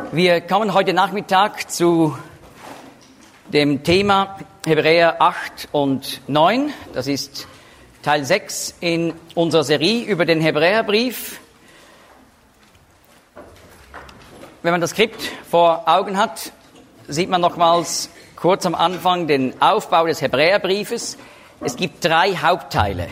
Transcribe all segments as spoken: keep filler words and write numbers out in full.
Wir kommen heute Nachmittag zu dem Thema Hebräer acht und neun. Das ist Teil sechs in unserer Serie über den Hebräerbrief. Wenn man das Skript vor Augen hat, sieht man nochmals kurz am Anfang den Aufbau des Hebräerbriefes. Es gibt drei Hauptteile.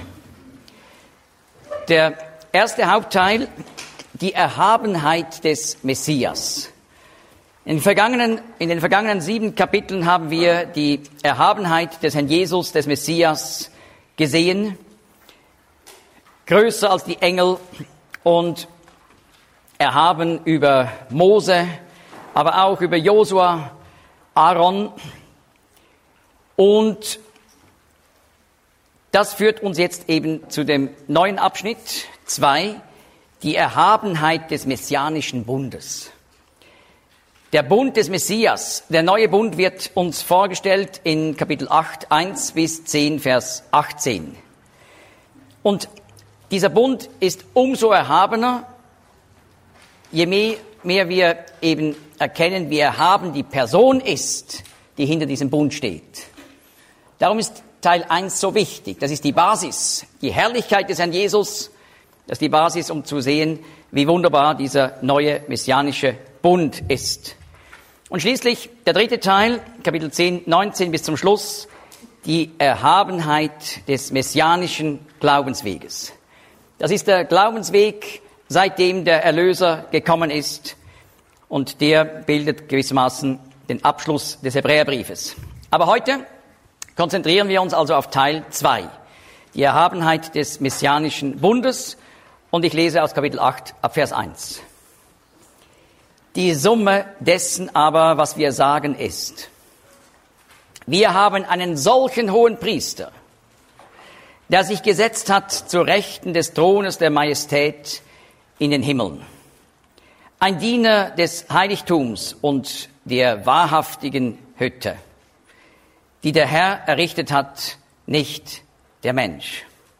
Der erste Hauptteil, die Erhabenheit des Messias. In den vergangenen, in den vergangenen sieben Kapiteln haben wir die Erhabenheit des Herrn Jesus, des Messias, gesehen. Größer als die Engel und erhaben über Mose, aber auch über Josua, Aaron. Und das führt uns jetzt eben zu dem neuen Abschnitt zwei, die Erhabenheit des messianischen Bundes. Der Bund des Messias, der neue Bund, wird uns vorgestellt in Kapitel acht, eins bis zehn, Vers achtzehn. Und dieser Bund ist umso erhabener, je mehr, mehr wir eben erkennen, wie erhaben die Person ist, die hinter diesem Bund steht. Darum ist Teil eins so wichtig. Das ist die Basis, die Herrlichkeit des Herrn Jesus. Das ist die Basis, um zu sehen, wie wunderbar dieser neue messianische Bund ist. Und schließlich der dritte Teil, Kapitel zehn, neunzehn bis zum Schluss, die Erhabenheit des messianischen Glaubensweges. Das ist der Glaubensweg, seitdem der Erlöser gekommen ist, und der bildet gewissermaßen den Abschluss des Hebräerbriefes. Aber heute konzentrieren wir uns also auf Teil zwei, die Erhabenheit des messianischen Bundes, und ich lese aus Kapitel acht ab Vers eins. Die Summe dessen aber, was wir sagen, ist: Wir haben einen solchen hohen Priester, der sich gesetzt hat zu Rechten des Thrones der Majestät in den Himmeln. Ein Diener des Heiligtums und der wahrhaftigen Hütte, die der Herr errichtet hat, nicht der Mensch.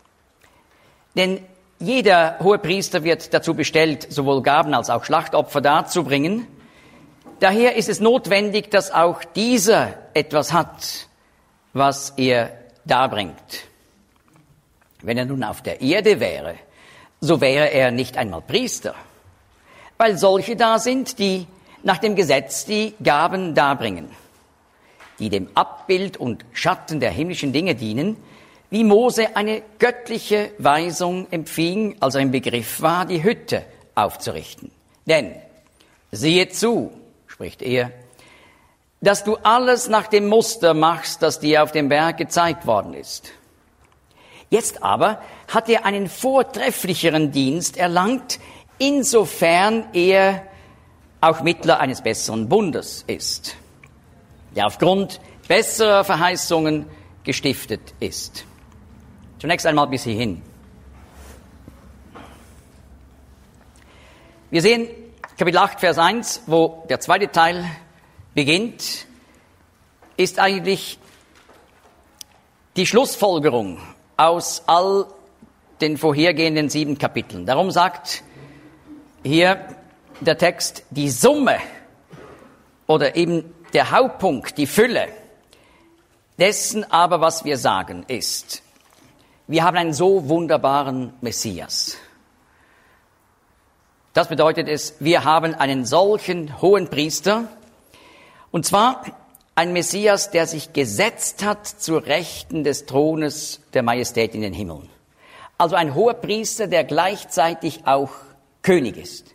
Denn jeder Hohepriester wird dazu bestellt, sowohl Gaben als auch Schlachtopfer darzubringen. Daher ist es notwendig, dass auch dieser etwas hat, was er darbringt. Wenn er nun auf der Erde wäre, so wäre er nicht einmal Priester, weil solche da sind, die nach dem Gesetz die Gaben darbringen, die dem Abbild und Schatten der himmlischen Dinge dienen, wie Mose eine göttliche Weisung empfing, als er im Begriff war, die Hütte aufzurichten. Denn, siehe zu, spricht er, dass du alles nach dem Muster machst, das dir auf dem Berg gezeigt worden ist. Jetzt aber hat er einen vortrefflicheren Dienst erlangt, insofern er auch Mittler eines besseren Bundes ist, der aufgrund besserer Verheißungen gestiftet ist. Zunächst einmal bis hierhin. Wir sehen Kapitel acht, Vers eins, wo der zweite Teil beginnt, ist eigentlich die Schlussfolgerung aus all den vorhergehenden sieben Kapiteln. Darum sagt hier der Text, die Summe oder eben der Hauptpunkt, die Fülle dessen aber, was wir sagen, ist: Wir haben einen so wunderbaren Messias. Das bedeutet es, wir haben einen solchen hohen Priester, und zwar ein Messias, der sich gesetzt hat zu Rechten des Thrones der Majestät in den Himmeln. Also ein hoher Priester, der gleichzeitig auch König ist.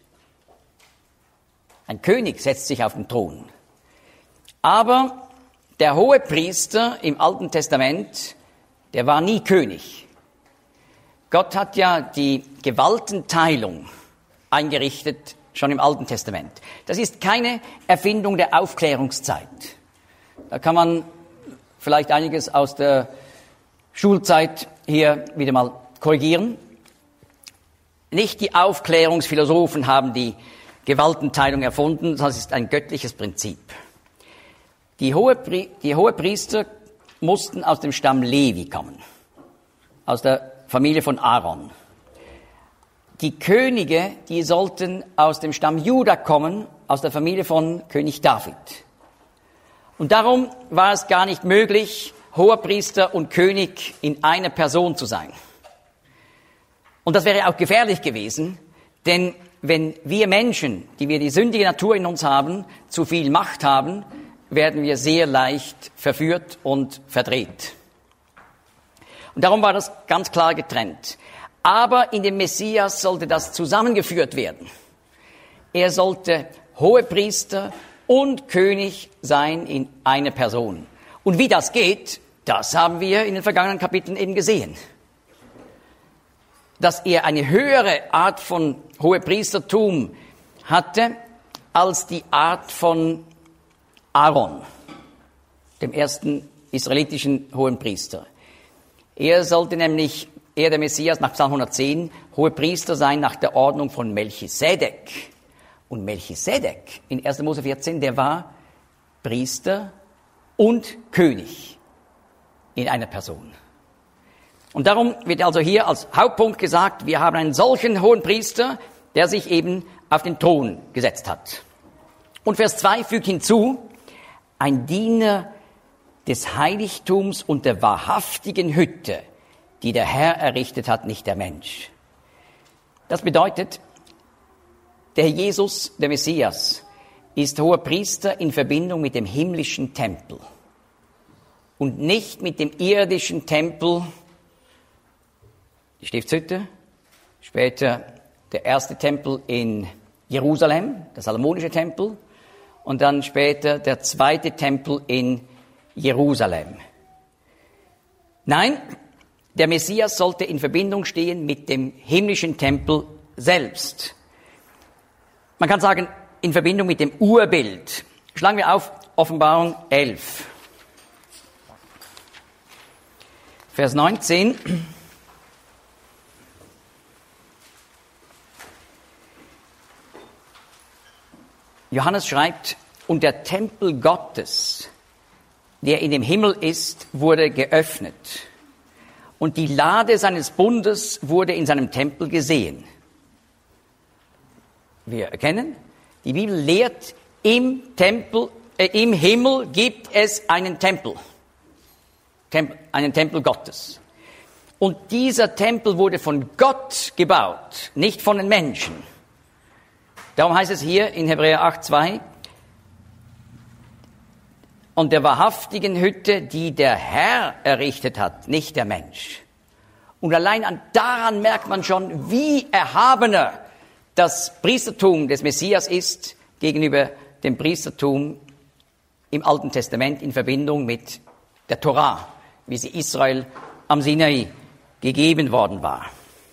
Ein König setzt sich auf den Thron. Aber der hohe Priester im Alten Testament, der war nie König. Gott hat ja die Gewaltenteilung eingerichtet, schon im Alten Testament. Das ist keine Erfindung der Aufklärungszeit. Da kann man vielleicht einiges aus der Schulzeit hier wieder mal korrigieren. Nicht die Aufklärungsphilosophen haben die Gewaltenteilung erfunden, das ist ein göttliches Prinzip. Die Hohepri- die Hohepriester mussten aus dem Stamm Levi kommen, aus der Familie von Aaron. Die Könige, die sollten aus dem Stamm Juda kommen, aus der Familie von König David. Und darum war es gar nicht möglich, Hohepriester und König in einer Person zu sein. Und das wäre auch gefährlich gewesen, denn wenn wir Menschen, die wir die sündige Natur in uns haben, zu viel Macht haben, werden wir sehr leicht verführt und verdreht. Und darum war das ganz klar getrennt. Aber in dem Messias sollte das zusammengeführt werden. Er sollte Hohepriester und König sein in einer Person. Und wie das geht, das haben wir in den vergangenen Kapiteln eben gesehen. Dass er eine höhere Art von Hohepriestertum hatte als die Art von Aaron, dem ersten israelitischen Hohenpriester. Er sollte nämlich, er der Messias nach Psalm hundertzehn, Hohepriester sein nach der Ordnung von Melchisedek. Und Melchisedek in erster Mose vierzehn, der war Priester und König in einer Person. Und darum wird also hier als Hauptpunkt gesagt, wir haben einen solchen Hohenpriester, der sich eben auf den Thron gesetzt hat. Und Vers zwei fügt hinzu, ein Diener des Heiligtums und der wahrhaftigen Hütte, die der Herr errichtet hat, nicht der Mensch. Das bedeutet, der Jesus, der Messias, ist Hohepriester in Verbindung mit dem himmlischen Tempel und nicht mit dem irdischen Tempel, die Stiftshütte, später der erste Tempel in Jerusalem, der salomonische Tempel, und dann später der zweite Tempel in Jerusalem. Nein, der Messias sollte in Verbindung stehen mit dem himmlischen Tempel selbst. Man kann sagen, in Verbindung mit dem Urbild. Schlagen wir auf Offenbarung elf. Vers neunzehn. Johannes schreibt, und der Tempel Gottes, der in dem Himmel ist, wurde geöffnet. Und die Lade seines Bundes wurde in seinem Tempel gesehen. Wir erkennen, die Bibel lehrt, im Tempel, äh, im Himmel gibt es einen Tempel. Tempel, einen Tempel Gottes. Und dieser Tempel wurde von Gott gebaut, nicht von den Menschen. Darum heißt es hier in Hebräer acht zwei, und der wahrhaftigen Hütte, die der Herr errichtet hat, nicht der Mensch. Und allein an, daran merkt man schon, wie erhabener das Priestertum des Messias ist gegenüber dem Priestertum im Alten Testament in Verbindung mit der Torah, wie sie Israel am Sinai gegeben worden war.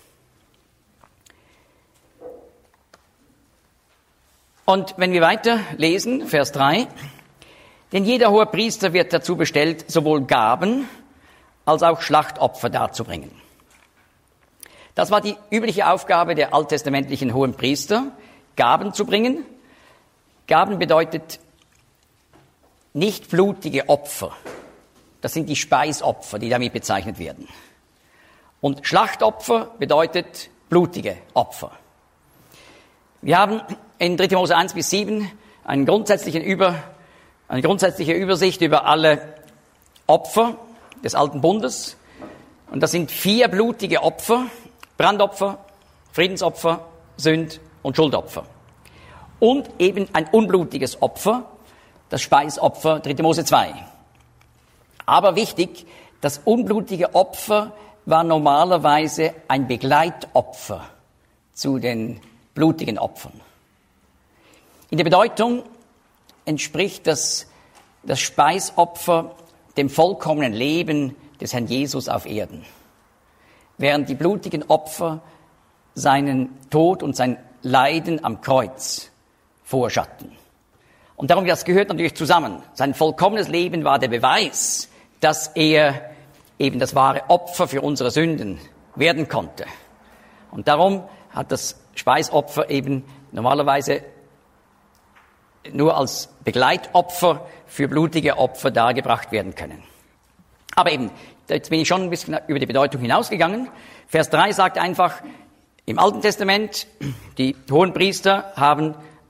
Und wenn wir weiter lesen, Vers drei, denn jeder hohe Priester wird dazu bestellt, sowohl Gaben als auch Schlachtopfer darzubringen. Das war die übliche Aufgabe der alttestamentlichen hohen Priester, Gaben zu bringen. Gaben bedeutet nicht blutige Opfer. Das sind die Speisopfer, die damit bezeichnet werden. Und Schlachtopfer bedeutet blutige Opfer. Wir haben in dritter Mose eins bis sieben einen grundsätzlichen Über, eine grundsätzliche Übersicht über alle Opfer des Alten Bundes. Und das sind vier blutige Opfer: Brandopfer, Friedensopfer, Sünd- und Schuldopfer. Und eben ein unblutiges Opfer, das Speisopfer, dritter Mose zwei. Aber wichtig, das unblutige Opfer war normalerweise ein Begleitopfer zu den blutigen Opfern. In der Bedeutung entspricht das, das Speisopfer dem vollkommenen Leben des Herrn Jesus auf Erden, während die blutigen Opfer seinen Tod und sein Leiden am Kreuz vorschatten. Und darum, das gehört natürlich zusammen. Sein vollkommenes Leben war der Beweis, dass er eben das wahre Opfer für unsere Sünden werden konnte. Und darum hat das Speisopfer eben normalerweise nur als Begleitopfer für blutige Opfer dargebracht werden können. Aber eben, jetzt bin ich schon ein bisschen über die Bedeutung hinausgegangen. Vers drei sagt einfach, im Alten Testament, die Hohenpriester haben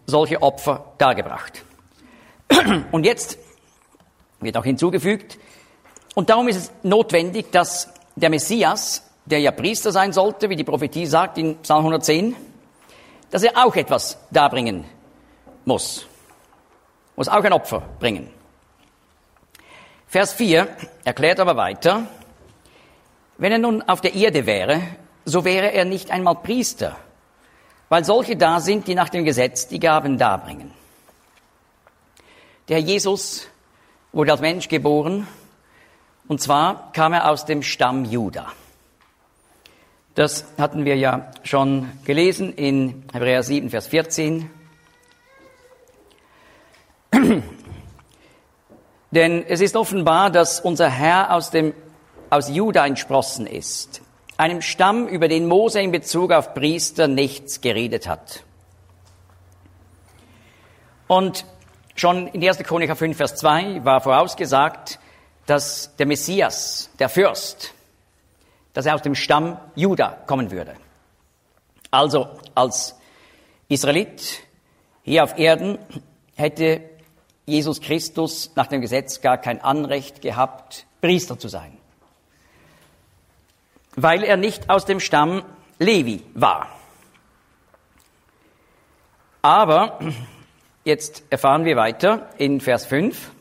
solche Opfer dargebracht. Und jetzt wird auch hinzugefügt, und darum ist es notwendig, dass der Messias, der ja Priester sein sollte, wie die Prophetie sagt in Psalm hundertzehn, dass er auch etwas darbringen muss. Muss auch ein Opfer bringen. Vers vier erklärt aber weiter, wenn er nun auf der Erde wäre, so wäre er nicht einmal Priester, weil solche da sind, die nach dem Gesetz die Gaben darbringen. Der Herr Jesus wurde als Mensch geboren, und zwar kam er aus dem Stamm Juda. Das hatten wir ja schon gelesen in Hebräer sieben, Vers vierzehn. Denn es ist offenbar, dass unser Herr aus dem, aus Juda entsprossen ist, einem Stamm, über den Mose in Bezug auf Priester nichts geredet hat. Und schon in erster Chroniker fünf, Vers zwei war vorausgesagt, dass der Messias, der Fürst, dass er aus dem Stamm Juda kommen würde. Also als Israelit hier auf Erden hätte Jesus Christus nach dem Gesetz gar kein Anrecht gehabt, Priester zu sein, weil er nicht aus dem Stamm Levi war. Aber jetzt erfahren wir weiter in Vers fünf.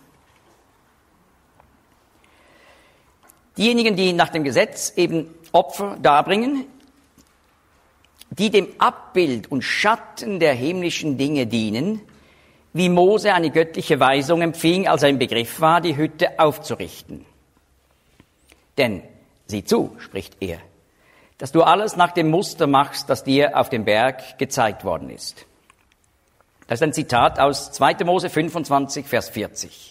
Diejenigen, die nach dem Gesetz eben Opfer darbringen, die dem Abbild und Schatten der himmlischen Dinge dienen, wie Mose eine göttliche Weisung empfing, als er im Begriff war, die Hütte aufzurichten. Denn, sieh zu, spricht er, dass du alles nach dem Muster machst, das dir auf dem Berg gezeigt worden ist. Das ist ein Zitat aus zweiter Mose fünfundzwanzig, Vers vierzig.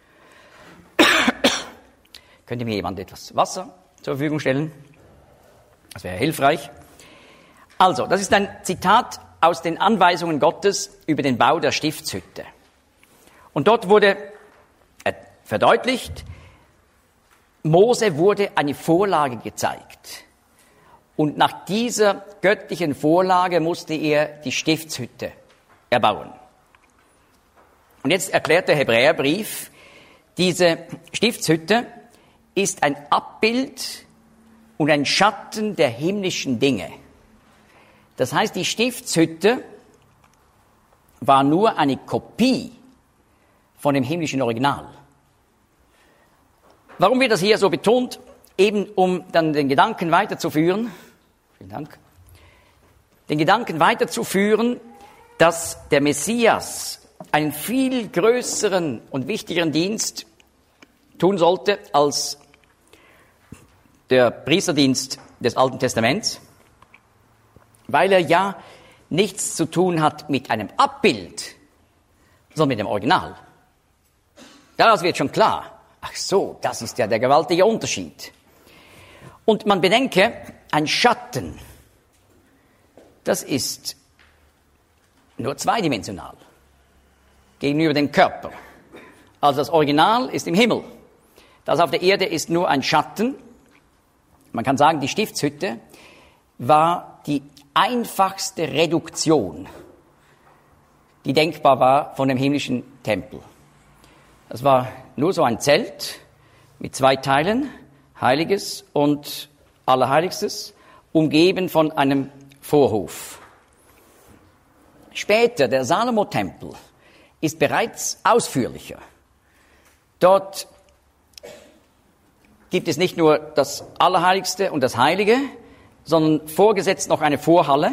Könnte mir jemand etwas Wasser zur Verfügung stellen? Das wäre hilfreich. Also, das ist ein Zitat aus den Anweisungen Gottes über den Bau der Stiftshütte. Und dort wurde verdeutlicht, Mose wurde eine Vorlage gezeigt. Und nach dieser göttlichen Vorlage musste er die Stiftshütte erbauen. Und jetzt erklärt der Hebräerbrief, diese Stiftshütte ist ein Abbild und ein Schatten der himmlischen Dinge. Das heißt, die Stiftshütte war nur eine Kopie von dem himmlischen Original. Warum wird das hier so betont? Eben um dann den Gedanken weiterzuführen, vielen Dank, den Gedanken weiterzuführen, dass der Messias einen viel größeren und wichtigeren Dienst tun sollte als der Priesterdienst des Alten Testaments, weil er ja nichts zu tun hat mit einem Abbild, sondern mit dem Original. Daraus wird schon klar, ach so, das ist ja der gewaltige Unterschied. Und man bedenke, ein Schatten, das ist nur zweidimensional gegenüber dem Körper. Also das Original ist im Himmel. Das auf der Erde ist nur ein Schatten. Man kann sagen, die Stiftshütte war die einfachste Reduktion, die denkbar war von dem himmlischen Tempel. Das war nur so ein Zelt mit zwei Teilen, Heiliges und Allerheiligstes, umgeben von einem Vorhof. Später, der Salomo-Tempel ist bereits ausführlicher. Dort gibt es nicht nur das Allerheiligste und das Heilige, sondern vorgesetzt noch eine Vorhalle.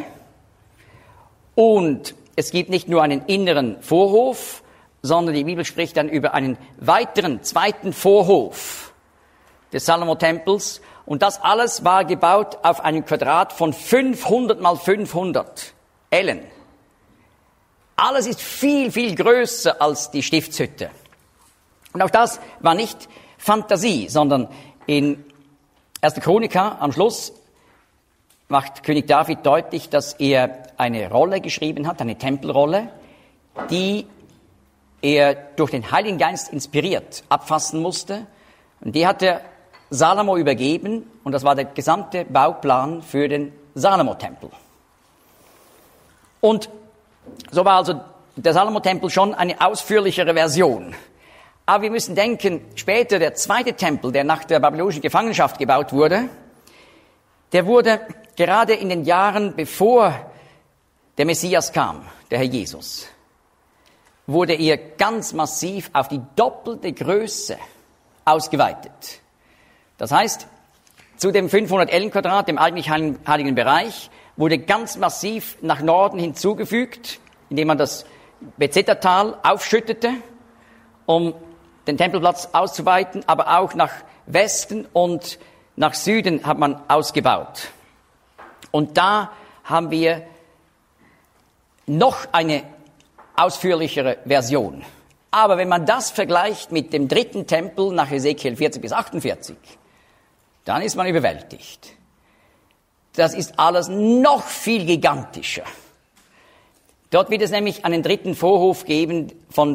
Und es gibt nicht nur einen inneren Vorhof, sondern die Bibel spricht dann über einen weiteren, zweiten Vorhof des Salomo-Tempels. Und das alles war gebaut auf einem Quadrat von fünfhundert mal fünfhundert Ellen. Alles ist viel, viel größer als die Stiftshütte. Und auch das war nicht Fantasie, sondern in erster Chroniker am Schluss macht König David deutlich, dass er eine Rolle geschrieben hat, eine Tempelrolle, die er durch den Heiligen Geist inspiriert abfassen musste. Und die hat er Salomo übergeben und das war der gesamte Bauplan für den Salomo-Tempel. Und so war also der Salomo-Tempel schon eine ausführlichere Version. Aber wir müssen denken, später der zweite Tempel, der nach der babylonischen Gefangenschaft gebaut wurde, der wurde gerade in den Jahren, bevor der Messias kam, der Herr Jesus, wurde er ganz massiv auf die doppelte Größe ausgeweitet. Das heißt, zu dem fünfhundert Ellen Quadrat, dem eigentlich heiligen Bereich, wurde ganz massiv nach Norden hinzugefügt, indem man das Bezeta-Tal aufschüttete, um den Tempelplatz auszuweiten, aber auch nach Westen und nach Süden hat man ausgebaut. Und da haben wir noch eine ausführlichere Version. Aber wenn man das vergleicht mit dem dritten Tempel nach Hesekiel vierzig bis achtundvierzig, dann ist man überwältigt. Das ist alles noch viel gigantischer. Dort wird es nämlich einen dritten Vorhof geben von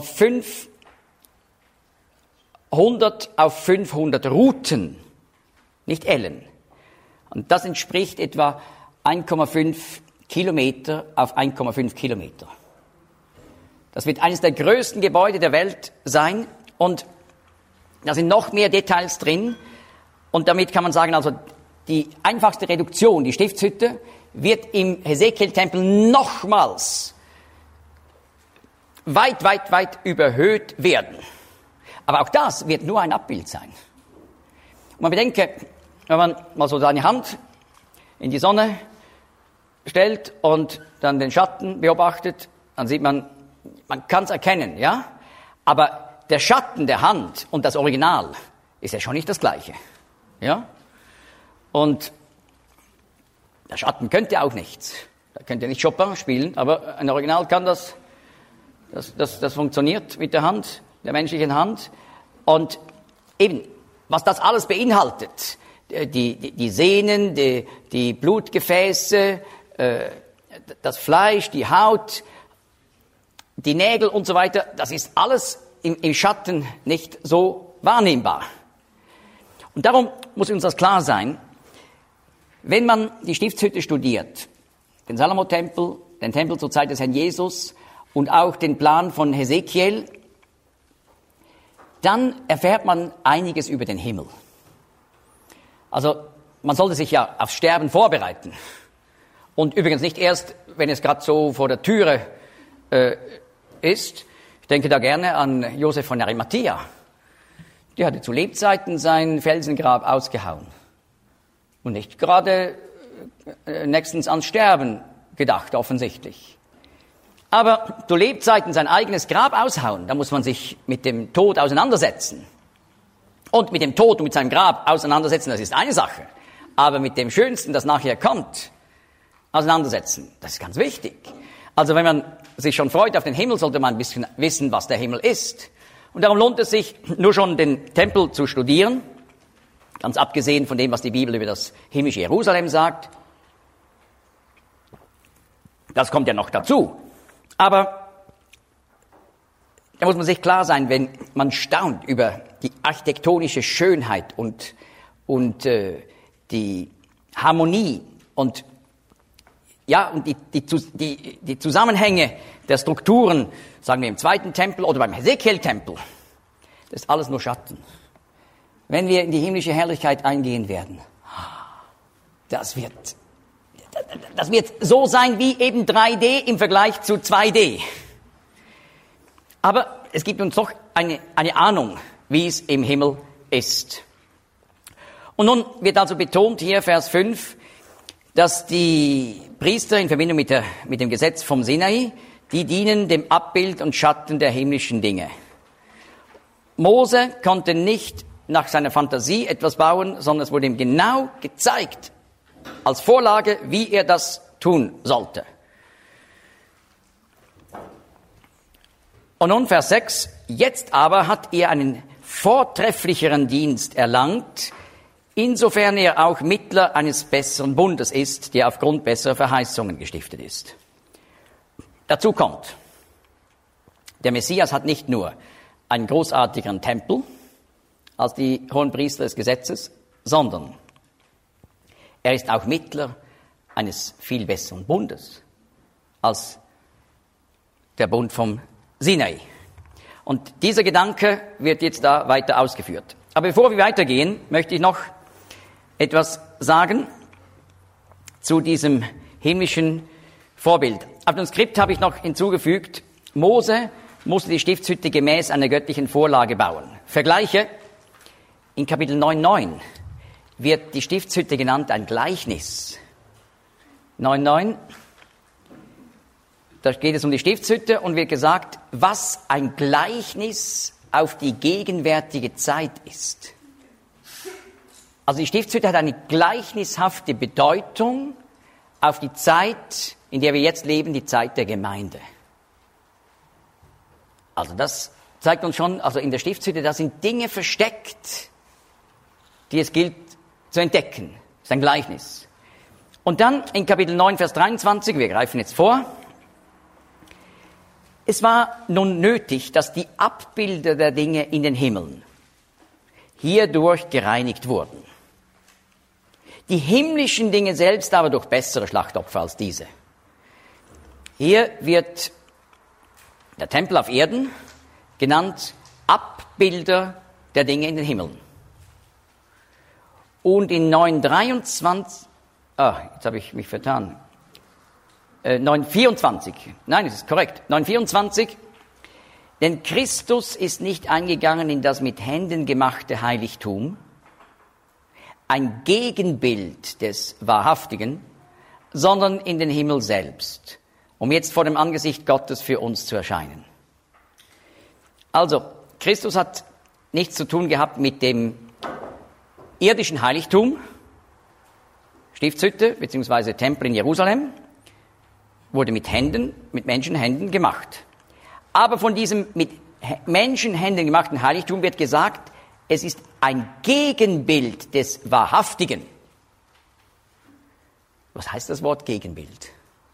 fünfhundert auf fünfhundert Ruten, nicht Ellen. Und das entspricht etwa eins Komma fünf Kilometer auf eins Komma fünf Kilometer. Das wird eines der größten Gebäude der Welt sein und da sind noch mehr Details drin. Und damit kann man sagen, also die einfachste Reduktion, die Stiftshütte, wird im Hesekiel-Tempel nochmals weit, weit, weit überhöht werden. Aber auch das wird nur ein Abbild sein. Und man bedenke, wenn man mal so seine Hand in die Sonne stellt und dann den Schatten beobachtet, dann sieht man, man kann es erkennen, ja? Aber der Schatten der Hand und das Original ist ja schon nicht das Gleiche, ja? Und der Schatten könnte auch nichts. Da könnte nicht Chopin spielen, aber ein Original kann das, das, das, das funktioniert mit der Hand, der menschlichen Hand. Und eben, was das alles beinhaltet, die, die, die Sehnen, die, die Blutgefäße, äh, das Fleisch, die Haut, die Nägel und so weiter, das ist alles im, im Schatten nicht so wahrnehmbar. Und darum muss uns das klar sein, wenn man die Stiftshütte studiert, den Salomo-Tempel, den Tempel zur Zeit des Herrn Jesus und auch den Plan von Hesekiel, dann erfährt man einiges über den Himmel. Also man sollte sich ja aufs Sterben vorbereiten. Und übrigens nicht erst, wenn es gerade so vor der Türe äh, ist. Ich denke da gerne an Josef von Arimathea. Der hatte zu Lebzeiten sein Felsengrab ausgehauen. Und nicht gerade äh, nächstens ans Sterben gedacht, offensichtlich. Aber zu Lebzeiten sein eigenes Grab aushauen, da muss man sich mit dem Tod auseinandersetzen. Und mit dem Tod und mit seinem Grab auseinandersetzen, das ist eine Sache. Aber mit dem Schönsten, das nachher kommt, auseinandersetzen, das ist ganz wichtig. Also wenn man sich schon freut auf den Himmel, sollte man ein bisschen wissen, was der Himmel ist. Und darum lohnt es sich, nur schon den Tempel zu studieren, ganz abgesehen von dem, was die Bibel über das himmlische Jerusalem sagt. Das kommt ja noch dazu. Aber da muss man sich klar sein, wenn man staunt über die architektonische Schönheit und, und äh, die Harmonie und ja, und die, die, die, die Zusammenhänge der Strukturen, sagen wir im zweiten Tempel oder beim Hesekiel-Tempel, das ist alles nur Schatten. Wenn wir in die himmlische Herrlichkeit eingehen werden, das wird, das wird so sein wie eben drei D im Vergleich zu zwei D. Aber es gibt uns doch eine, eine Ahnung, wie es im Himmel ist. Und nun wird also betont hier, Vers fünf, dass die Priester in Verbindung mit, der, mit dem Gesetz vom Sinai, die dienen dem Abbild und Schatten der himmlischen Dinge. Mose konnte nicht nach seiner Fantasie etwas bauen, sondern es wurde ihm genau gezeigt, als Vorlage, wie er das tun sollte. Und nun Vers sechs, jetzt aber hat er einen vortrefflicheren Dienst erlangt, insofern er auch Mittler eines besseren Bundes ist, der aufgrund besserer Verheißungen gestiftet ist. Dazu kommt, der Messias hat nicht nur einen großartigeren Tempel als die Hohenpriester des Gesetzes, sondern er ist auch Mittler eines viel besseren Bundes als der Bund vom Sinai. Und dieser Gedanke wird jetzt da weiter ausgeführt. Aber bevor wir weitergehen, möchte ich noch etwas sagen zu diesem himmlischen Vorbild. Auf dem Skript habe ich noch hinzugefügt, Mose musste die Stiftshütte gemäß einer göttlichen Vorlage bauen. Vergleiche, in Kapitel neun neun wird die Stiftshütte genannt ein Gleichnis. neun neun, da geht es um die Stiftshütte und wird gesagt, was ein Gleichnis auf die gegenwärtige Zeit ist. Also die Stiftshütte hat eine gleichnishafte Bedeutung auf die Zeit, in der wir jetzt leben, die Zeit der Gemeinde. Also das zeigt uns schon, also in der Stiftshütte, da sind Dinge versteckt, die es gilt zu entdecken. Das ist ein Gleichnis. Und dann in Kapitel neun, Vers dreiundzwanzig, wir greifen jetzt vor. Es war nun nötig, dass die Abbilder der Dinge in den Himmeln hierdurch gereinigt wurden. Die himmlischen Dinge selbst aber durch bessere Schlachtopfer als diese. Hier wird der Tempel auf Erden genannt Abbilder der Dinge in den Himmeln. Und in neun dreiundzwanzig, ah, jetzt habe ich mich vertan, äh, neun vierundzwanzig, nein, es ist korrekt, neun vierundzwanzig, denn Christus ist nicht eingegangen in das mit Händen gemachte Heiligtum, ein Gegenbild des Wahrhaftigen, sondern in den Himmel selbst, um jetzt vor dem Angesicht Gottes für uns zu erscheinen. Also, Christus hat nichts zu tun gehabt mit dem irdischen Heiligtum, Stiftshütte bzw. Tempel in Jerusalem, wurde mit Händen, mit Menschenhänden gemacht. Aber von diesem mit Menschenhänden gemachten Heiligtum wird gesagt, es ist ein Gegenbild des Wahrhaftigen. Was heißt das Wort Gegenbild?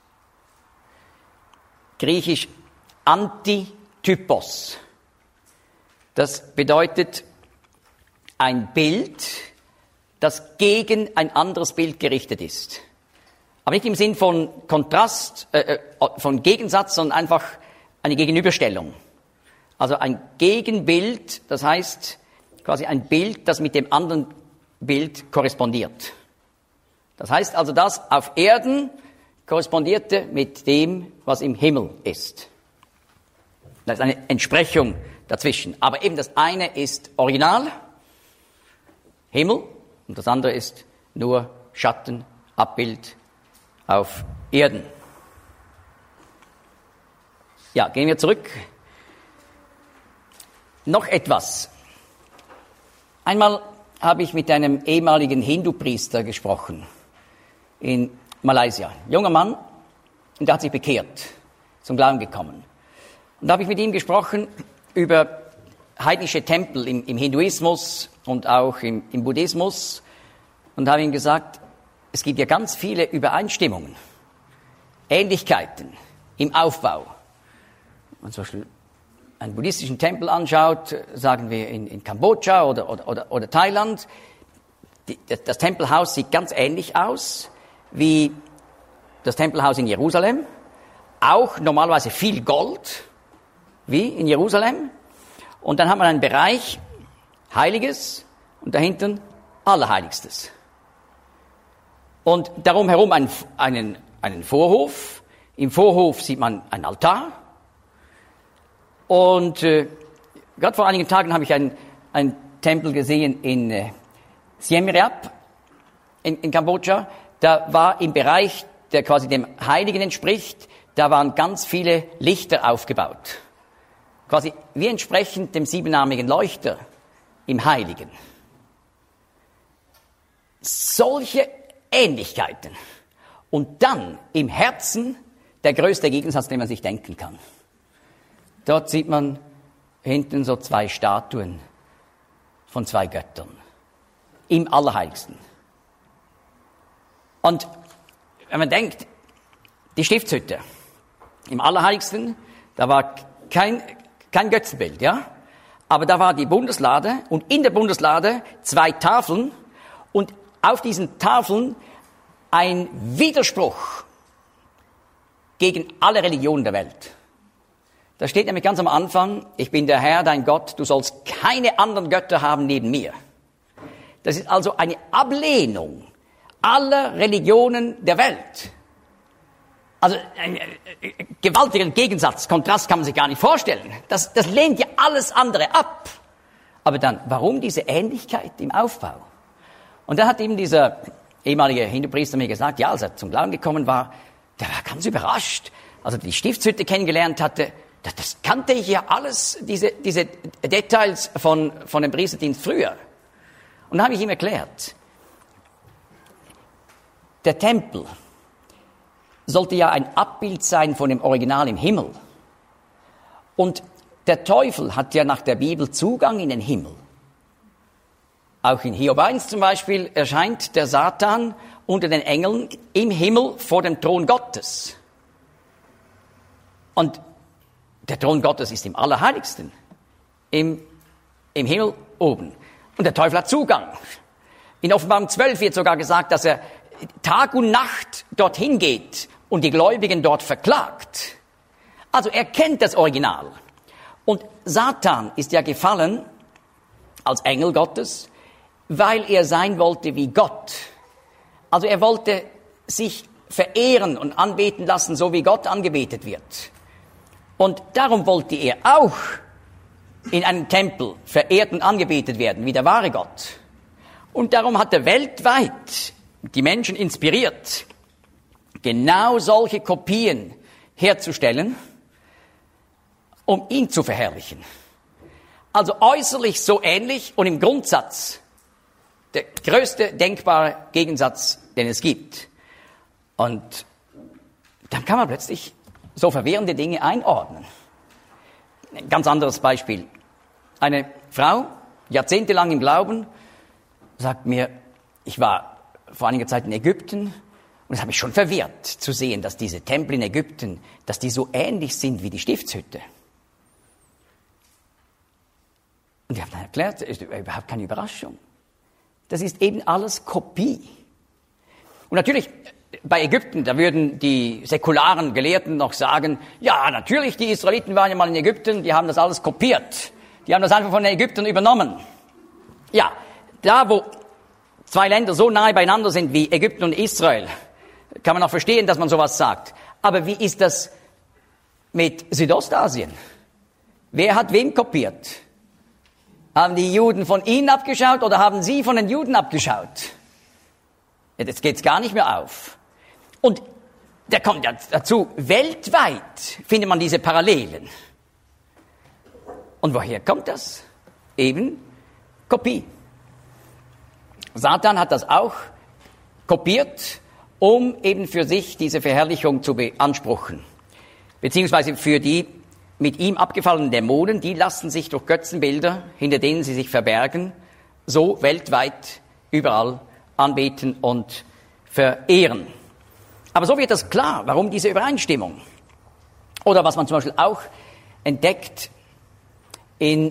Griechisch Antitypos. Das bedeutet ein Bild, das gegen ein anderes Bild gerichtet ist. Aber nicht im Sinn von Kontrast, äh, von Gegensatz, sondern einfach eine Gegenüberstellung. Also ein Gegenbild, das heißt quasi ein Bild, das mit dem anderen Bild korrespondiert. Das heißt also, das auf Erden korrespondierte mit dem, was im Himmel ist. Da ist eine Entsprechung dazwischen. Aber eben das eine ist Original, Himmel, und das andere ist nur Schatten, Abbild auf Erden. Ja, gehen wir zurück. Noch etwas. Einmal habe ich mit einem ehemaligen Hindu-Priester gesprochen in Malaysia. Ein junger Mann, und der hat sich bekehrt, zum Glauben gekommen. Und da habe ich mit ihm gesprochen über heidnische Tempel im, im Hinduismus und auch im, im Buddhismus und habe ihm gesagt, es gibt ja ganz viele Übereinstimmungen, Ähnlichkeiten im Aufbau. Wenn man zum Beispiel einen buddhistischen Tempel anschaut, sagen wir in, in Kambodscha oder, oder, oder, oder Thailand, die, das, das Tempelhaus sieht ganz ähnlich aus wie das Tempelhaus in Jerusalem, auch normalerweise viel Gold, wie in Jerusalem. Und dann hat man einen Bereich Heiliges und dahinter Allerheiligstes. Und darum herum einen, einen, einen Vorhof. Im Vorhof sieht man einen Altar. Und äh, gerade vor einigen Tagen habe ich einen, einen Tempel gesehen in äh, Siem Reap in, in Kambodscha. Da war im Bereich, der quasi dem Heiligen entspricht, da waren ganz viele Lichter aufgebaut. Quasi wie entsprechend dem siebenarmigen Leuchter im Heiligen. Solche Ähnlichkeiten. Und dann im Herzen der größte Gegensatz, den man sich denken kann. Dort sieht man hinten so zwei Statuen von zwei Göttern. Im Allerheiligsten. Und wenn man denkt, die Stiftshütte im Allerheiligsten, da war kein, kein Götzenbild, ja? Aber da war die Bundeslade und in der Bundeslade zwei Tafeln und auf diesen Tafeln ein Widerspruch gegen alle Religionen der Welt. Da steht nämlich ganz am Anfang, ich bin der Herr, dein Gott, du sollst keine anderen Götter haben neben mir. Das ist also eine Ablehnung aller Religionen der Welt. Also ein gewaltiger Gegensatz, Kontrast kann man sich gar nicht vorstellen. Das, das lehnt ja alles andere ab. Aber dann, warum diese Ähnlichkeit im Aufbau? Und da hat eben dieser ehemalige Hindu-Priester mir gesagt, ja, als er zum Glauben gekommen war, der war ganz überrascht. Als er die Stiftshütte kennengelernt hatte, das, das kannte ich ja alles, diese, diese Details von, von dem Priesterdienst früher. Und da habe ich ihm erklärt, der Tempel sollte ja ein Abbild sein von dem Original im Himmel. Und der Teufel hat ja nach der Bibel Zugang in den Himmel. Auch in Hiob eins zum Beispiel erscheint der Satan unter den Engeln im Himmel vor dem Thron Gottes. Und der Thron Gottes ist im Allerheiligsten, im, im Himmel oben. Und der Teufel hat Zugang. In Offenbarung zwölf wird sogar gesagt, dass er Tag und Nacht dorthin geht und die Gläubigen dort verklagt. Also er kennt das Original. Und Satan ist ja gefallen als Engel Gottes, weil er sein wollte wie Gott. Also er wollte sich verehren und anbeten lassen, so wie Gott angebetet wird. Und darum wollte er auch in einem Tempel verehrt und angebetet werden, wie der wahre Gott. Und darum hat er weltweit die Menschen inspiriert, genau solche Kopien herzustellen, um ihn zu verherrlichen. Also äußerlich so ähnlich und im Grundsatz der größte denkbare Gegensatz, den es gibt. Und dann kann man plötzlich so verwirrende Dinge einordnen. Ein ganz anderes Beispiel. Eine Frau, jahrzehntelang im Glauben, sagt mir, ich war vor einiger Zeit in Ägypten und es hat mich schon verwirrt zu sehen, dass diese Tempel in Ägypten, dass die so ähnlich sind wie die Stiftshütte. Und ich habe dann erklärt, das ist überhaupt keine Überraschung. Das ist eben alles Kopie. Und natürlich, bei Ägypten, da würden die säkularen Gelehrten noch sagen, ja, natürlich, die Israeliten waren ja mal in Ägypten, die haben das alles kopiert. Die haben das einfach von den Ägyptern übernommen. Ja, da wo zwei Länder so nahe beieinander sind wie Ägypten und Israel, kann man auch verstehen, dass man sowas sagt. Aber wie ist das mit Südostasien? Wer hat wen kopiert? Haben die Juden von ihnen abgeschaut oder haben sie von den Juden abgeschaut? Jetzt geht's gar nicht mehr auf. Und da kommt ja dazu, weltweit findet man diese Parallelen. Und woher kommt das? Eben Kopie. Satan hat das auch kopiert, um eben für sich diese Verherrlichung zu beanspruchen. Beziehungsweise für die mit ihm abgefallenen Dämonen, die lassen sich durch Götzenbilder, hinter denen sie sich verbergen, so weltweit überall anbeten und verehren. Aber so wird das klar, warum diese Übereinstimmung. Oder was man zum Beispiel auch entdeckt, in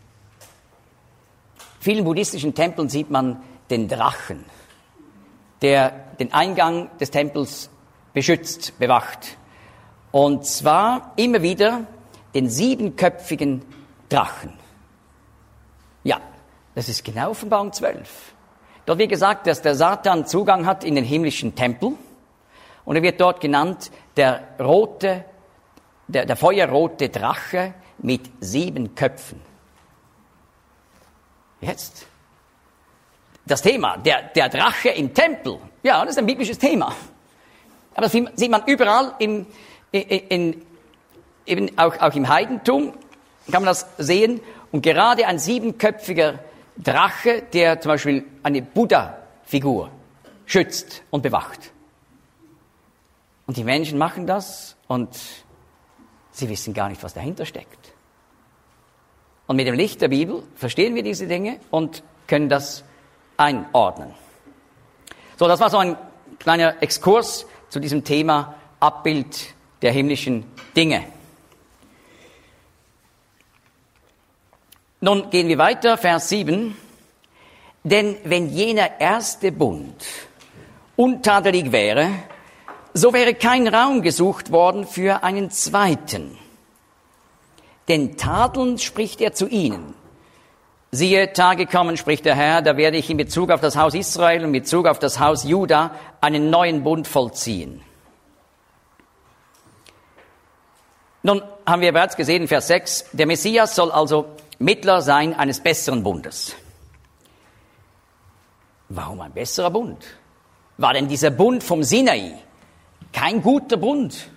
vielen buddhistischen Tempeln sieht man den Drachen, der den Eingang des Tempels beschützt, bewacht. Und zwar immer wieder den siebenköpfigen Drachen. Ja, das ist genau Offenbarung zwölf. Dort wird gesagt, dass der Satan Zugang hat in den himmlischen Tempel. Und er wird dort genannt der rote, der, der feuerrote Drache mit sieben Köpfen. Jetzt. Das Thema, der, der Drache im Tempel. Ja, das ist ein biblisches Thema. Aber das sieht man überall im, in, in, eben auch, auch im Heidentum, kann man das sehen. Und gerade ein siebenköpfiger Drache, der zum Beispiel eine Buddha-Figur schützt und bewacht. Und die Menschen machen das und sie wissen gar nicht, was dahinter steckt. Und mit dem Licht der Bibel verstehen wir diese Dinge und können das einordnen. So, das war so ein kleiner Exkurs zu diesem Thema Abbild der himmlischen Dinge. Nun gehen wir weiter, Vers sieben. Denn wenn jener erste Bund untadelig wäre, so wäre kein Raum gesucht worden für einen zweiten. Denn tadelnd spricht er zu ihnen. Siehe, Tage kommen, spricht der Herr, da werde ich in Bezug auf das Haus Israel und in Bezug auf das Haus Juda einen neuen Bund vollziehen. Nun haben wir bereits gesehen in Vers sechs, der Messias soll also Mittler sein eines besseren Bundes. Warum ein besserer Bund? War denn dieser Bund vom Sinai kein guter Bund?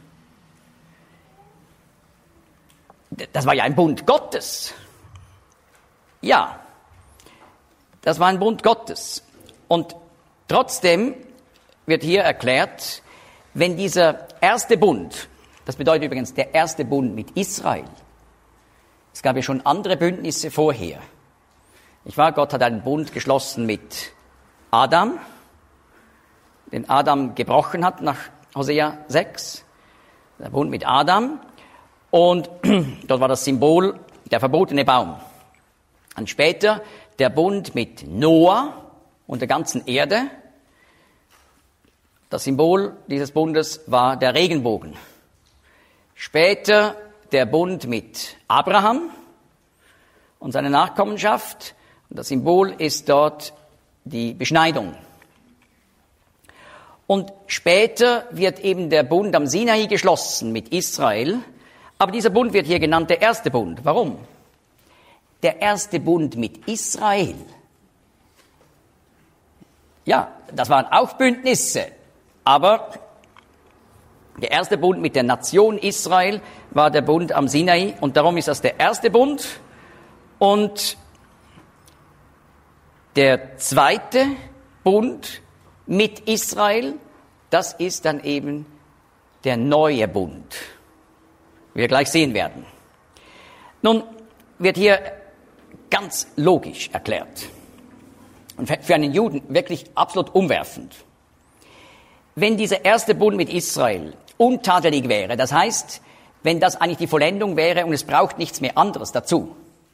Das war ja ein Bund Gottes. Ja, das war ein Bund Gottes. Und trotzdem wird hier erklärt, wenn dieser erste Bund, das bedeutet übrigens der erste Bund mit Israel, es gab ja schon andere Bündnisse vorher. Nicht wahr? Gott hat einen Bund geschlossen mit Adam, den Adam gebrochen hat nach Hosea sechs, der Bund mit Adam. Und dort war das Symbol der verbotene Baum. Und später der Bund mit Noah und der ganzen Erde. Das Symbol dieses Bundes war der Regenbogen. Später der Bund mit Abraham und seiner Nachkommenschaft. Und das Symbol ist dort die Beschneidung. Und später wird eben der Bund am Sinai geschlossen mit Israel. Aber dieser Bund wird hier genannt der erste Bund. Warum? Der erste Bund mit Israel. Ja, das waren auch Bündnisse. Aber der erste Bund mit der Nation Israel war der Bund am Sinai. Und darum ist das der erste Bund. Und der zweite Bund mit Israel, das ist dann eben der neue Bund, wie wir gleich sehen werden. Nun wird hier ganz logisch erklärt und für einen Juden wirklich absolut umwerfend. Wenn dieser erste Bund mit Israel untadelig wäre, das heißt, wenn das eigentlich die Vollendung wäre und es braucht nichts mehr anderes dazu,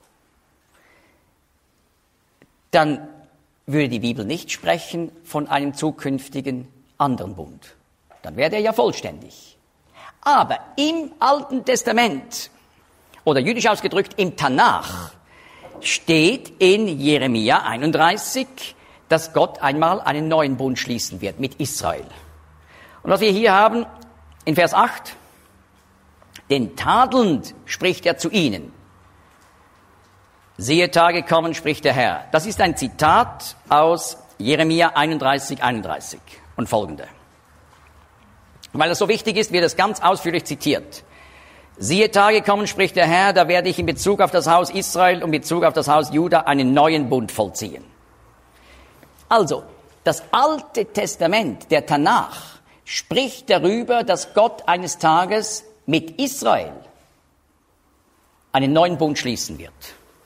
dann würde die Bibel nicht sprechen von einem zukünftigen anderen Bund. Dann wäre er ja vollständig. Aber im Alten Testament, oder jüdisch ausgedrückt im Tanach, steht in Jeremia einunddreißig, dass Gott einmal einen neuen Bund schließen wird mit Israel. Und was wir hier haben, in Vers acht, denn tadelnd spricht er zu ihnen. Siehe, Tage kommen, spricht der Herr. Das ist ein Zitat aus Jeremia einunddreißig, einunddreißig und folgende. Weil es so wichtig ist, wird es ganz ausführlich zitiert. Siehe, Tage kommen, spricht der Herr, da werde ich in Bezug auf das Haus Israel und in Bezug auf das Haus Juda einen neuen Bund vollziehen. Also, das Alte Testament, der Tanach, spricht darüber, dass Gott eines Tages mit Israel einen neuen Bund schließen wird.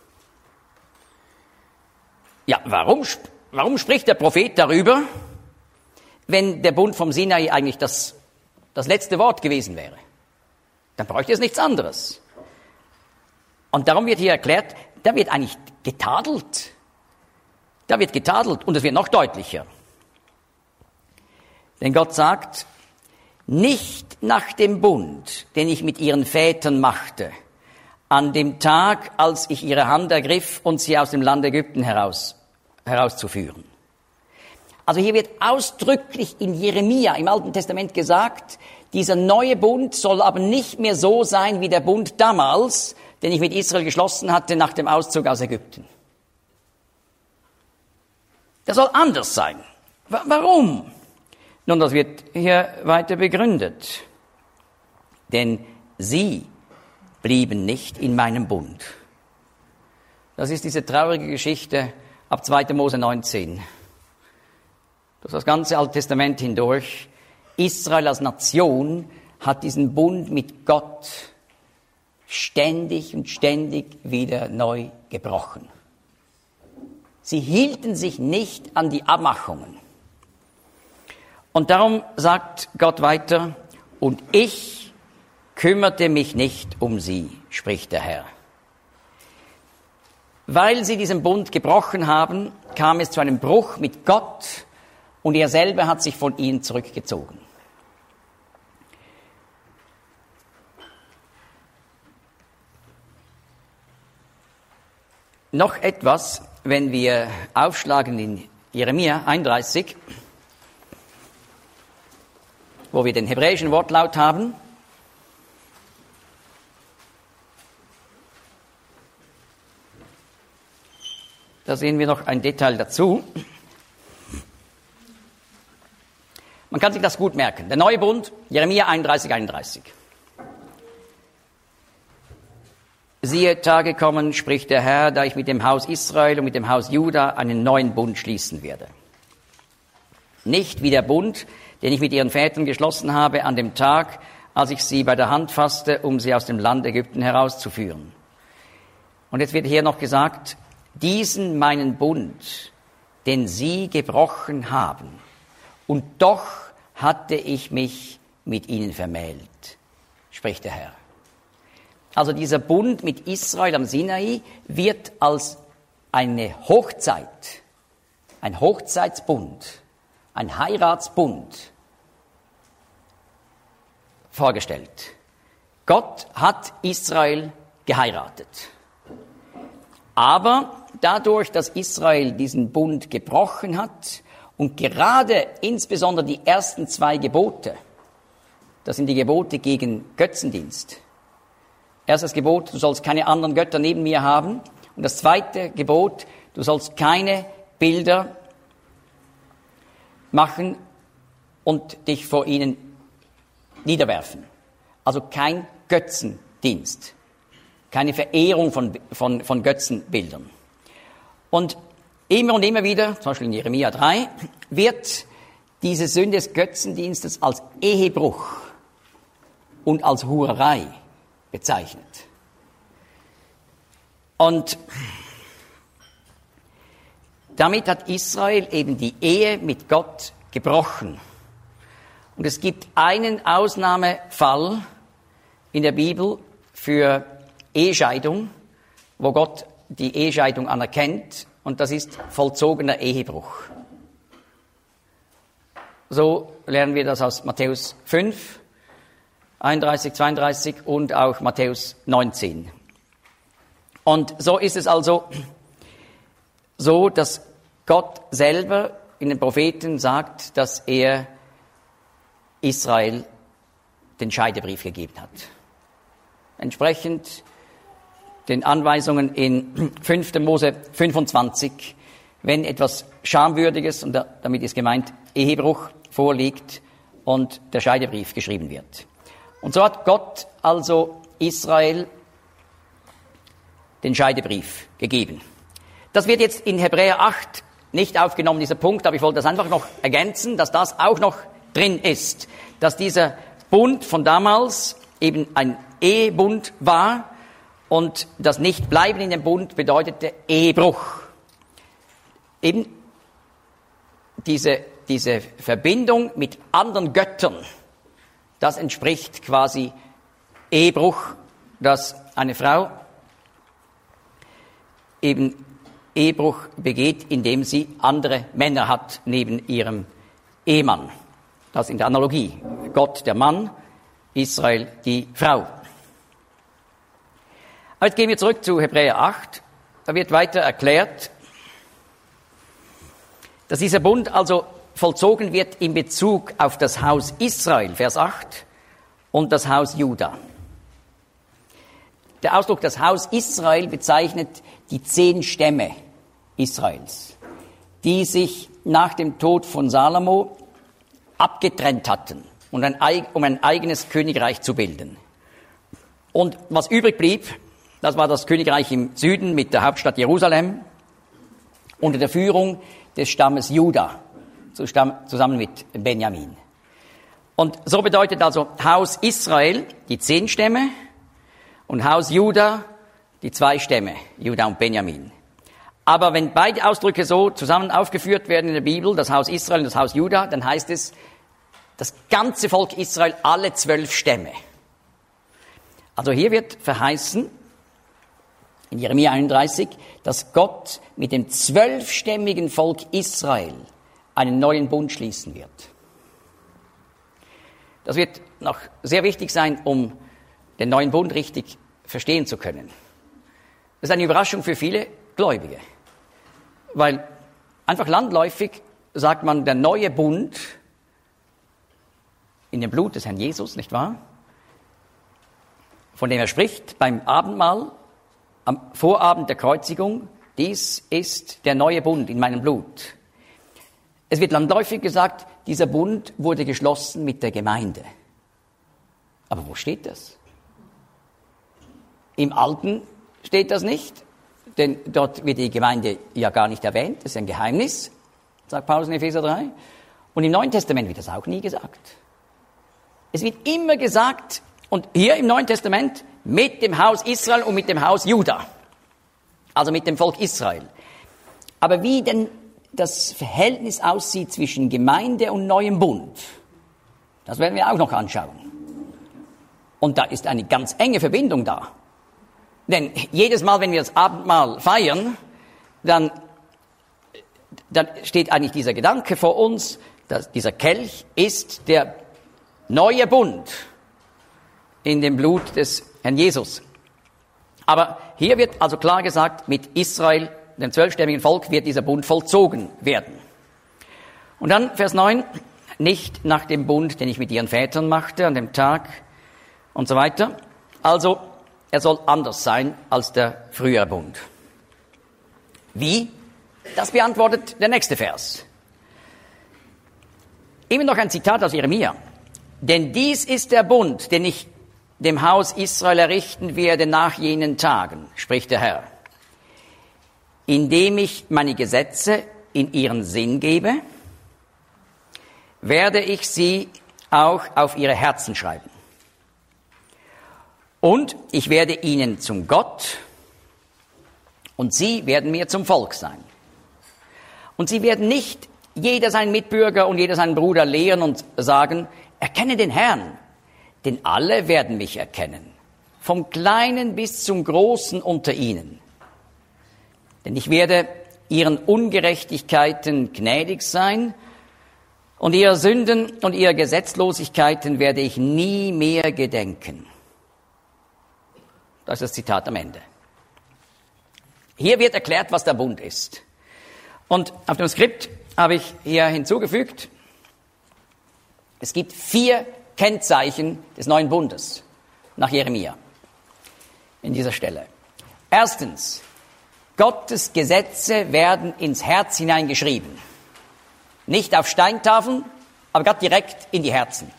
Ja, warum, warum spricht der Prophet darüber, wenn der Bund vom Sinai eigentlich das, das letzte Wort gewesen wäre? Dann bräuchte es nichts anderes. Und darum wird hier erklärt, da wird eigentlich getadelt. Da wird getadelt und es wird noch deutlicher. Denn Gott sagt, nicht nach dem Bund, den ich mit ihren Vätern machte, an dem Tag, als ich ihre Hand ergriff und sie aus dem Land Ägypten heraus, herauszuführen. Also hier wird ausdrücklich in Jeremia im Alten Testament gesagt, dieser neue Bund soll aber nicht mehr so sein wie der Bund damals, den ich mit Israel geschlossen hatte nach dem Auszug aus Ägypten. Der soll anders sein. Warum? Nun, das wird hier weiter begründet. Denn sie blieben nicht in meinem Bund. Das ist diese traurige Geschichte ab zweiter Mose neunzehn. Durch das ganze Alte Testament hindurch. Israel als Nation hat diesen Bund mit Gott ständig und ständig wieder neu gebrochen. Sie hielten sich nicht an die Abmachungen. Und darum sagt Gott weiter, und ich kümmerte mich nicht um sie, spricht der Herr. Weil sie diesen Bund gebrochen haben, kam es zu einem Bruch mit Gott und er selber hat sich von ihnen zurückgezogen. noch etwas, wenn wir aufschlagen in Jeremia einunddreißig, wo wir den hebräischen Wortlaut haben. Da sehen wir noch ein Detail dazu. Man kann sich das gut merken. Der neue Bund, Jeremia einunddreißig, einunddreißig. Siehe, Tage kommen, spricht der Herr, da ich mit dem Haus Israel und mit dem Haus Juda einen neuen Bund schließen werde. Nicht wie der Bund, den ich mit ihren Vätern geschlossen habe an dem Tag, als ich sie bei der Hand fasste, um sie aus dem Land Ägypten herauszuführen. Und jetzt wird hier noch gesagt, diesen meinen Bund, den sie gebrochen haben, und doch hatte ich mich mit ihnen vermählt, spricht der Herr. Also dieser Bund mit Israel am Sinai wird als eine Hochzeit, ein Hochzeitsbund, ein Heiratsbund vorgestellt. Gott hat Israel geheiratet. Aber dadurch, dass Israel diesen Bund gebrochen hat und gerade insbesondere die ersten zwei Gebote, das sind die Gebote gegen Götzendienst. Erstes Gebot, du sollst keine anderen Götter neben mir haben. Und das zweite Gebot, du sollst keine Bilder machen und dich vor ihnen niederwerfen. Also kein Götzendienst, keine Verehrung von, von, von Götzenbildern. Und immer und immer wieder, zum Beispiel in Jeremia drei, wird diese Sünde des Götzendienstes als Ehebruch und als Hurerei bezeichnet. Und damit hat Israel eben die Ehe mit Gott gebrochen. Und es gibt einen Ausnahmefall in der Bibel für Ehescheidung, wo Gott die Ehescheidung anerkennt, und das ist vollzogener Ehebruch. So lernen wir das aus Matthäus fünf, einunddreißig, zweiunddreißig und auch Matthäus neunzehn. Und so ist es also so, dass Gott selber in den Propheten sagt, dass er Israel den Scheidebrief gegeben hat. Entsprechend den Anweisungen in fünfter Mose fünfundzwanzig, wenn etwas Schamwürdiges, und damit ist gemeint Ehebruch, vorliegt und der Scheidebrief geschrieben wird. Und so hat Gott also Israel den Scheidebrief gegeben. Das wird jetzt in Hebräer acht nicht aufgenommen, dieser Punkt, aber ich wollte das einfach noch ergänzen, dass das auch noch drin ist, dass dieser Bund von damals eben ein Ehebund war und das Nichtbleiben in dem Bund bedeutete Ehebruch. Eben diese, diese Verbindung mit anderen Göttern, das entspricht quasi Ehebruch, dass eine Frau eben Ehebruch begeht, indem sie andere Männer hat neben ihrem Ehemann. Das in der Analogie. Gott der Mann, Israel die Frau. Aber jetzt gehen wir zurück zu Hebräer acht. Da wird weiter erklärt, dass dieser Bund also vollzogen wird in Bezug auf das Haus Israel, Vers acht, und das Haus Juda. Der Ausdruck das Haus Israel bezeichnet die zehn Stämme Israels, die sich nach dem Tod von Salomo abgetrennt hatten, um ein, um ein eigenes Königreich zu bilden. Und was übrig blieb, das war das Königreich im Süden mit der Hauptstadt Jerusalem unter der Führung des Stammes Juda, zusammen mit Benjamin. Und so bedeutet also Haus Israel die zehn Stämme und Haus Juda die zwei Stämme, Juda und Benjamin. Aber wenn beide Ausdrücke so zusammen aufgeführt werden in der Bibel, das Haus Israel und das Haus Juda, dann heißt es, das ganze Volk Israel, alle zwölf Stämme. Also hier wird verheißen, in Jeremia einunddreißig, dass Gott mit dem zwölfstämmigen Volk Israel einen neuen Bund schließen wird. Das wird noch sehr wichtig sein, um den neuen Bund richtig verstehen zu können. Das ist eine Überraschung für viele Gläubige. Weil einfach landläufig sagt man, der neue Bund in dem Blut des Herrn Jesus, nicht wahr? Von dem er spricht beim Abendmahl, am Vorabend der Kreuzigung, dies ist der neue Bund in meinem Blut. Es wird landläufig gesagt, dieser Bund wurde geschlossen mit der Gemeinde. Aber wo steht das? Im Alten steht das nicht, denn dort wird die Gemeinde ja gar nicht erwähnt, das ist ein Geheimnis, sagt Paulus in Epheser drei. Und im Neuen Testament wird das auch nie gesagt. Es wird immer gesagt, und hier im Neuen Testament, mit dem Haus Israel und mit dem Haus Juda. Also mit dem Volk Israel. Aber wie denn das Verhältnis aussieht zwischen Gemeinde und neuem Bund, das werden wir auch noch anschauen. Und da ist eine ganz enge Verbindung da. Denn jedes Mal, wenn wir das Abendmahl feiern, dann, dann steht eigentlich dieser Gedanke vor uns, dass dieser Kelch ist der neue Bund in dem Blut des Herrn Jesus. Aber hier wird also klar gesagt, mit Israel, dem zwölfstämmigen Volk, wird dieser Bund vollzogen werden. Und dann Vers neun, nicht nach dem Bund, den ich mit ihren Vätern machte, an dem Tag und so weiter. Also, er soll anders sein als der frühere Bund. Wie? Das beantwortet der nächste Vers. Immer noch ein Zitat aus Jeremia. Denn dies ist der Bund, den ich dem Haus Israel errichten werde nach jenen Tagen, spricht der Herr, indem ich meine Gesetze in ihren Sinn gebe, werde ich sie auch auf ihre Herzen schreiben. Und ich werde ihnen zum Gott und sie werden mir zum Volk sein. Und sie werden nicht jeder seinen Mitbürger und jeder seinen Bruder lehren und sagen, erkenne den Herrn, denn alle werden mich erkennen, vom Kleinen bis zum Großen unter ihnen. Denn ich werde ihren Ungerechtigkeiten gnädig sein und ihrer Sünden und ihrer Gesetzlosigkeiten werde ich nie mehr gedenken. Das ist das Zitat am Ende. Hier wird erklärt, was der Bund ist. Und auf dem Skript habe ich hier hinzugefügt, es gibt vier Kennzeichen des neuen Bundes nach Jeremia in dieser Stelle. Erstens, Gottes Gesetze werden ins Herz hineingeschrieben. Nicht auf Steintafeln, aber Gott direkt in die Herzen.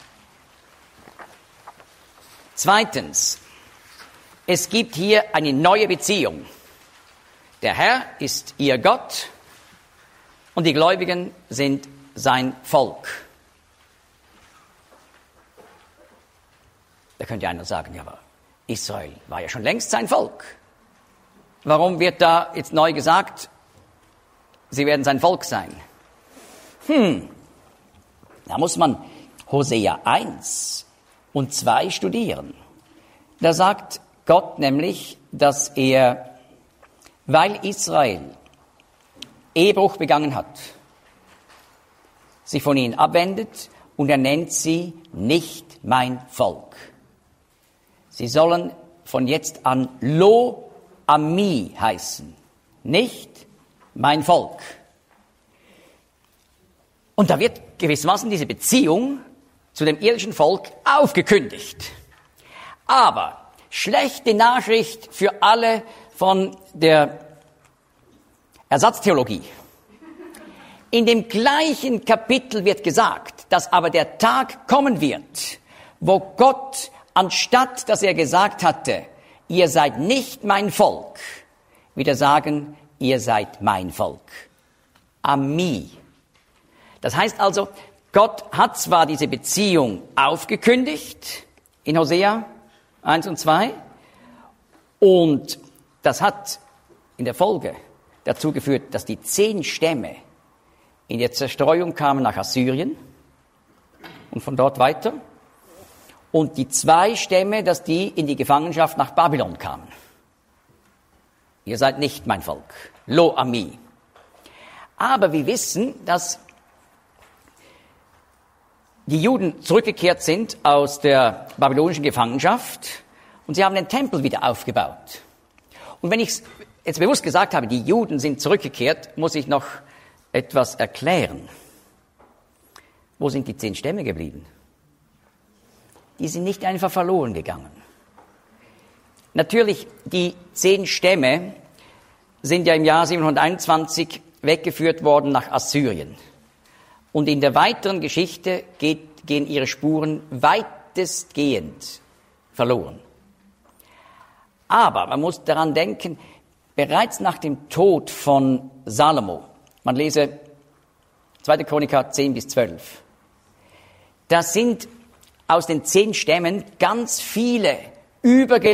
Zweitens, es gibt hier eine neue Beziehung. Der Herr ist ihr Gott und die Gläubigen sind sein Volk. Da könnte einer sagen, ja, aber Israel war ja schon längst sein Volk. Warum wird da jetzt neu gesagt, sie werden sein Volk sein? Hm, da muss man Hosea eins und zwei studieren. Da sagt Gott nämlich, dass er, weil Israel Ehebruch begangen hat, sich von ihnen abwendet und er nennt sie nicht mein Volk. Sie sollen von jetzt an Lo Ami heißen, nicht mein Volk. Und da wird gewissermaßen diese Beziehung zu dem irdischen Volk aufgekündigt. Aber schlechte Nachricht für alle von der Ersatztheologie. In dem gleichen Kapitel wird gesagt, dass aber der Tag kommen wird, wo Gott, anstatt dass er gesagt hatte, ihr seid nicht mein Volk, wieder sagen, ihr seid mein Volk. Ami. Das heißt also, Gott hat zwar diese Beziehung aufgekündigt in Hosea eins und zwei und das hat in der Folge dazu geführt, dass die zehn Stämme in der Zerstreuung kamen nach Assyrien und von dort weiter und die zwei Stämme, dass die in die Gefangenschaft nach Babylon kamen. Ihr seid nicht mein Volk. Lo Ami. Aber wir wissen, dass die Juden zurückgekehrt sind aus der babylonischen Gefangenschaft und sie haben den Tempel wieder aufgebaut. Und wenn ich jetzt bewusst gesagt habe, die Juden sind zurückgekehrt, muss ich noch etwas erklären. Wo sind die zehn Stämme geblieben? Die sind nicht einfach verloren gegangen. Natürlich, die zehn Stämme sind ja im Jahr siebenhunderteinundzwanzig weggeführt worden nach Assyrien. Und in der weiteren Geschichte geht, gehen ihre Spuren weitestgehend verloren. Aber man muss daran denken, bereits nach dem Tod von Salomo, man lese zweite Chroniker zehn bis zwölf, da sind aus den zehn Stämmen ganz viele übergelegt.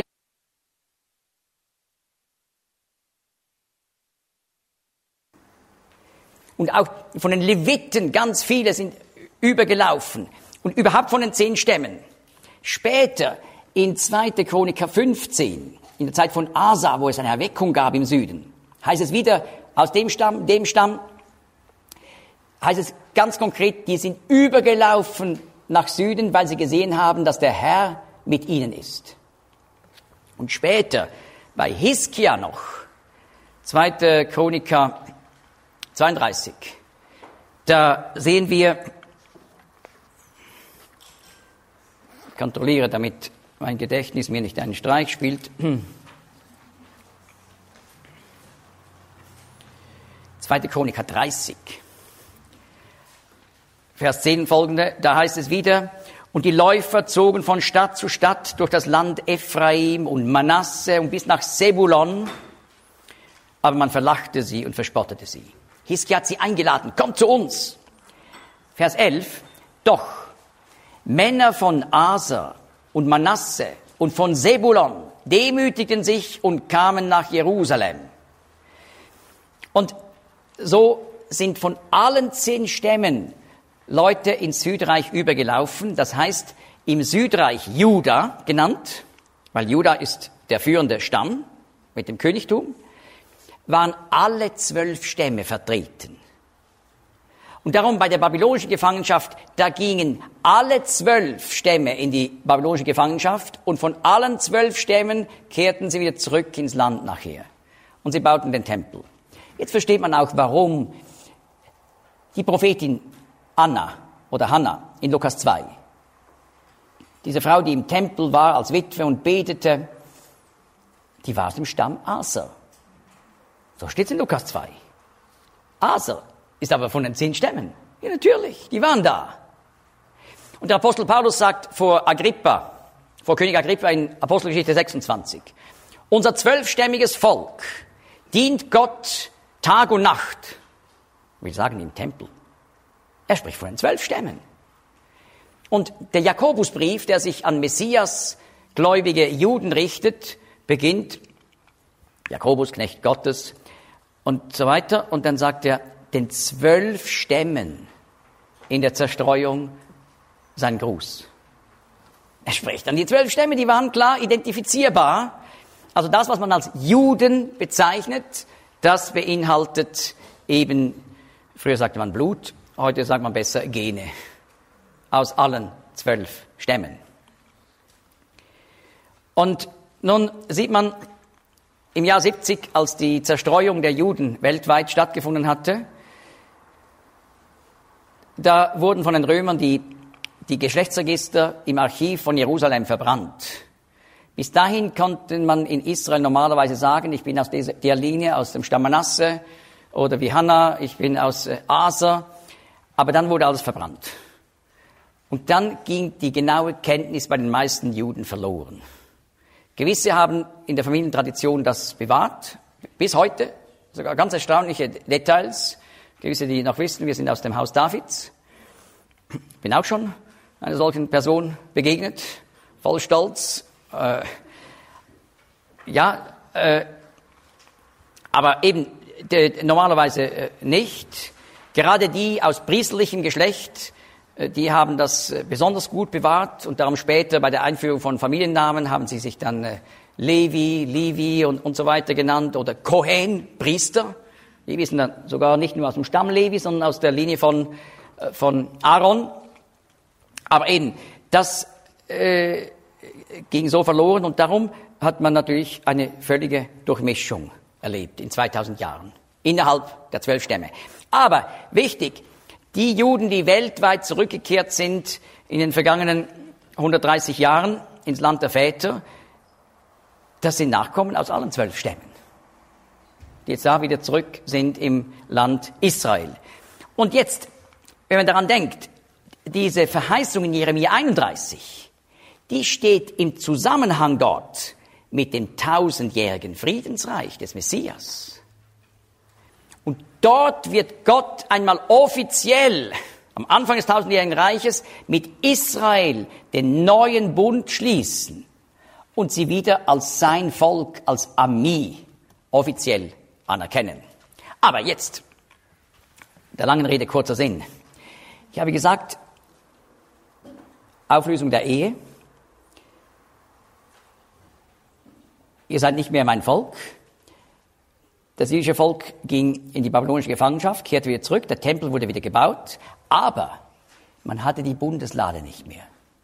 Und auch von den Leviten ganz viele sind übergelaufen. Und überhaupt von den zehn Stämmen. Später in zweite Chroniker fünfzehn, in der Zeit von Asa, wo es eine Erweckung gab im Süden, heißt es wieder aus dem Stamm, dem Stamm, heißt es ganz konkret, die sind übergelaufen nach Süden, weil sie gesehen haben, dass der Herr mit ihnen ist. Und später bei Hiskia noch, zweite Chroniker zweiunddreißig, da sehen wir, ich kontrolliere, damit mein Gedächtnis mir nicht einen Streich spielt, zweite Chroniker dreißig, Vers zehn folgende, da heißt es wieder, und die Läufer zogen von Stadt zu Stadt durch das Land Ephraim und Manasse und bis nach Sebulon, aber man verlachte sie und verspottete sie. Hiskia hat sie eingeladen, kommt zu uns. Vers elf, doch Männer von Aser und Manasse und von Sebulon demütigten sich und kamen nach Jerusalem. Und so sind von allen zehn Stämmen Leute ins Südreich übergelaufen. Das heißt, im Südreich Juda genannt, weil Juda ist der führende Stamm mit dem Königtum, waren alle zwölf Stämme vertreten. Und darum bei der babylonischen Gefangenschaft, da gingen alle zwölf Stämme in die babylonische Gefangenschaft und von allen zwölf Stämmen kehrten sie wieder zurück ins Land nachher. Und sie bauten den Tempel. Jetzt versteht man auch, warum die Prophetin Anna oder Hannah in Lukas zwei, diese Frau, die im Tempel war als Witwe und betete, die war aus dem Stamm Aser. So steht es in Lukas zwei. Aser ist aber von den zehn Stämmen. Ja, natürlich, die waren da. Und der Apostel Paulus sagt vor Agrippa, vor König Agrippa in Apostelgeschichte sechsundzwanzig, unser zwölfstämmiges Volk dient Gott Tag und Nacht. Wir sagen im Tempel. Er spricht von den zwölf Stämmen. Und der Jakobusbrief, der sich an Messias gläubige Juden richtet, beginnt, Jakobus, Knecht Gottes, und so weiter. Und dann sagt er, den zwölf Stämmen in der Zerstreuung sein Gruß. Er spricht an die zwölf Stämme, die waren klar identifizierbar. Also das, was man als Juden bezeichnet, das beinhaltet eben, früher sagte man Blut, heute sagt man besser Gene aus allen zwölf Stämmen. Und nun sieht man, im Jahr siebzig, als die Zerstreuung der Juden weltweit stattgefunden hatte, da wurden von den Römern die, die Geschlechtsregister im Archiv von Jerusalem verbrannt. Bis dahin konnte man in Israel normalerweise sagen, ich bin aus dieser, der Linie, aus dem Stamm Manasse, oder wie Hannah, ich bin aus äh, Aser, aber dann wurde alles verbrannt. Und dann ging die genaue Kenntnis bei den meisten Juden verloren. Gewisse haben in der Familientradition das bewahrt, bis heute, sogar ganz erstaunliche Details. Gewisse, die noch wissen, wir sind aus dem Haus Davids. Ich bin auch schon einer solchen Person begegnet, voll Stolz. Äh, ja, äh, aber eben de, normalerweise äh, nicht. Gerade die aus priesterlichem Geschlecht, die haben das besonders gut bewahrt und darum später bei der Einführung von Familiennamen haben sie sich dann äh, Levi, Levi und, und so weiter genannt oder Kohen, Priester. Die wissen dann sogar nicht nur aus dem Stamm Levi, sondern aus der Linie von, äh, von Aaron. Aber eben, das äh, ging so verloren und darum hat man natürlich eine völlige Durchmischung erlebt in zweitausend Jahren, innerhalb der zwölf Stämme. Aber wichtig, die Juden, die weltweit zurückgekehrt sind in den vergangenen hundertdreißig Jahren ins Land der Väter, das sind Nachkommen aus allen zwölf Stämmen, die jetzt da wieder zurück sind im Land Israel. Und jetzt, wenn man daran denkt, diese Verheißung in Jeremia einunddreißig, die steht im Zusammenhang dort mit dem tausendjährigen Friedensreich des Messias. Und dort wird Gott einmal offiziell am Anfang des tausendjährigen Reiches mit Israel den neuen Bund schließen und sie wieder als sein Volk, als Ami, offiziell anerkennen. Aber jetzt, der langen Rede kurzer Sinn. Ich habe gesagt, Auflösung der Ehe. Ihr seid nicht mehr mein Volk. Das jüdische Volk ging in die babylonische Gefangenschaft, kehrte wieder zurück, der Tempel wurde wieder gebaut, aber man hatte die Bundeslade nicht mehr.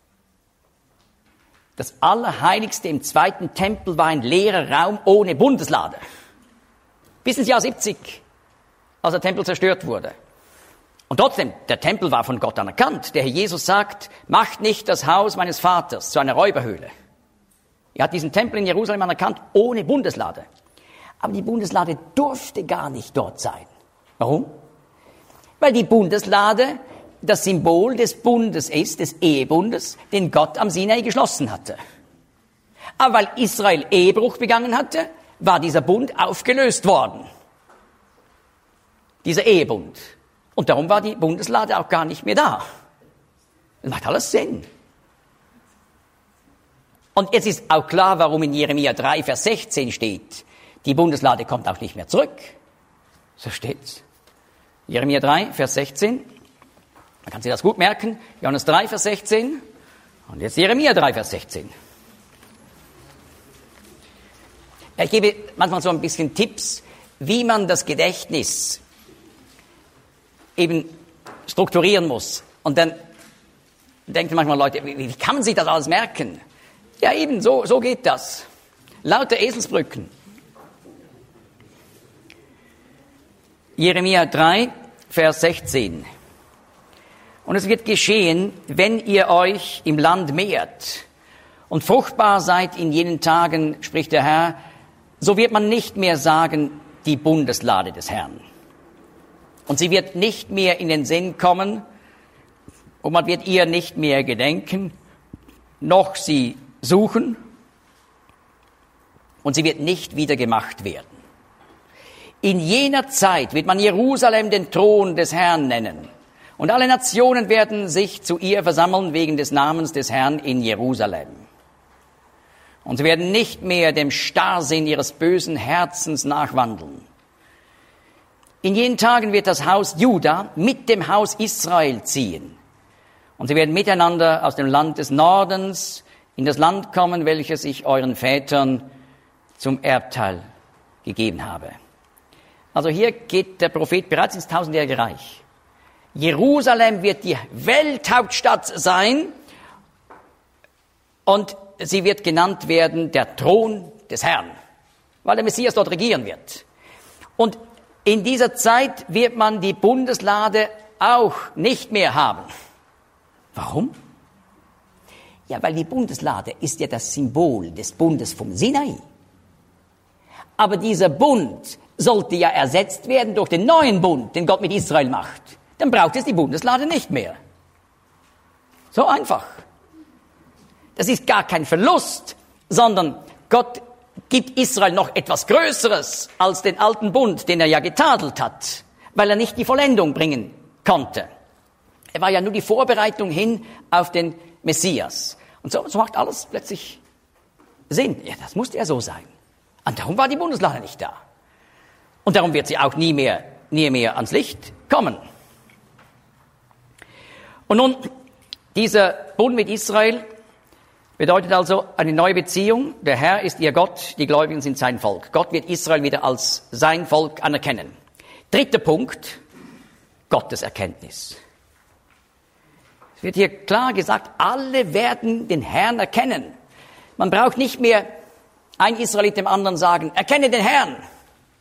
Das Allerheiligste im zweiten Tempel war ein leerer Raum ohne Bundeslade. Bis ins Jahr siebzig, als der Tempel zerstört wurde. Und trotzdem, der Tempel war von Gott anerkannt. Der Herr Jesus sagt, macht nicht das Haus meines Vaters zu einer Räuberhöhle. Er hat diesen Tempel in Jerusalem anerkannt, ohne Bundeslade. Aber die Bundeslade durfte gar nicht dort sein. Warum? Weil die Bundeslade das Symbol des Bundes ist, des Ehebundes, den Gott am Sinai geschlossen hatte. Aber weil Israel Ehebruch begangen hatte, war dieser Bund aufgelöst worden. Dieser Ehebund. Und darum war die Bundeslade auch gar nicht mehr da. Das macht alles Sinn. Und jetzt ist auch klar, warum in Jeremia drei, Vers sechzehn steht, die Bundeslade kommt auch nicht mehr zurück. So steht's. Jeremia drei, Vers sechzehn. Man kann sich das gut merken. Johannes drei, Vers sechzehn. Und jetzt Jeremia drei, Vers sechzehn. Ich gebe manchmal so ein bisschen Tipps, wie man das Gedächtnis eben strukturieren muss. Und dann denken manchmal Leute, wie, wie kann man sich das alles merken? Ja, eben, so, so geht das. Lauter Eselsbrücken. Jeremia drei, Vers sechzehn. Und es wird geschehen, wenn ihr euch im Land mehrt und fruchtbar seid in jenen Tagen, spricht der Herr, so wird man nicht mehr sagen, die Bundeslade des Herrn. Und sie wird nicht mehr in den Sinn kommen und man wird ihr nicht mehr gedenken, noch sie suchen und sie wird nicht wieder gemacht werden. In jener Zeit wird man Jerusalem den Thron des Herrn nennen. Und alle Nationen werden sich zu ihr versammeln wegen des Namens des Herrn in Jerusalem. Und sie werden nicht mehr dem Starrsinn ihres bösen Herzens nachwandeln. In jenen Tagen wird das Haus Juda mit dem Haus Israel ziehen. Und sie werden miteinander aus dem Land des Nordens in das Land kommen, welches ich euren Vätern zum Erbteil gegeben habe. Also hier geht der Prophet bereits ins tausendjährige Reich. Jerusalem wird die Welthauptstadt sein und sie wird genannt werden der Thron des Herrn, weil der Messias dort regieren wird. Und in dieser Zeit wird man die Bundeslade auch nicht mehr haben. Warum? Ja, weil die Bundeslade ist ja das Symbol des Bundes vom Sinai. Aber dieser Bund sollte ja ersetzt werden durch den neuen Bund, den Gott mit Israel macht. Dann braucht es die Bundeslade nicht mehr. So einfach. Das ist gar kein Verlust, sondern Gott gibt Israel noch etwas Größeres als den alten Bund, den er ja getadelt hat, weil er nicht die Vollendung bringen konnte. Er war ja nur die Vorbereitung hin auf den Messias. Und so, so macht alles plötzlich Sinn. Ja, das musste ja so sein. Und darum war die Bundeslade nicht da. Und darum wird sie auch nie mehr, nie mehr ans Licht kommen. Und nun, dieser Bund mit Israel bedeutet also eine neue Beziehung. Der Herr ist ihr Gott, die Gläubigen sind sein Volk. Gott wird Israel wieder als sein Volk anerkennen. Dritter Punkt, Gottes Erkenntnis. Es wird hier klar gesagt, alle werden den Herrn erkennen. Man braucht nicht mehr ein Israelit dem anderen sagen, erkenne den Herrn.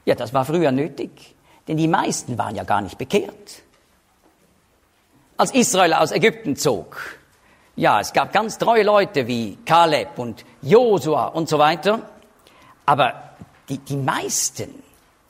Ja, das war früher nötig, denn die meisten waren ja gar nicht bekehrt. Als Israel aus Ägypten zog, ja, es gab ganz treue Leute wie Kaleb und Josua und so weiter, aber die, die meisten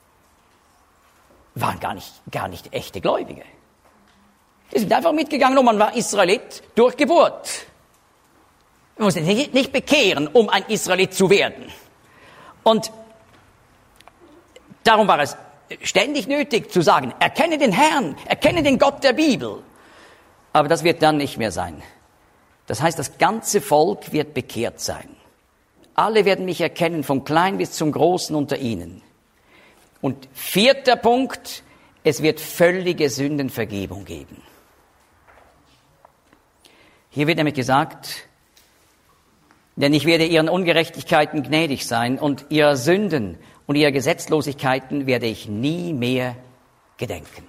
waren gar nicht, gar nicht echte Gläubige. Die sind einfach mitgegangen und man war Israelit durch Geburt. Man musste sich nicht bekehren, um ein Israelit zu werden. Und darum war es ständig nötig zu sagen, erkenne den Herrn, erkenne den Gott der Bibel. Aber das wird dann nicht mehr sein. Das heißt, das ganze Volk wird bekehrt sein. Alle werden mich erkennen, vom Kleinen bis zum Großen unter ihnen. Und vierter Punkt, es wird völlige Sündenvergebung geben. Hier wird nämlich gesagt, denn ich werde ihren Ungerechtigkeiten gnädig sein und ihrer Sünden und ihrer Gesetzlosigkeiten werde ich nie mehr gedenken.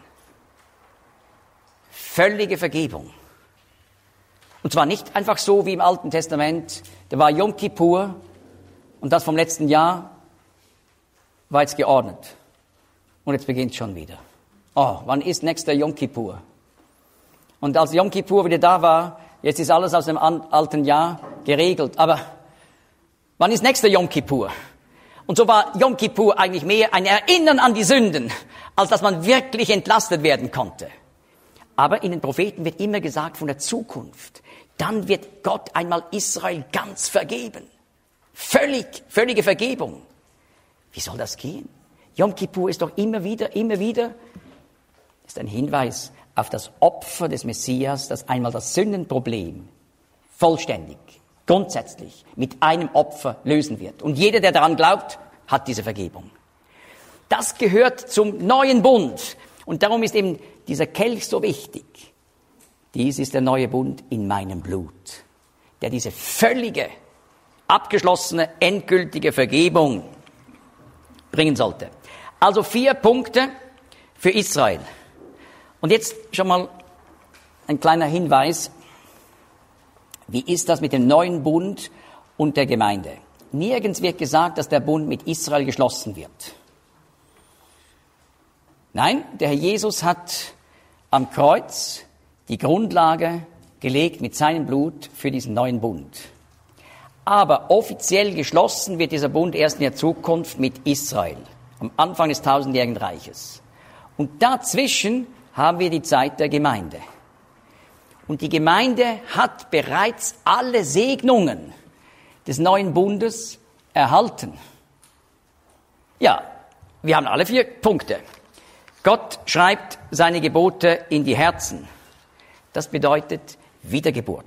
Völlige Vergebung. Und zwar nicht einfach so wie im Alten Testament, da war Yom Kippur und das vom letzten Jahr war jetzt geordnet. Und jetzt beginnt schon wieder. Oh, wann ist nächster Yom Kippur? Und als Yom Kippur wieder da war, jetzt ist alles aus dem alten Jahr geregelt. Aber wann ist nächster Yom Kippur? Und so war Yom Kippur eigentlich mehr ein Erinnern an die Sünden, als dass man wirklich entlastet werden konnte. Aber in den Propheten wird immer gesagt von der Zukunft. Dann wird Gott einmal Israel ganz vergeben. Völlig, völlige Vergebung. Wie soll das gehen? Yom Kippur ist doch immer wieder, immer wieder, ist ein Hinweis auf das Opfer des Messias, das einmal das Sündenproblem vollständig, grundsätzlich mit einem Opfer lösen wird. Und jeder, der daran glaubt, hat diese Vergebung. Das gehört zum neuen Bund. Und darum ist eben dieser Kelch so wichtig. Dies ist der neue Bund in meinem Blut, der diese völlige, abgeschlossene, endgültige Vergebung bringen sollte. Also vier Punkte für Israel. Und jetzt schon mal ein kleiner Hinweis. Wie ist das mit dem neuen Bund und der Gemeinde? Nirgends wird gesagt, dass der Bund mit Israel geschlossen wird. Nein, der Herr Jesus hat am Kreuz die Grundlage gelegt mit seinem Blut für diesen neuen Bund. Aber offiziell geschlossen wird dieser Bund erst in der Zukunft mit Israel, am Anfang des tausendjährigen Reiches. Und dazwischen haben wir die Zeit der Gemeinde. Und die Gemeinde hat bereits alle Segnungen des neuen Bundes erhalten. Ja, wir haben alle vier Punkte. Gott schreibt seine Gebote in die Herzen. Das bedeutet Wiedergeburt.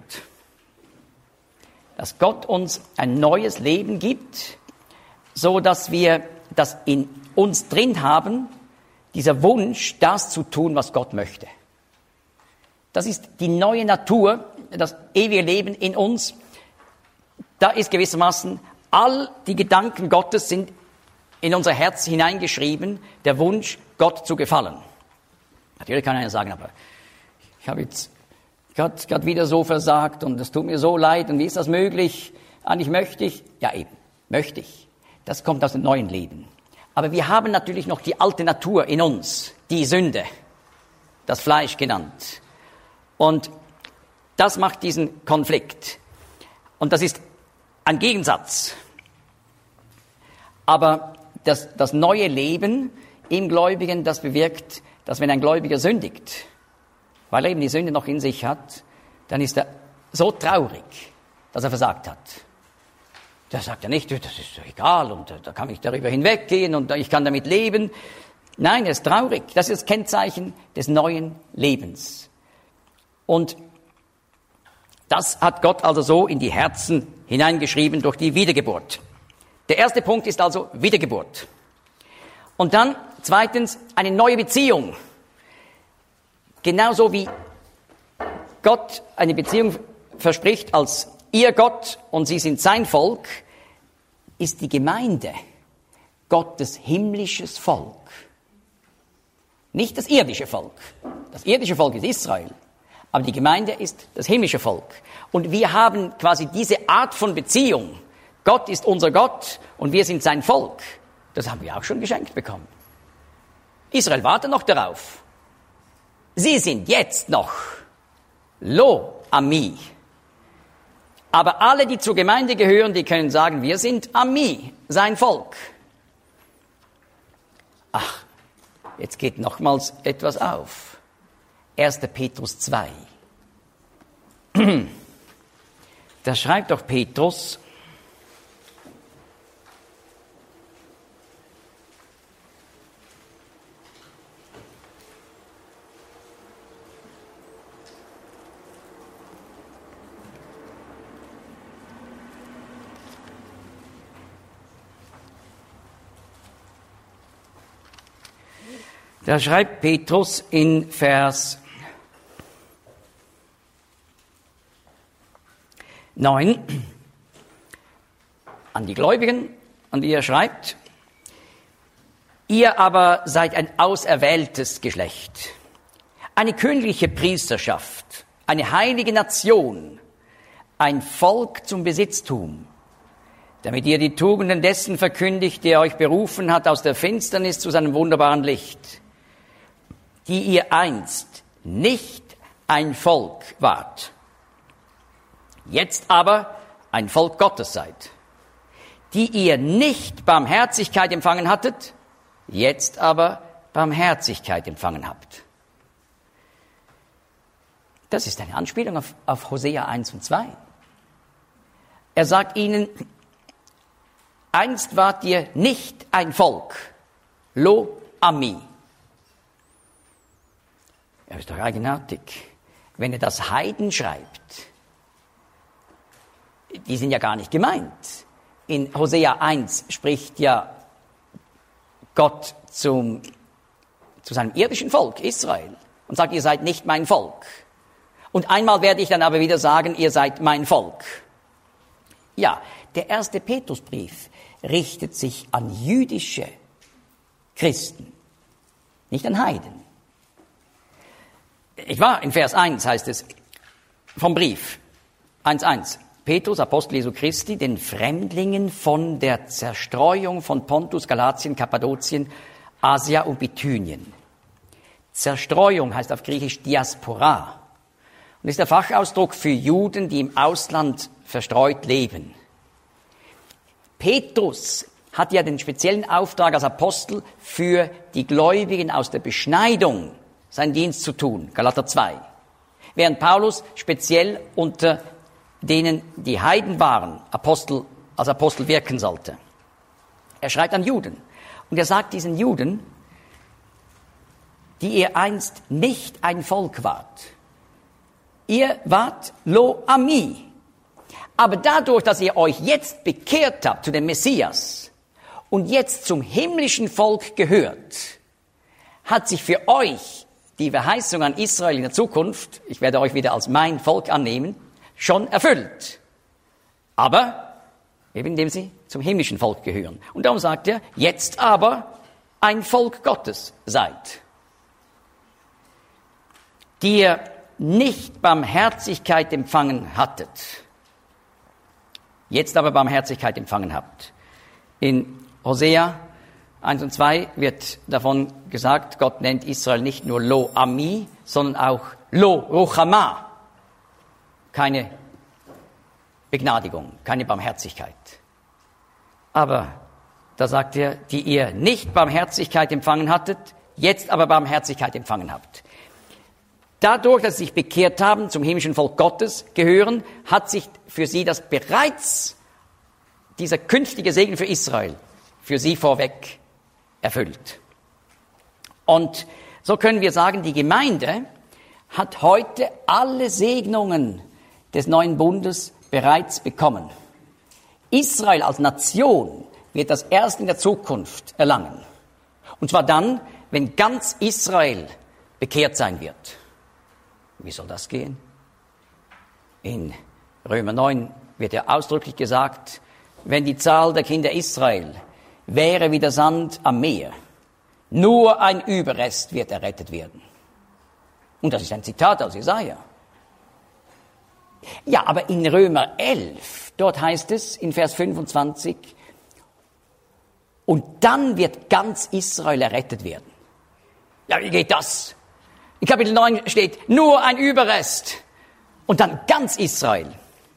Dass Gott uns ein neues Leben gibt, so dass wir das in uns drin haben, dieser Wunsch, das zu tun, was Gott möchte. Das ist die neue Natur, das ewige Leben in uns. Da ist gewissermaßen all die Gedanken Gottes sind in unser Herz hineingeschrieben, der Wunsch, Gott zu gefallen. Natürlich kann einer sagen, aber ich habe jetzt gerade wieder so versagt und es tut mir so leid und wie ist das möglich? Eigentlich möchte ich, ja eben, möchte ich. Das kommt aus dem neuen Leben. Aber wir haben natürlich noch die alte Natur in uns, die Sünde, das Fleisch genannt. Und das macht diesen Konflikt. Und das ist ein Gegensatz. Aber das, das neue Leben im Gläubigen, das bewirkt, dass wenn ein Gläubiger sündigt, weil er eben die Sünde noch in sich hat, dann ist er so traurig, dass er versagt hat. Der sagt ja nicht, das ist doch egal und da kann ich darüber hinweggehen und ich kann damit leben. Nein, er ist traurig. Das ist das Kennzeichen des neuen Lebens. Und das hat Gott also so in die Herzen hineingeschrieben durch die Wiedergeburt. Der erste Punkt ist also Wiedergeburt. Und dann zweitens eine neue Beziehung. Genauso wie Gott eine Beziehung verspricht als ihr Gott und sie sind sein Volk, ist die Gemeinde Gottes himmlisches Volk. Nicht das irdische Volk. Das irdische Volk ist Israel. Aber die Gemeinde ist das himmlische Volk. Und wir haben quasi diese Art von Beziehung. Gott ist unser Gott und wir sind sein Volk. Das haben wir auch schon geschenkt bekommen. Israel wartet noch darauf. Sie sind jetzt noch Lo Ami. Aber alle, die zur Gemeinde gehören, die können sagen, wir sind Ami, sein Volk. Ach, jetzt geht nochmals etwas auf. erster Petrus zwei. Da schreibt doch Petrus, Da schreibt Petrus in Vers neun an die Gläubigen, an die er schreibt, ihr aber seid ein auserwähltes Geschlecht, eine königliche Priesterschaft, eine heilige Nation, ein Volk zum Besitztum, damit ihr die Tugenden dessen verkündigt, der euch berufen hat aus der Finsternis zu seinem wunderbaren Licht, die ihr einst nicht ein Volk wart, jetzt aber ein Volk Gottes seid, die ihr nicht Barmherzigkeit empfangen hattet, jetzt aber Barmherzigkeit empfangen habt. Das ist eine Anspielung auf, auf Hosea eins und zwei. Er sagt ihnen, einst wart ihr nicht ein Volk, Lo Ami. Er ist doch eigenartig, wenn er das Heiden schreibt. Die sind ja gar nicht gemeint. In Hosea eins spricht ja Gott zum, zu seinem irdischen Volk, Israel, und sagt, ihr seid nicht mein Volk. Und einmal werde ich dann aber wieder sagen, ihr seid mein Volk. Ja, der erste Petrusbrief richtet sich an jüdische Christen, nicht an Heiden. Ich war in Vers eins, heißt es, vom Brief, eins eins. Petrus, Apostel Jesu Christi, den Fremdlingen von der Zerstreuung von Pontus, Galatien, Kappadokien, Asia und Bithynien. Zerstreuung heißt auf Griechisch Diaspora und ist der Fachausdruck für Juden, die im Ausland verstreut leben. Petrus hat ja den speziellen Auftrag als Apostel für die Gläubigen aus der Beschneidung seinen Dienst zu tun, Galater zwei. Während Paulus speziell unter denen die Heiden waren, Apostel, als Apostel wirken sollte. Er schreibt an Juden. Und er sagt diesen Juden, die ihr einst nicht ein Volk wart. Ihr wart Lo Ami. Aber dadurch, dass ihr euch jetzt bekehrt habt zu dem Messias und jetzt zum himmlischen Volk gehört, hat sich für euch die Verheißung an Israel in der Zukunft, ich werde euch wieder als mein Volk annehmen, schon erfüllt. Aber eben indem sie zum himmlischen Volk gehören. Und darum sagt er, jetzt aber ein Volk Gottes seid, die ihr nicht Barmherzigkeit empfangen hattet, jetzt aber Barmherzigkeit empfangen habt. In Hosea eins und zwei wird davon gesagt, Gott nennt Israel nicht nur Lo Ami, sondern auch Lo Ruchama. Keine Begnadigung, keine Barmherzigkeit. Aber da sagt er, die ihr nicht Barmherzigkeit empfangen hattet, jetzt aber Barmherzigkeit empfangen habt. Dadurch, dass sie sich bekehrt haben, zum himmlischen Volk Gottes gehören, hat sich für sie das bereits, dieser künftige Segen für Israel, für sie vorweg erfüllt. Und so können wir sagen, die Gemeinde hat heute alle Segnungen des neuen Bundes bereits bekommen. Israel als Nation wird das erst in der Zukunft erlangen. Und zwar dann, wenn ganz Israel bekehrt sein wird. Wie soll das gehen? In Römer neun wird ja ausdrücklich gesagt, wenn die Zahl der Kinder Israel wäre wie der Sand am Meer, nur ein Überrest wird errettet werden. Und das ist ein Zitat aus Jesaja. Ja, aber in Römer elf, dort heißt es in Vers fünfundzwanzig, Und dann wird ganz Israel errettet werden. Ja, wie geht das? In Kapitel neun steht, nur ein Überrest. Und dann ganz Israel.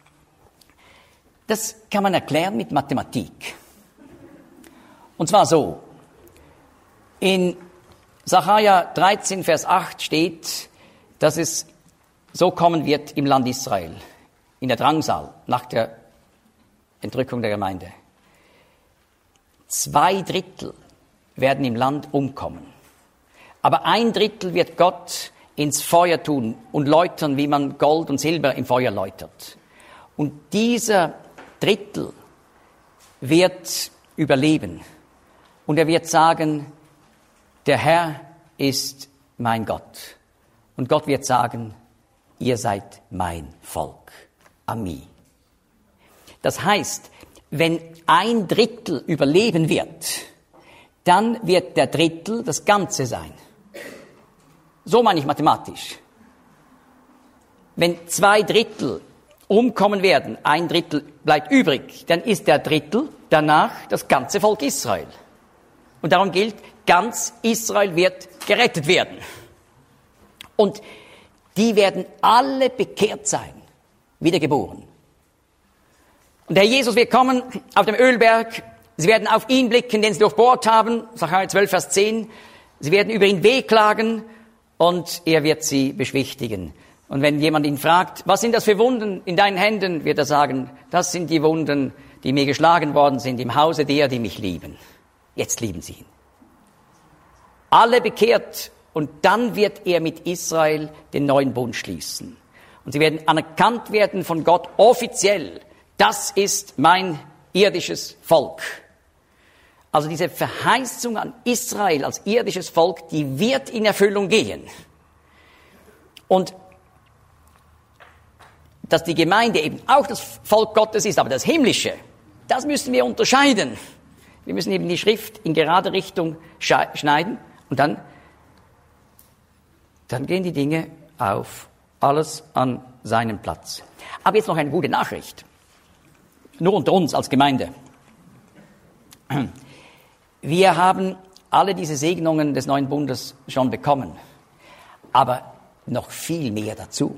Das kann man erklären mit Mathematik. Und zwar so. In Sacharja dreizehn, Vers acht steht, dass es so kommen wird im Land Israel, in der Drangsal, nach der Entrückung der Gemeinde. Zwei Drittel werden im Land umkommen. Aber ein Drittel wird Gott ins Feuer tun und läutern, wie man Gold und Silber im Feuer läutert. Und dieser Drittel wird überleben. Und er wird sagen, der Herr ist mein Gott. Und Gott wird sagen, ihr seid mein Volk. Ami. Das heißt, wenn ein Drittel überleben wird, dann wird der Drittel das Ganze sein. So meine ich mathematisch. Wenn zwei Drittel umkommen werden, ein Drittel bleibt übrig, dann ist der Drittel danach das ganze Volk Israel. Und darum gilt, ganz Israel wird gerettet werden. Und die werden alle bekehrt sein, wiedergeboren. Und der Jesus wird kommen auf dem Ölberg. Sie werden auf ihn blicken, den sie durchbohrt haben. Sacharja zwölf, Vers zehn. Sie werden über ihn wehklagen und er wird sie beschwichtigen. Und wenn jemand ihn fragt, was sind das für Wunden in deinen Händen, wird er sagen, das sind die Wunden, die mir geschlagen worden sind im Hause der, die mich lieben. Jetzt lieben sie ihn. Alle bekehrt und dann wird er mit Israel den neuen Bund schließen. Und sie werden anerkannt werden von Gott offiziell. Das ist mein irdisches Volk. Also diese Verheißung an Israel als irdisches Volk, die wird in Erfüllung gehen. Und dass die Gemeinde eben auch das Volk Gottes ist, aber das Himmlische, das müssen wir unterscheiden. Wir müssen eben die Schrift in gerade Richtung schneiden und dann, dann gehen die Dinge auf, alles an seinen Platz. Aber jetzt noch eine gute Nachricht. Nur unter uns als Gemeinde. Wir haben alle diese Segnungen des neuen Bundes schon bekommen, aber noch viel mehr dazu.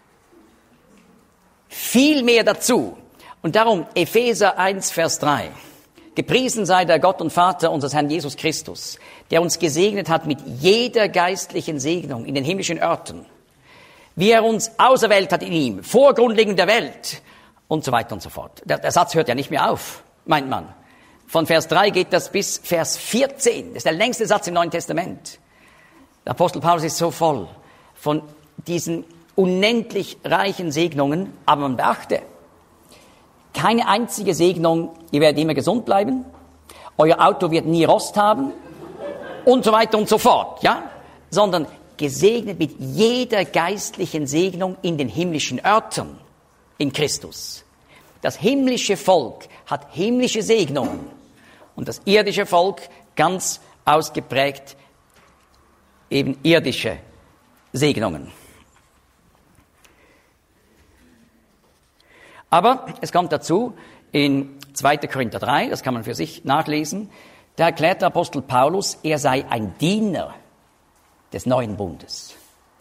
Viel mehr dazu. Und darum Epheser eins, Vers drei. Gepriesen sei der Gott und Vater unseres Herrn Jesus Christus, der uns gesegnet hat mit jeder geistlichen Segnung in den himmlischen Örtern, wie er uns auserwählt hat in ihm, vor Grundlegung der Welt und so weiter und so fort. Der, der Satz hört ja nicht mehr auf, meint man. Von Vers drei geht das bis Vers vierzehn. Das ist der längste Satz im Neuen Testament. Der Apostel Paulus ist so voll von diesen unendlich reichen Segnungen, aber man beachte, keine einzige Segnung, ihr werdet immer gesund bleiben, euer Auto wird nie Rost haben und so weiter und so fort, ja? Sondern gesegnet mit jeder geistlichen Segnung in den himmlischen Örtern in Christus. Das himmlische Volk hat himmlische Segnungen und das irdische Volk ganz ausgeprägt eben irdische Segnungen. Aber es kommt dazu, in zweiter Korinther drei, das kann man für sich nachlesen, da erklärt der Apostel Paulus, er sei ein Diener des neuen Bundes.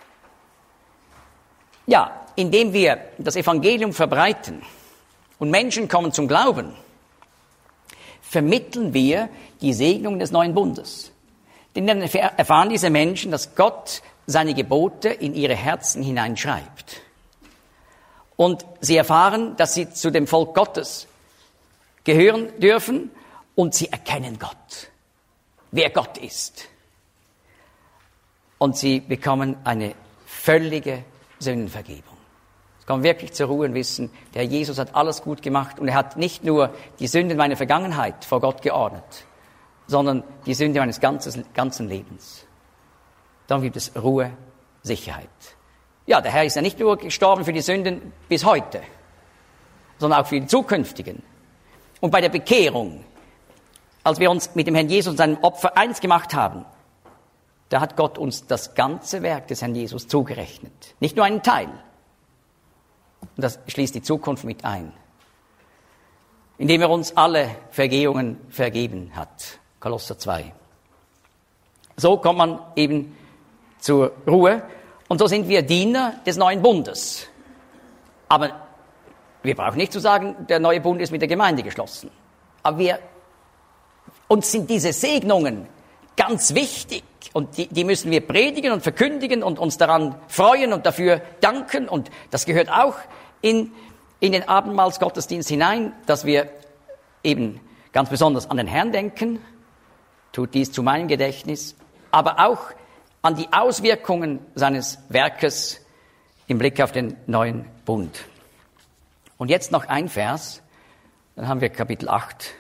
Ja, indem wir das Evangelium verbreiten und Menschen kommen zum Glauben, vermitteln wir die Segnung des neuen Bundes. Denn dann erfahren diese Menschen, dass Gott seine Gebote in ihre Herzen hineinschreibt. Und sie erfahren, dass sie zu dem Volk Gottes gehören dürfen und sie erkennen Gott, wer Gott ist. Und sie bekommen eine völlige Sündenvergebung. Sie kommen wirklich zur Ruhe und wissen, der Jesus hat alles gut gemacht und er hat nicht nur die Sünde meiner Vergangenheit vor Gott geordnet, sondern die Sünde meines ganzen, ganzen Lebens. Dann gibt es Ruhe, Sicherheit. Ja, der Herr ist ja nicht nur gestorben für die Sünden bis heute, sondern auch für die zukünftigen. Und bei der Bekehrung, als wir uns mit dem Herrn Jesus und seinem Opfer eins gemacht haben, da hat Gott uns das ganze Werk des Herrn Jesus zugerechnet. Nicht nur einen Teil. Und das schließt die Zukunft mit ein. Indem er uns alle Vergehungen vergeben hat. Kolosser zwei. So kommt man eben zur Ruhe und so sind wir Diener des neuen Bundes. Aber wir brauchen nicht zu sagen, der neue Bund ist mit der Gemeinde geschlossen. Aber wir, uns sind diese Segnungen ganz wichtig und die, die müssen wir predigen und verkündigen und uns daran freuen und dafür danken. Und das gehört auch in, in den Abendmahlsgottesdienst hinein, dass wir eben ganz besonders an den Herrn denken, tut dies zu meinem Gedächtnis, aber auch an die Auswirkungen seines Werkes im Blick auf den neuen Bund. Und jetzt noch ein Vers, dann haben wir Kapitel acht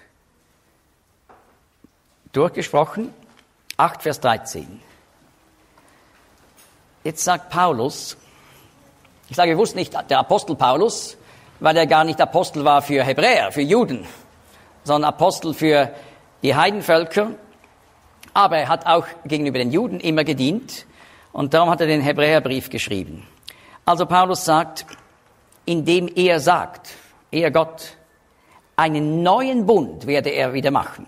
durchgesprochen. acht, Vers dreizehn. Jetzt sagt Paulus, ich sage bewusst nicht der Apostel Paulus, weil er gar nicht Apostel war für Hebräer, für Juden, sondern Apostel für die Heidenvölker. Aber er hat auch gegenüber den Juden immer gedient und darum hat er den Hebräerbrief geschrieben. Also Paulus sagt, indem er sagt, er Gott, einen neuen Bund werde er wieder machen.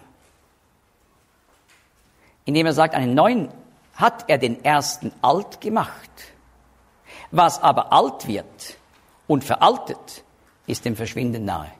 Indem er sagt, einen neuen, hat er den ersten alt gemacht. Was aber alt wird und veraltet, ist dem Verschwinden nahe.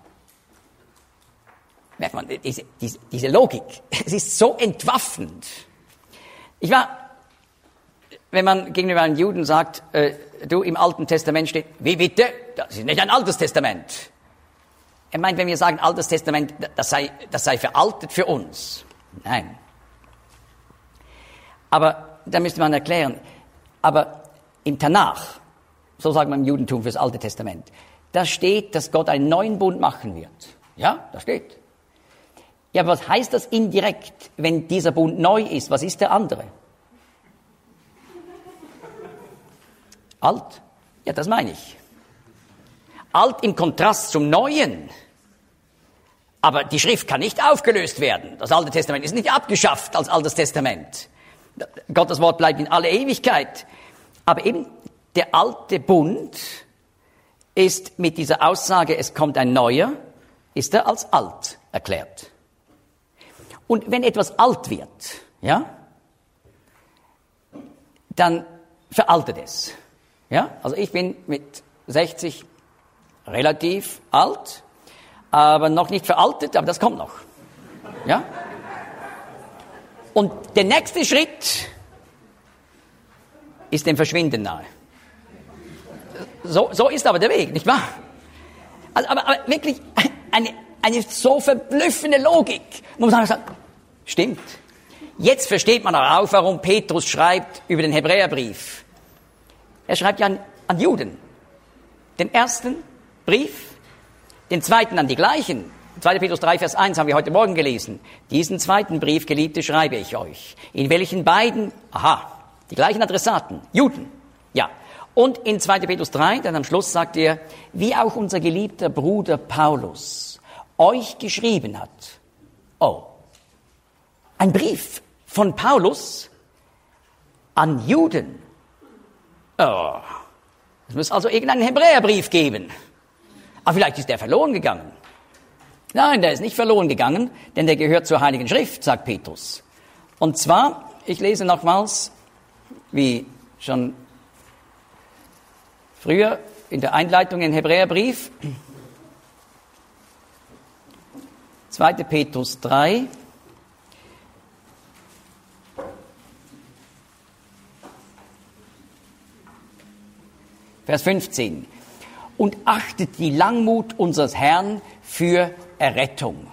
Merkt man, diese, diese, diese Logik, es ist so entwaffnend. Ich war, wenn man gegenüber einem Juden sagt, äh, du, im Alten Testament steht, wie bitte? Das ist nicht ein Altes Testament. Er meint, wenn wir sagen Altes Testament, das sei, das sei veraltet für uns. Nein. Aber da müsste man erklären, aber im Tanach, so sagt man im Judentum fürs Alte Testament, da steht, dass Gott einen neuen Bund machen wird. Ja, da steht. Ja, aber was heißt das indirekt, wenn dieser Bund neu ist? Was ist der andere? Alt? Ja, das meine ich. Alt im Kontrast zum Neuen. Aber die Schrift kann nicht aufgelöst werden. Das Alte Testament ist nicht abgeschafft als Altes Testament. Gottes Wort bleibt in alle Ewigkeit. Aber eben der alte Bund ist mit dieser Aussage, es kommt ein neuer, ist er als alt erklärt. Und wenn etwas alt wird, ja, dann veraltet es. Ja, also ich bin mit sechzig relativ alt, aber noch nicht veraltet, aber das kommt noch. Ja? Und der nächste Schritt ist dem Verschwinden nahe. So, so ist aber der Weg, nicht wahr? Also, aber, aber wirklich eine, eine so verblüffende Logik. Man muss sagen, stimmt. Jetzt versteht man auch, warum Petrus schreibt über den Hebräerbrief. Er schreibt ja an, an Juden. Den ersten Brief, den zweiten an die gleichen. zweiter Petrus drei, Vers eins haben wir heute Morgen gelesen. Diesen zweiten Brief, Geliebte, schreibe ich euch. In welchen beiden, aha, die gleichen Adressaten, Juden. Ja. Und in zweiter Petrus drei, dann am Schluss sagt er, wie auch unser geliebter Bruder Paulus euch geschrieben hat. Oh, ein Brief von Paulus an Juden. Oh, es muss also irgendeinen Hebräerbrief geben. Aber vielleicht ist der verloren gegangen. Nein, der ist nicht verloren gegangen, denn der gehört zur Heiligen Schrift, sagt Petrus. Und zwar, ich lese nochmals, wie schon früher in der Einleitung in den Hebräerbrief, zweiter Petrus drei, Vers fünfzehn. Und achtet die Langmut unseres Herrn für Errettung.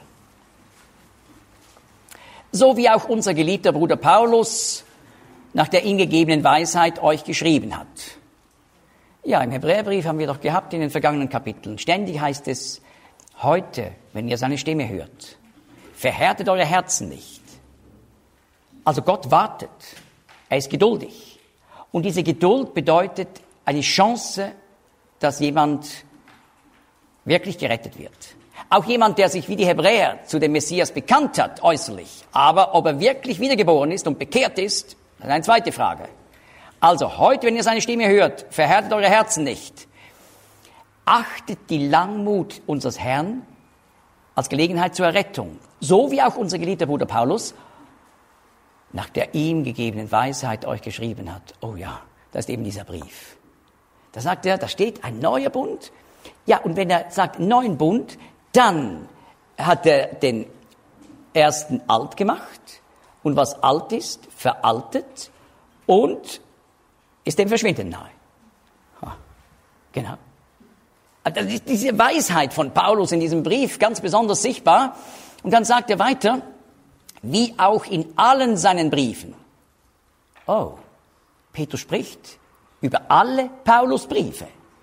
So wie auch unser geliebter Bruder Paulus nach der ihm gegebenen Weisheit euch geschrieben hat. Ja, im Hebräerbrief haben wir doch gehabt in den vergangenen Kapiteln. Ständig heißt es, heute, wenn ihr seine Stimme hört, verhärtet eure Herzen nicht. Also Gott wartet. Er ist geduldig. Und diese Geduld bedeutet eine Chance, dass jemand wirklich gerettet wird. Auch jemand, der sich wie die Hebräer zu dem Messias bekannt hat, äußerlich. Aber ob er wirklich wiedergeboren ist und bekehrt ist, das ist eine zweite Frage. Also heute, wenn ihr seine Stimme hört, verhärtet eure Herzen nicht. Achtet die Langmut unseres Herrn, als Gelegenheit zur Errettung. So wie auch unser geliebter Bruder Paulus nach der ihm gegebenen Weisheit euch geschrieben hat. Oh ja, das ist eben dieser Brief. Da sagt er, da steht ein neuer Bund. Ja, und wenn er sagt neuen Bund, dann hat er den ersten alt gemacht. Und was alt ist, veraltet und ist dem Verschwinden nahe. Ja, genau. Also diese Weisheit von Paulus in diesem Brief ganz besonders sichtbar. Und dann sagt er weiter, wie auch in allen seinen Briefen. Oh, Petrus spricht über alle Paulusbriefe.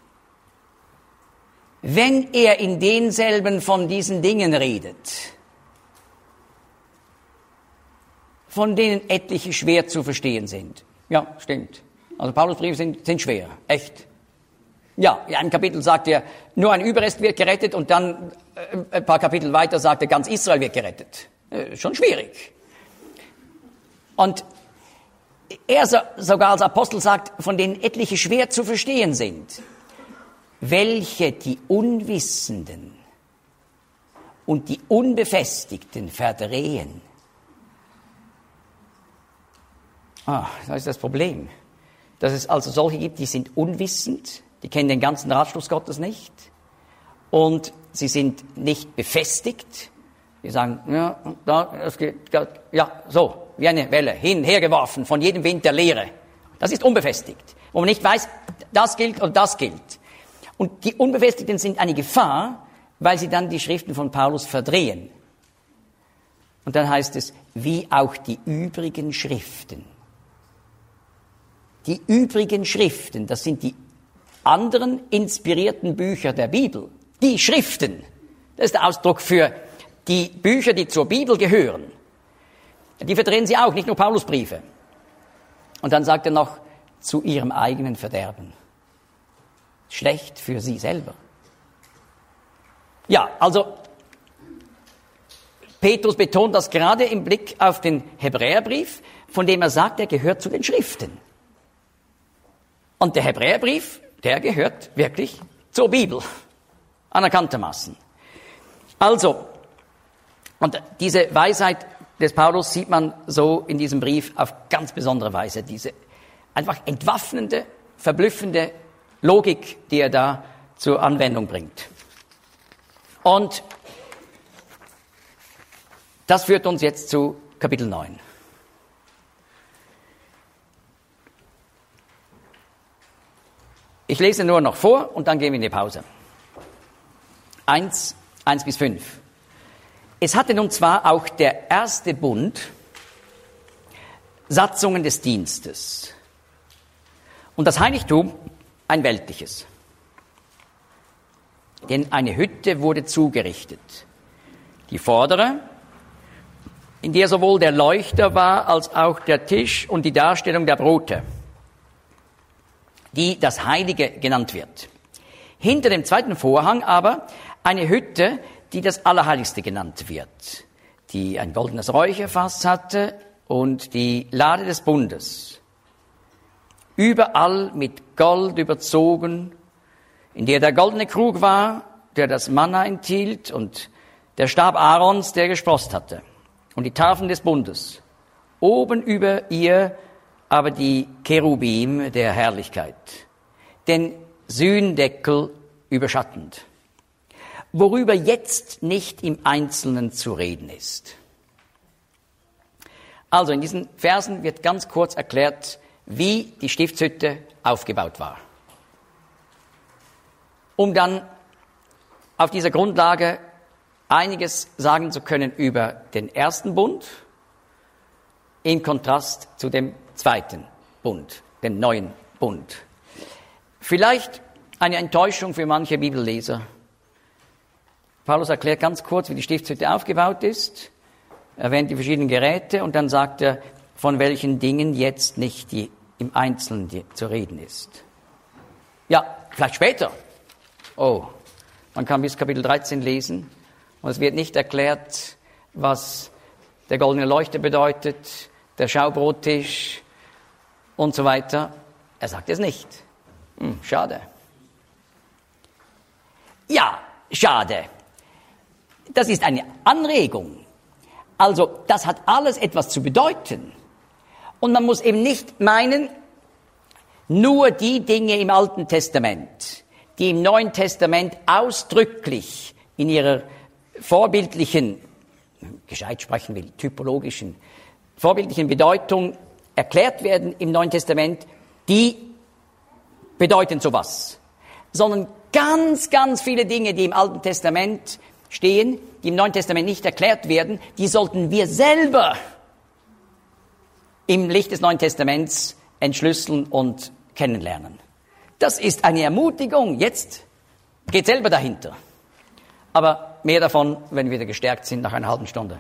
Wenn er in denselben von diesen Dingen redet, von denen etliche schwer zu verstehen sind. Ja, stimmt. Also Paulusbriefe sind, sind schwer, echt. Ja, in einem Kapitel sagt er, nur ein Überrest wird gerettet und dann äh, ein paar Kapitel weiter sagt er, ganz Israel wird gerettet. Äh, schon schwierig. Und er so, sogar als Apostel sagt, von denen etliche schwer zu verstehen sind, welche die Unwissenden und die Unbefestigten verdrehen. Ah, das ist das Problem. Dass es also solche gibt, die sind unwissend, die kennen den ganzen Ratschluss Gottes nicht und sie sind nicht befestigt. Die sagen, ja, da, das geht, ja, so, wie eine Welle, hin, hergeworfen von jedem Wind der Lehre. Das ist unbefestigt, wo man nicht weiß, das gilt und das gilt. Und die Unbefestigten sind eine Gefahr, weil sie dann die Schriften von Paulus verdrehen. Und dann heißt es, wie auch die übrigen Schriften. Die übrigen Schriften, das sind die anderen inspirierten Bücher der Bibel. Die Schriften, das ist der Ausdruck für die Bücher, die zur Bibel gehören. Die verdrehen sie auch, nicht nur Paulusbriefe. Und dann sagt er noch, zu ihrem eigenen Verderben. Schlecht für sie selber. Ja, also Petrus betont das gerade im Blick auf den Hebräerbrief, von dem er sagt, er gehört zu den Schriften. Und der Hebräerbrief, der gehört wirklich zur Bibel, anerkanntermaßen. Also, und diese Weisheit des Paulus sieht man so in diesem Brief auf ganz besondere Weise, diese einfach entwaffnende, verblüffende Logik, die er da zur Anwendung bringt. Und das führt uns jetzt zu Kapitel neun. Ich lese nur noch vor und dann gehen wir in die Pause. Eins, eins bis fünf. Es hatte nun zwar auch der erste Bund Satzungen des Dienstes und das Heiligtum ein weltliches. Denn eine Hütte wurde zugerichtet. Die vordere, in der sowohl der Leuchter war als auch der Tisch und die Darstellung der Brote, die das Heilige genannt wird. Hinter dem zweiten Vorhang aber eine Hütte, die das Allerheiligste genannt wird, die ein goldenes Räucherfass hatte und die Lade des Bundes, überall mit Gold überzogen, in der der goldene Krug war, der das Manna enthielt, und der Stab Aarons, der gesproßt hatte, und die Tafeln des Bundes, oben über ihr aber die Cherubim der Herrlichkeit, den Sühndeckel überschattend, worüber jetzt nicht im Einzelnen zu reden ist. Also in diesen Versen wird ganz kurz erklärt, wie die Stiftshütte aufgebaut war. Um dann auf dieser Grundlage einiges sagen zu können über den ersten Bund, in Kontrast zu dem zweiten Bund, dem neuen Bund. Vielleicht eine Enttäuschung für manche Bibelleser. Paulus erklärt ganz kurz, wie die Stiftshütte aufgebaut ist, erwähnt die verschiedenen Geräte und dann sagt er, von welchen Dingen jetzt nicht die im Einzelnen die zu reden ist. Ja, vielleicht später. Oh, man kann bis Kapitel dreizehn lesen und es wird nicht erklärt, was der goldene Leuchter bedeutet, der Schaubrottisch und so weiter. Er sagt es nicht. Hm, schade. Ja, schade. Das ist eine Anregung. Also das hat alles etwas zu bedeuten. Und man muss eben nicht meinen, nur die Dinge im Alten Testament, die im Neuen Testament ausdrücklich in ihrer vorbildlichen, gescheit sprechen will, typologischen, vorbildlichen Bedeutung erklärt werden im Neuen Testament, die bedeuten sowas. Sondern ganz, ganz viele Dinge, die im Alten Testament stehen, die im Neuen Testament nicht erklärt werden, die sollten wir selber im Licht des Neuen Testaments entschlüsseln und kennenlernen. Das ist eine Ermutigung. Jetzt geht selber dahinter. Aber mehr davon, wenn wir wieder gestärkt sind nach einer halben Stunde.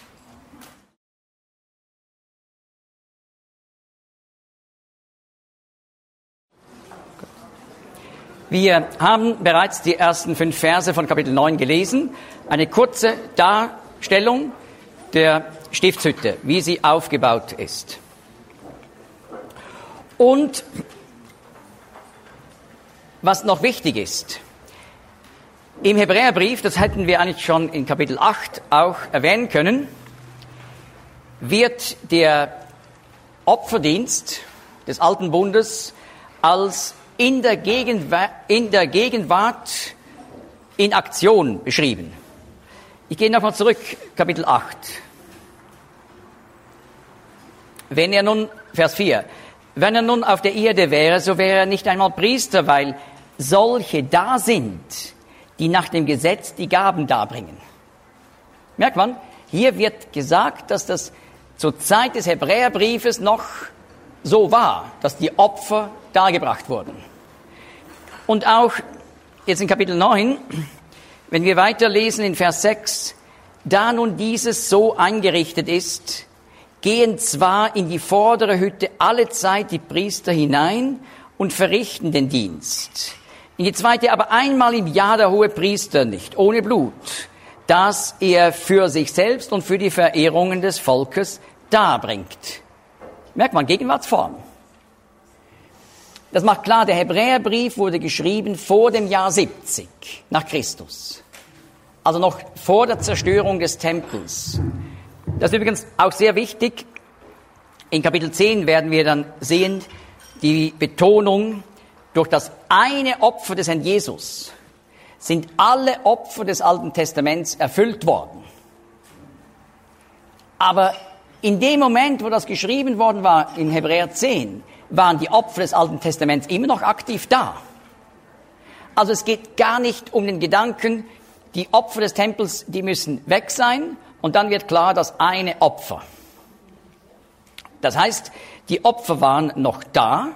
Wir haben bereits die ersten fünf Verse von Kapitel neun gelesen. Eine kurze Darstellung der Stiftshütte, wie sie aufgebaut ist. Und was noch wichtig ist, im Hebräerbrief, das hätten wir eigentlich schon in Kapitel acht auch erwähnen können, wird der Opferdienst des Alten Bundes als in der Gegenwart, in der Gegenwart in Aktion beschrieben. Ich gehe nochmal zurück, Kapitel acht. Wenn er nun, Vers vier, wenn er nun auf der Erde wäre, so wäre er nicht einmal Priester, weil solche da sind, die nach dem Gesetz die Gaben darbringen. Merkt man, hier wird gesagt, dass das zur Zeit des Hebräerbriefes noch so war, dass die Opfer dargebracht wurden. Und auch jetzt in Kapitel neun, wenn wir weiterlesen in Vers sechs, da nun dieses so eingerichtet ist, gehen zwar in die vordere Hütte alle Zeit die Priester hinein und verrichten den Dienst. In die zweite aber einmal im Jahr der Hohepriester nicht, ohne Blut, das er für sich selbst und für die Verehrungen des Volkes darbringt. Merkt man, Gegenwartsform. Das macht klar, der Hebräerbrief wurde geschrieben vor dem Jahr siebzig nach Christus. Also noch vor der Zerstörung des Tempels. Das ist übrigens auch sehr wichtig. In Kapitel zehn werden wir dann sehen, die Betonung, durch das eine Opfer des Herrn Jesus sind alle Opfer des Alten Testaments erfüllt worden. Aber in dem Moment, wo das geschrieben worden war, in Hebräer zehn, waren die Opfer des Alten Testaments immer noch aktiv da. Also es geht gar nicht um den Gedanken, die Opfer des Tempels, die müssen weg sein, und dann wird klar, das eine Opfer. Das heißt, die Opfer waren noch da,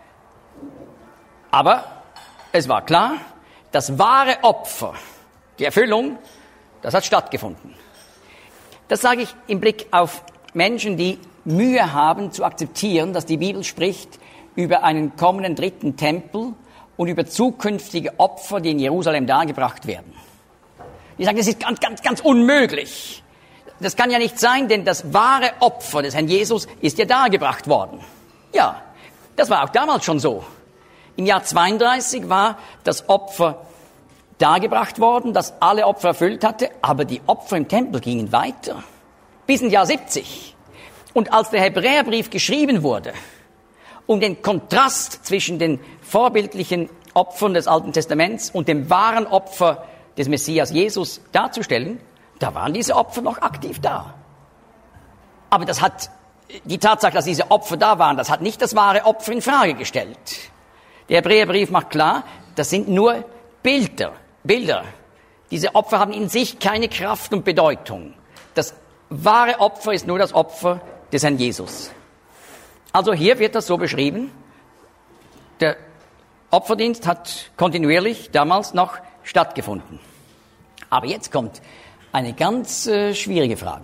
aber es war klar, das wahre Opfer, die Erfüllung, das hat stattgefunden. Das sage ich im Blick auf Menschen, die Mühe haben zu akzeptieren, dass die Bibel spricht über einen kommenden dritten Tempel und über zukünftige Opfer, die in Jerusalem dargebracht werden. Die sagen, das ist ganz, ganz, ganz unmöglich. Das kann ja nicht sein, denn das wahre Opfer des Herrn Jesus ist ja dargebracht worden. Ja, das war auch damals schon so. Im Jahr zweiunddreißig war das Opfer dargebracht worden, das alle Opfer erfüllt hatte, aber die Opfer im Tempel gingen weiter. Bis ins Jahr siebzig. Und als der Hebräerbrief geschrieben wurde, um den Kontrast zwischen den vorbildlichen Opfern des Alten Testaments und dem wahren Opfer des Messias Jesus darzustellen, da waren diese Opfer noch aktiv da. Aber das hat, die Tatsache, dass diese Opfer da waren, das hat nicht das wahre Opfer in Frage gestellt. Der Hebräerbrief macht klar, das sind nur Bilder, Bilder. Diese Opfer haben in sich keine Kraft und Bedeutung. Das wahre Opfer ist nur das Opfer des Herrn Jesus. Also hier wird das so beschrieben. Der Opferdienst hat kontinuierlich damals noch stattgefunden. Aber jetzt kommt eine ganz äh, schwierige Frage.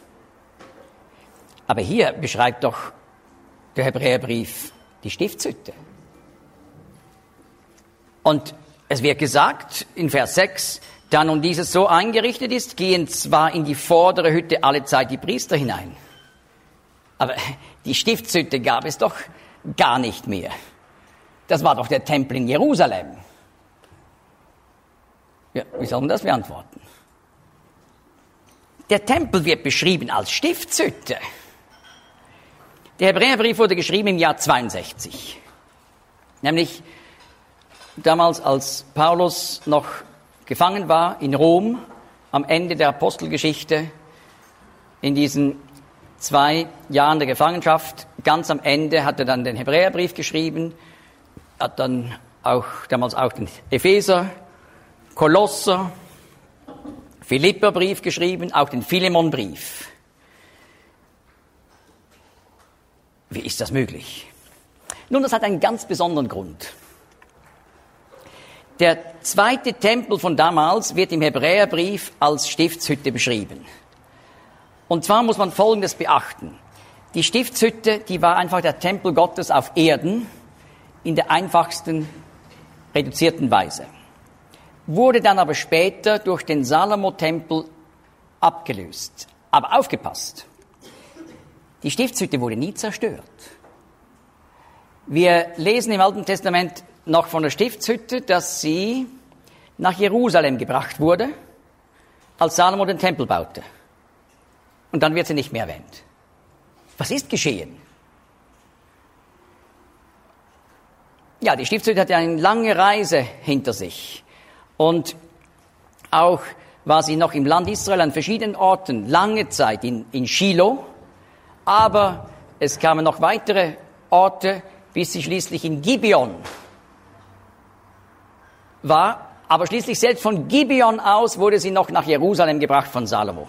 Aber hier beschreibt doch der Hebräerbrief die Stiftshütte. Und es wird gesagt in Vers sechs, da nun dieses so eingerichtet ist, gehen zwar in die vordere Hütte alle Zeit die Priester hinein. Aber die Stiftshütte gab es doch gar nicht mehr. Das war doch der Tempel in Jerusalem. Ja, wie soll man das beantworten? der Tempel wird beschrieben als Stiftshütte. Der Hebräerbrief wurde geschrieben im Jahr zweiundsechzig. Nämlich damals, als Paulus noch gefangen war in Rom, am Ende der Apostelgeschichte, in diesen zwei Jahren der Gefangenschaft, ganz am Ende hat er dann den Hebräerbrief geschrieben, hat dann auch damals auch den Epheser, Kolosser, Philipperbrief geschrieben, auch den Philemonbrief. Wie ist das möglich? Nun, das hat einen ganz besonderen Grund. Der zweite Tempel von damals wird im Hebräerbrief als Stiftshütte beschrieben. Und zwar muss man Folgendes beachten. Die Stiftshütte, die war einfach der Tempel Gottes auf Erden in der einfachsten, reduzierten Weise. Wurde dann aber später durch den Salomo-Tempel abgelöst. Aber aufgepasst, die Stiftshütte wurde nie zerstört. Wir lesen im Alten Testament noch von der Stiftshütte, dass sie nach Jerusalem gebracht wurde, als Salomo den Tempel baute. Und dann wird sie nicht mehr erwähnt. Was ist geschehen? Ja, die Stiftshütte hatte eine lange Reise hinter sich. Und auch war sie noch im Land Israel an verschiedenen Orten, lange Zeit in, in Shiloh. Aber es kamen noch weitere Orte, bis sie schließlich in Gibeon war. Aber schließlich selbst von Gibeon aus wurde sie noch nach Jerusalem gebracht von Salomo.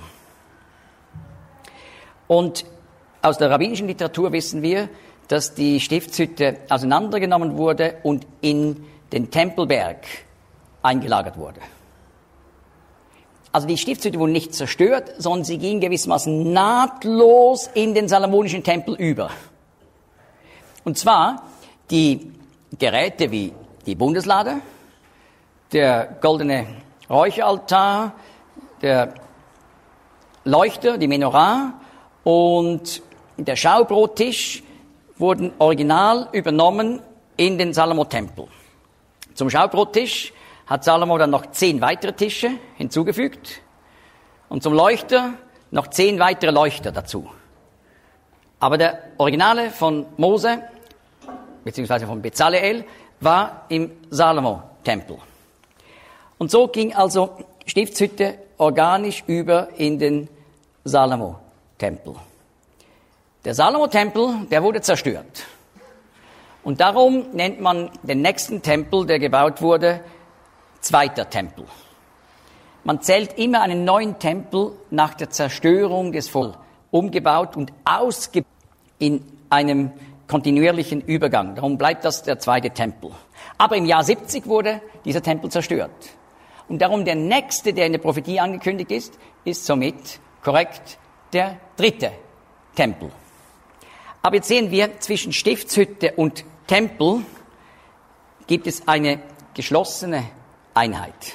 Und aus der rabbinischen Literatur wissen wir, dass die Stiftshütte auseinandergenommen wurde und in den Tempelberg eingelagert wurde. Also die Stiftshütte wurde nicht zerstört, sondern sie ging gewissermaßen nahtlos in den salomonischen Tempel über. Und zwar die Geräte wie die Bundeslade, der goldene Räucheraltar, der Leuchter, die Menorah und der Schaubrottisch wurden original übernommen in den Salomo-Tempel. Zum Schaubrottisch hat Salomo dann noch zehn weitere Tische hinzugefügt und zum Leuchter noch zehn weitere Leuchter dazu. Aber der Originale von Mose, beziehungsweise von Bezaleel, war im Salomo-Tempel. Und so ging also Stiftshütte organisch über in den Salomo-Tempel. Der Salomo-Tempel, der wurde zerstört. Und darum nennt man den nächsten Tempel, der gebaut wurde, zweiter Tempel. Man zählt immer einen neuen Tempel nach der Zerstörung des Volkes, umgebaut und ausgebaut in einem kontinuierlichen Übergang. Darum bleibt das der zweite Tempel. Aber im Jahr siebzig wurde dieser Tempel zerstört. Und darum der nächste, der in der Prophetie angekündigt ist, ist somit korrekt der dritte Tempel. Aber jetzt sehen wir, zwischen Stiftshütte und Tempel gibt es eine geschlossene Einheit.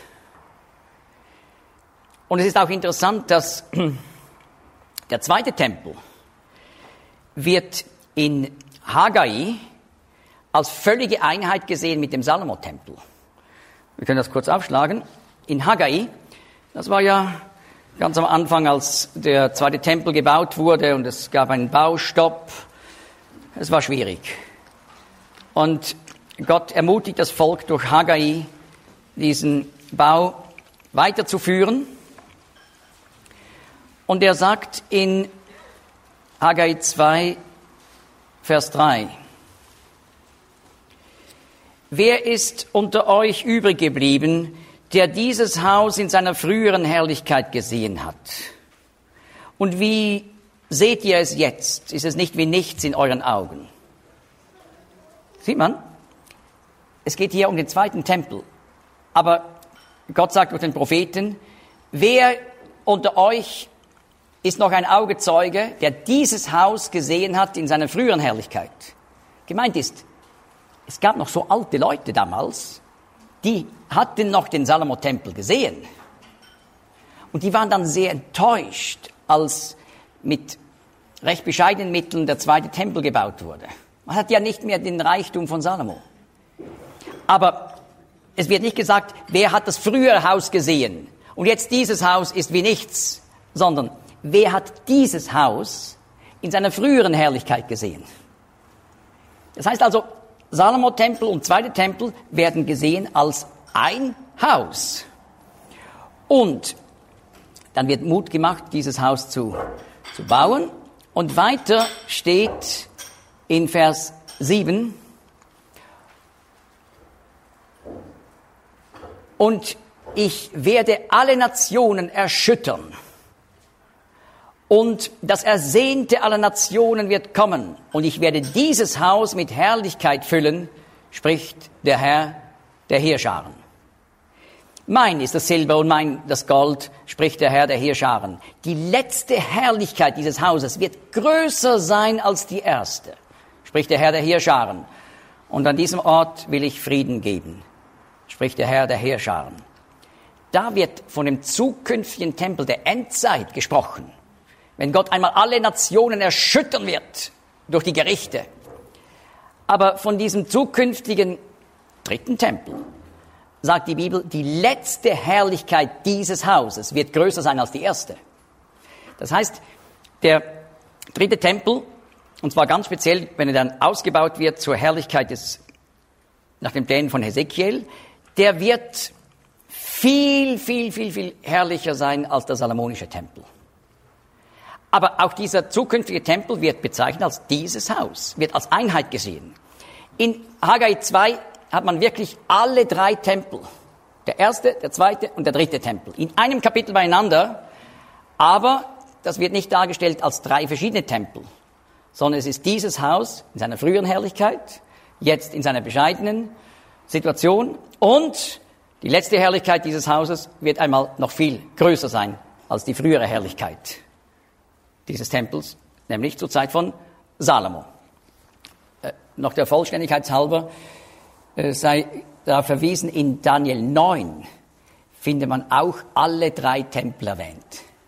Und es ist auch interessant, dass der zweite Tempel wird in Haggai als völlige Einheit gesehen mit dem Salomo-Tempel. Wir können das kurz aufschlagen. In Haggai, das war ja ganz am Anfang, als der zweite Tempel gebaut wurde und es gab einen Baustopp. Es war schwierig. Und Gott ermutigt das Volk durch Haggai, diesen Bau weiterzuführen. Und er sagt in Haggai zwei, Vers drei, wer ist unter euch übrig geblieben, der dieses Haus in seiner früheren Herrlichkeit gesehen hat? Und wie seht ihr es jetzt? Ist es nicht wie nichts in euren Augen? Sieht man? Es geht hier um den zweiten Tempel. Aber Gott sagt durch den Propheten, wer unter euch ist noch ein Augezeuge, der dieses Haus gesehen hat in seiner früheren Herrlichkeit? Gemeint ist, es gab noch so alte Leute damals, die hatten noch den Salomo-Tempel gesehen. Und die waren dann sehr enttäuscht, als mit recht bescheidenen Mitteln der zweite Tempel gebaut wurde. Man hat ja nicht mehr den Reichtum von Salomo. Aber es wird nicht gesagt, wer hat das frühere Haus gesehen und jetzt dieses Haus ist wie nichts sondern wer hat dieses Haus in seiner früheren Herrlichkeit gesehen? Das heißt also, Salomo-Tempel und zweite Tempel werden gesehen als ein Haus. Und dann wird Mut gemacht, dieses Haus zu, zu bauen. Und weiter steht in Vers sieben, und ich werde alle Nationen erschüttern. Und das Ersehnte aller Nationen wird kommen. Und ich werde dieses Haus mit Herrlichkeit füllen, spricht der Herr der Heerscharen. Mein ist das Silber und mein das Gold, spricht der Herr der Heerscharen. Die letzte Herrlichkeit dieses Hauses wird größer sein als die erste, spricht der Herr der Heerscharen. Und an diesem Ort will ich Frieden geben, spricht der Herr der Heerscharen. Da wird von dem zukünftigen Tempel der Endzeit gesprochen, wenn Gott einmal alle Nationen erschüttern wird durch die Gerichte. Aber von diesem zukünftigen dritten Tempel sagt die Bibel, die letzte Herrlichkeit dieses Hauses wird größer sein als die erste. Das heißt, der dritte Tempel, und zwar ganz speziell, wenn er dann ausgebaut wird zur Herrlichkeit des, nach den Plänen von Hesekiel, der wird viel, viel, viel, viel herrlicher sein als der salomonische Tempel. Aber auch dieser zukünftige Tempel wird bezeichnet als dieses Haus, wird als Einheit gesehen. In Haggai zwei hat man wirklich alle drei Tempel, der erste, der zweite und der dritte Tempel, in einem Kapitel beieinander, aber das wird nicht dargestellt als drei verschiedene Tempel, sondern es ist dieses Haus in seiner früheren Herrlichkeit, jetzt in seiner bescheidenen Situation, und die letzte Herrlichkeit dieses Hauses wird einmal noch viel größer sein als die frühere Herrlichkeit dieses Tempels, nämlich zur Zeit von Salomo. Äh, noch der Vollständigkeit halber äh, sei darauf verwiesen, in Daniel neun findet man auch alle drei Tempel erwähnt.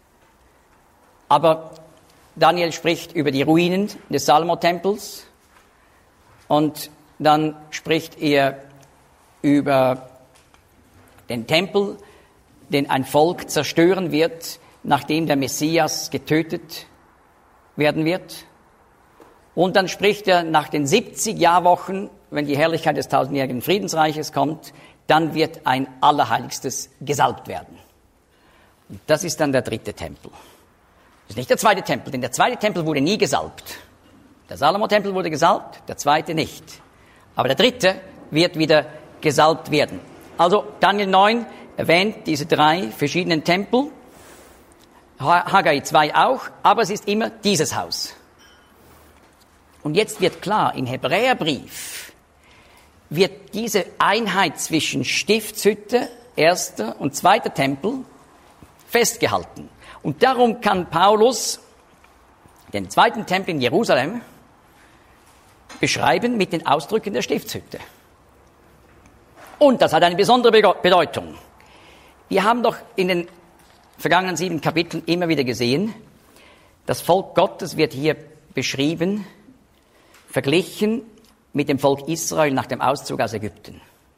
Aber Daniel spricht über die Ruinen des Salomo-Tempels und dann spricht er über den Tempel, den ein Volk zerstören wird, nachdem der Messias getötet werden wird. Und dann spricht er nach den siebzig Jahrwochen, wenn die Herrlichkeit des tausendjährigen Friedensreiches kommt, dann wird ein Allerheiligstes gesalbt werden. Und das ist dann der dritte Tempel. Das ist nicht der zweite Tempel, denn der zweite Tempel wurde nie gesalbt. Der Salomo-Tempel wurde gesalbt, der zweite nicht. Aber der dritte wird wieder gesalbt werden. Also Daniel neun erwähnt diese drei verschiedenen Tempel, Haggai zwei auch, aber es ist immer dieses Haus. Und jetzt wird klar, im Hebräerbrief wird diese Einheit zwischen Stiftshütte, erster und zweiter Tempel, festgehalten. Und darum kann Paulus den zweiten Tempel in Jerusalem beschreiben mit den Ausdrücken der Stiftshütte. Und das hat eine besondere Bedeutung. Wir haben doch in den vergangenen sieben Kapiteln immer wieder gesehen, das Volk Gottes wird hier beschrieben, verglichen mit dem Volk Israel nach dem Auszug aus Ägypten.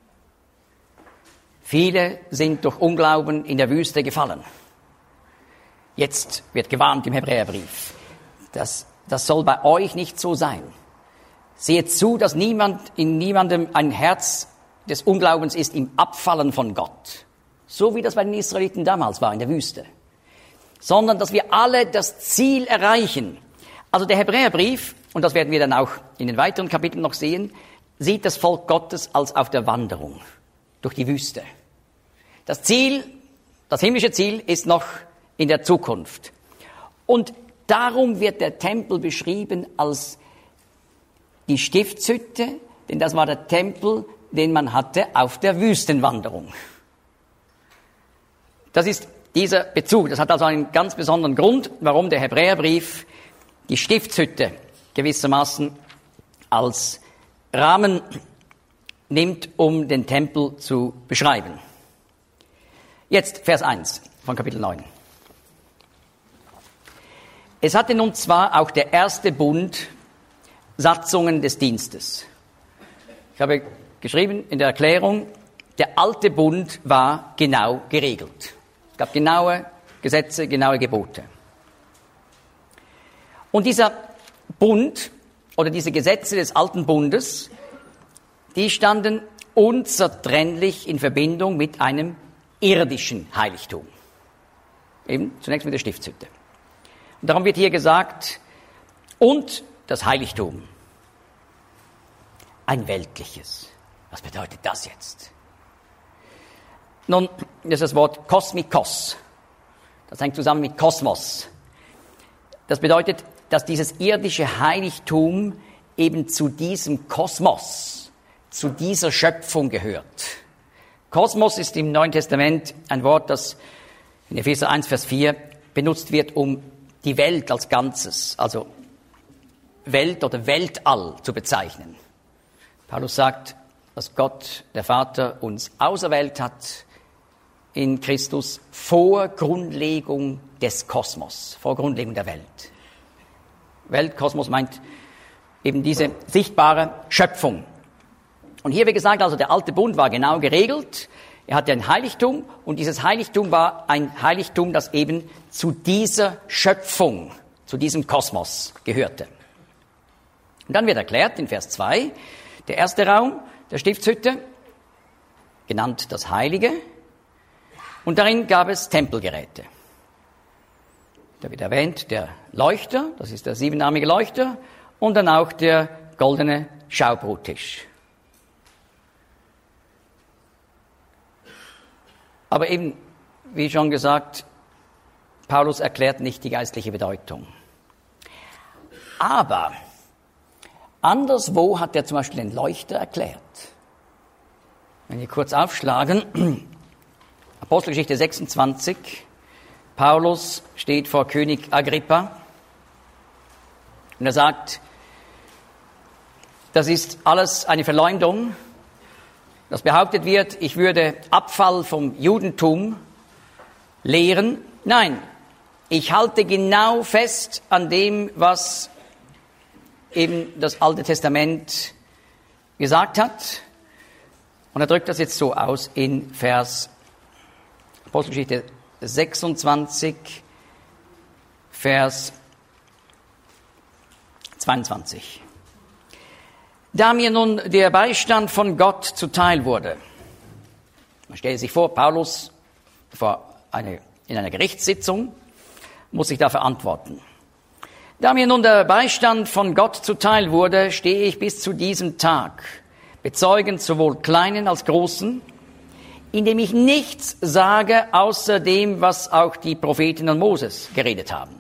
Viele sind durch Unglauben in der Wüste gefallen. Jetzt wird gewarnt im Hebräerbrief, das, das soll bei euch nicht so sein. Seht zu, dass niemand in niemandem ein Herz des Unglaubens ist im Abfallen von Gott. So wie das bei den Israeliten damals war in der Wüste. Sondern, dass wir alle das Ziel erreichen. Also der Hebräerbrief, und das werden wir dann auch in den weiteren Kapiteln noch sehen, sieht das Volk Gottes als auf der Wanderung durch die Wüste. Das Ziel, das himmlische Ziel ist noch in der Zukunft. Und darum wird der Tempel beschrieben als die Stiftshütte, denn das war der Tempel, den man hatte auf der Wüstenwanderung. Das ist dieser Bezug. Das hat also einen ganz besonderen Grund, warum der Hebräerbrief die Stiftshütte gewissermaßen als Rahmen nimmt, um den Tempel zu beschreiben. Jetzt Vers eins von Kapitel neun. Es hatte nun zwar auch der erste Bund Satzungen des Dienstes. Ich habe geschrieben in der Erklärung, der alte Bund war genau geregelt. Es gab genaue Gesetze, genaue Gebote. Und dieser Bund oder diese Gesetze des alten Bundes, die standen unzertrennlich in Verbindung mit einem irdischen Heiligtum. Eben zunächst mit der Stiftshütte. Und darum wird hier gesagt, und das Heiligtum. Ein weltliches. Was bedeutet das jetzt? Nun, das ist das Wort Kosmikos. Das hängt zusammen mit Kosmos. Das bedeutet, dass dieses irdische Heiligtum eben zu diesem Kosmos, zu dieser Schöpfung gehört. Kosmos ist im Neuen Testament ein Wort, das in Epheser eins, Vers vier benutzt wird, um die Welt als Ganzes, also Welt oder Weltall zu bezeichnen. Paulus sagt, dass Gott, der Vater, uns auserwählt hat in Christus vor Grundlegung des Kosmos, vor Grundlegung der Welt. Weltkosmos meint eben diese sichtbare Schöpfung. Und hier, wie gesagt, also der alte Bund war genau geregelt. Er hatte ein Heiligtum und dieses Heiligtum war ein Heiligtum, das eben zu dieser Schöpfung, zu diesem Kosmos gehörte. Und dann wird erklärt in Vers zwei, der erste Raum der Stiftshütte, genannt das Heilige, und darin gab es Tempelgeräte. Da wird erwähnt der Leuchter, das ist der siebenarmige Leuchter, und dann auch der goldene Schaubrottisch. Aber eben, wie schon gesagt, Paulus erklärt nicht die geistliche Bedeutung. Aber anderswo hat er zum Beispiel den Leuchter erklärt. Wenn wir kurz aufschlagen, Apostelgeschichte sechsundzwanzig, Paulus steht vor König Agrippa und er sagt, das ist alles eine Verleumdung, dass behauptet wird, ich würde Abfall vom Judentum lehren. Nein, ich halte genau fest an dem, was eben das Alte Testament gesagt hat. Und er drückt das jetzt so aus in Vers Apostelgeschichte sechsundzwanzig, Vers zweiundzwanzig. Da mir nun der Beistand von Gott zuteil wurde. Man stelle sich vor, Paulus vor eine, in einer Gerichtssitzung muss sich da verantworten. Da mir nun der Beistand von Gott zuteil wurde, stehe ich bis zu diesem Tag, bezeugend sowohl Kleinen als Großen, indem ich nichts sage, außer dem, was auch die Propheten und Moses geredet haben.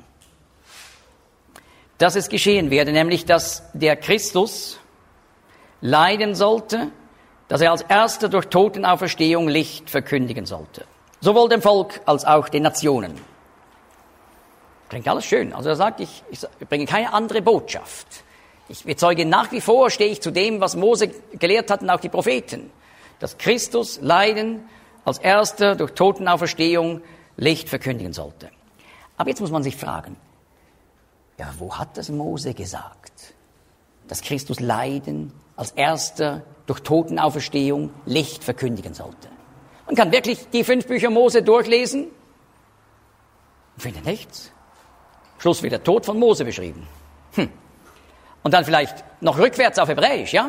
Dass es geschehen werde, nämlich, dass der Christus leiden sollte, dass er als Erster durch Totenauferstehung Licht verkündigen sollte. Sowohl dem Volk als auch den Nationen. Klingt alles schön. Also er sagt, ich, ich bringe keine andere Botschaft. Ich bezeuge nach wie vor, stehe ich zu dem, was Mose gelehrt hatten, auch die Propheten. Dass Christus leiden, als Erster durch Totenauferstehung Licht verkündigen sollte. Aber jetzt muss man sich fragen, ja, wo hat das Mose gesagt? Dass Christus leiden, als Erster durch Totenauferstehung Licht verkündigen sollte. Man kann wirklich die fünf Bücher Mose durchlesen und findet nichts. Am Schluss wird der Tod von Mose beschrieben. Hm. Und dann vielleicht noch rückwärts auf Hebräisch, ja?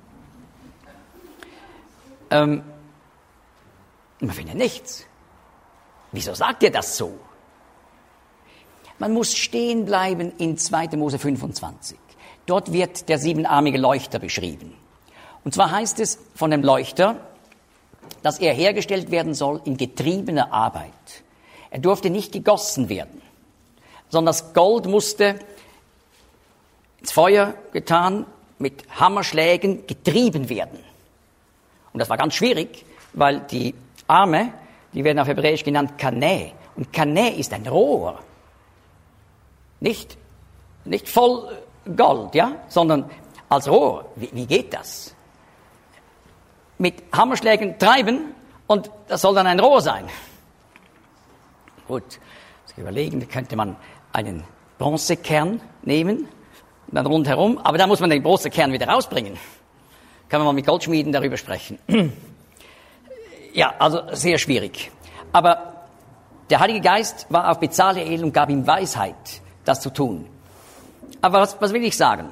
Ähm, man findet nichts. Wieso sagt ihr das so? Man muss stehen bleiben in zweiter Mose fünfundzwanzig. Dort wird der siebenarmige Leuchter beschrieben. Und zwar heißt es von dem Leuchter, dass er hergestellt werden soll in getriebener Arbeit. Er durfte nicht gegossen werden, sondern das Gold musste ins Feuer getan, mit Hammerschlägen getrieben werden. Und das war ganz schwierig, weil die Arme, die werden auf Hebräisch genannt Kanä. Und Kanä ist ein Rohr. Nicht, nicht voll Gold, ja, sondern als Rohr. Wie, wie geht das? Mit Hammerschlägen treiben und das soll dann ein Rohr sein. Gut, sich überlegen, da könnte man einen Bronzekern nehmen und dann rundherum, aber da muss man den Bronzekern wieder rausbringen. Kann man mal mit Goldschmieden darüber sprechen. Ja, also sehr schwierig. Aber Der Heilige Geist war auf Bezaleel und gab ihm Weisheit, das zu tun. Aber was, was will ich sagen?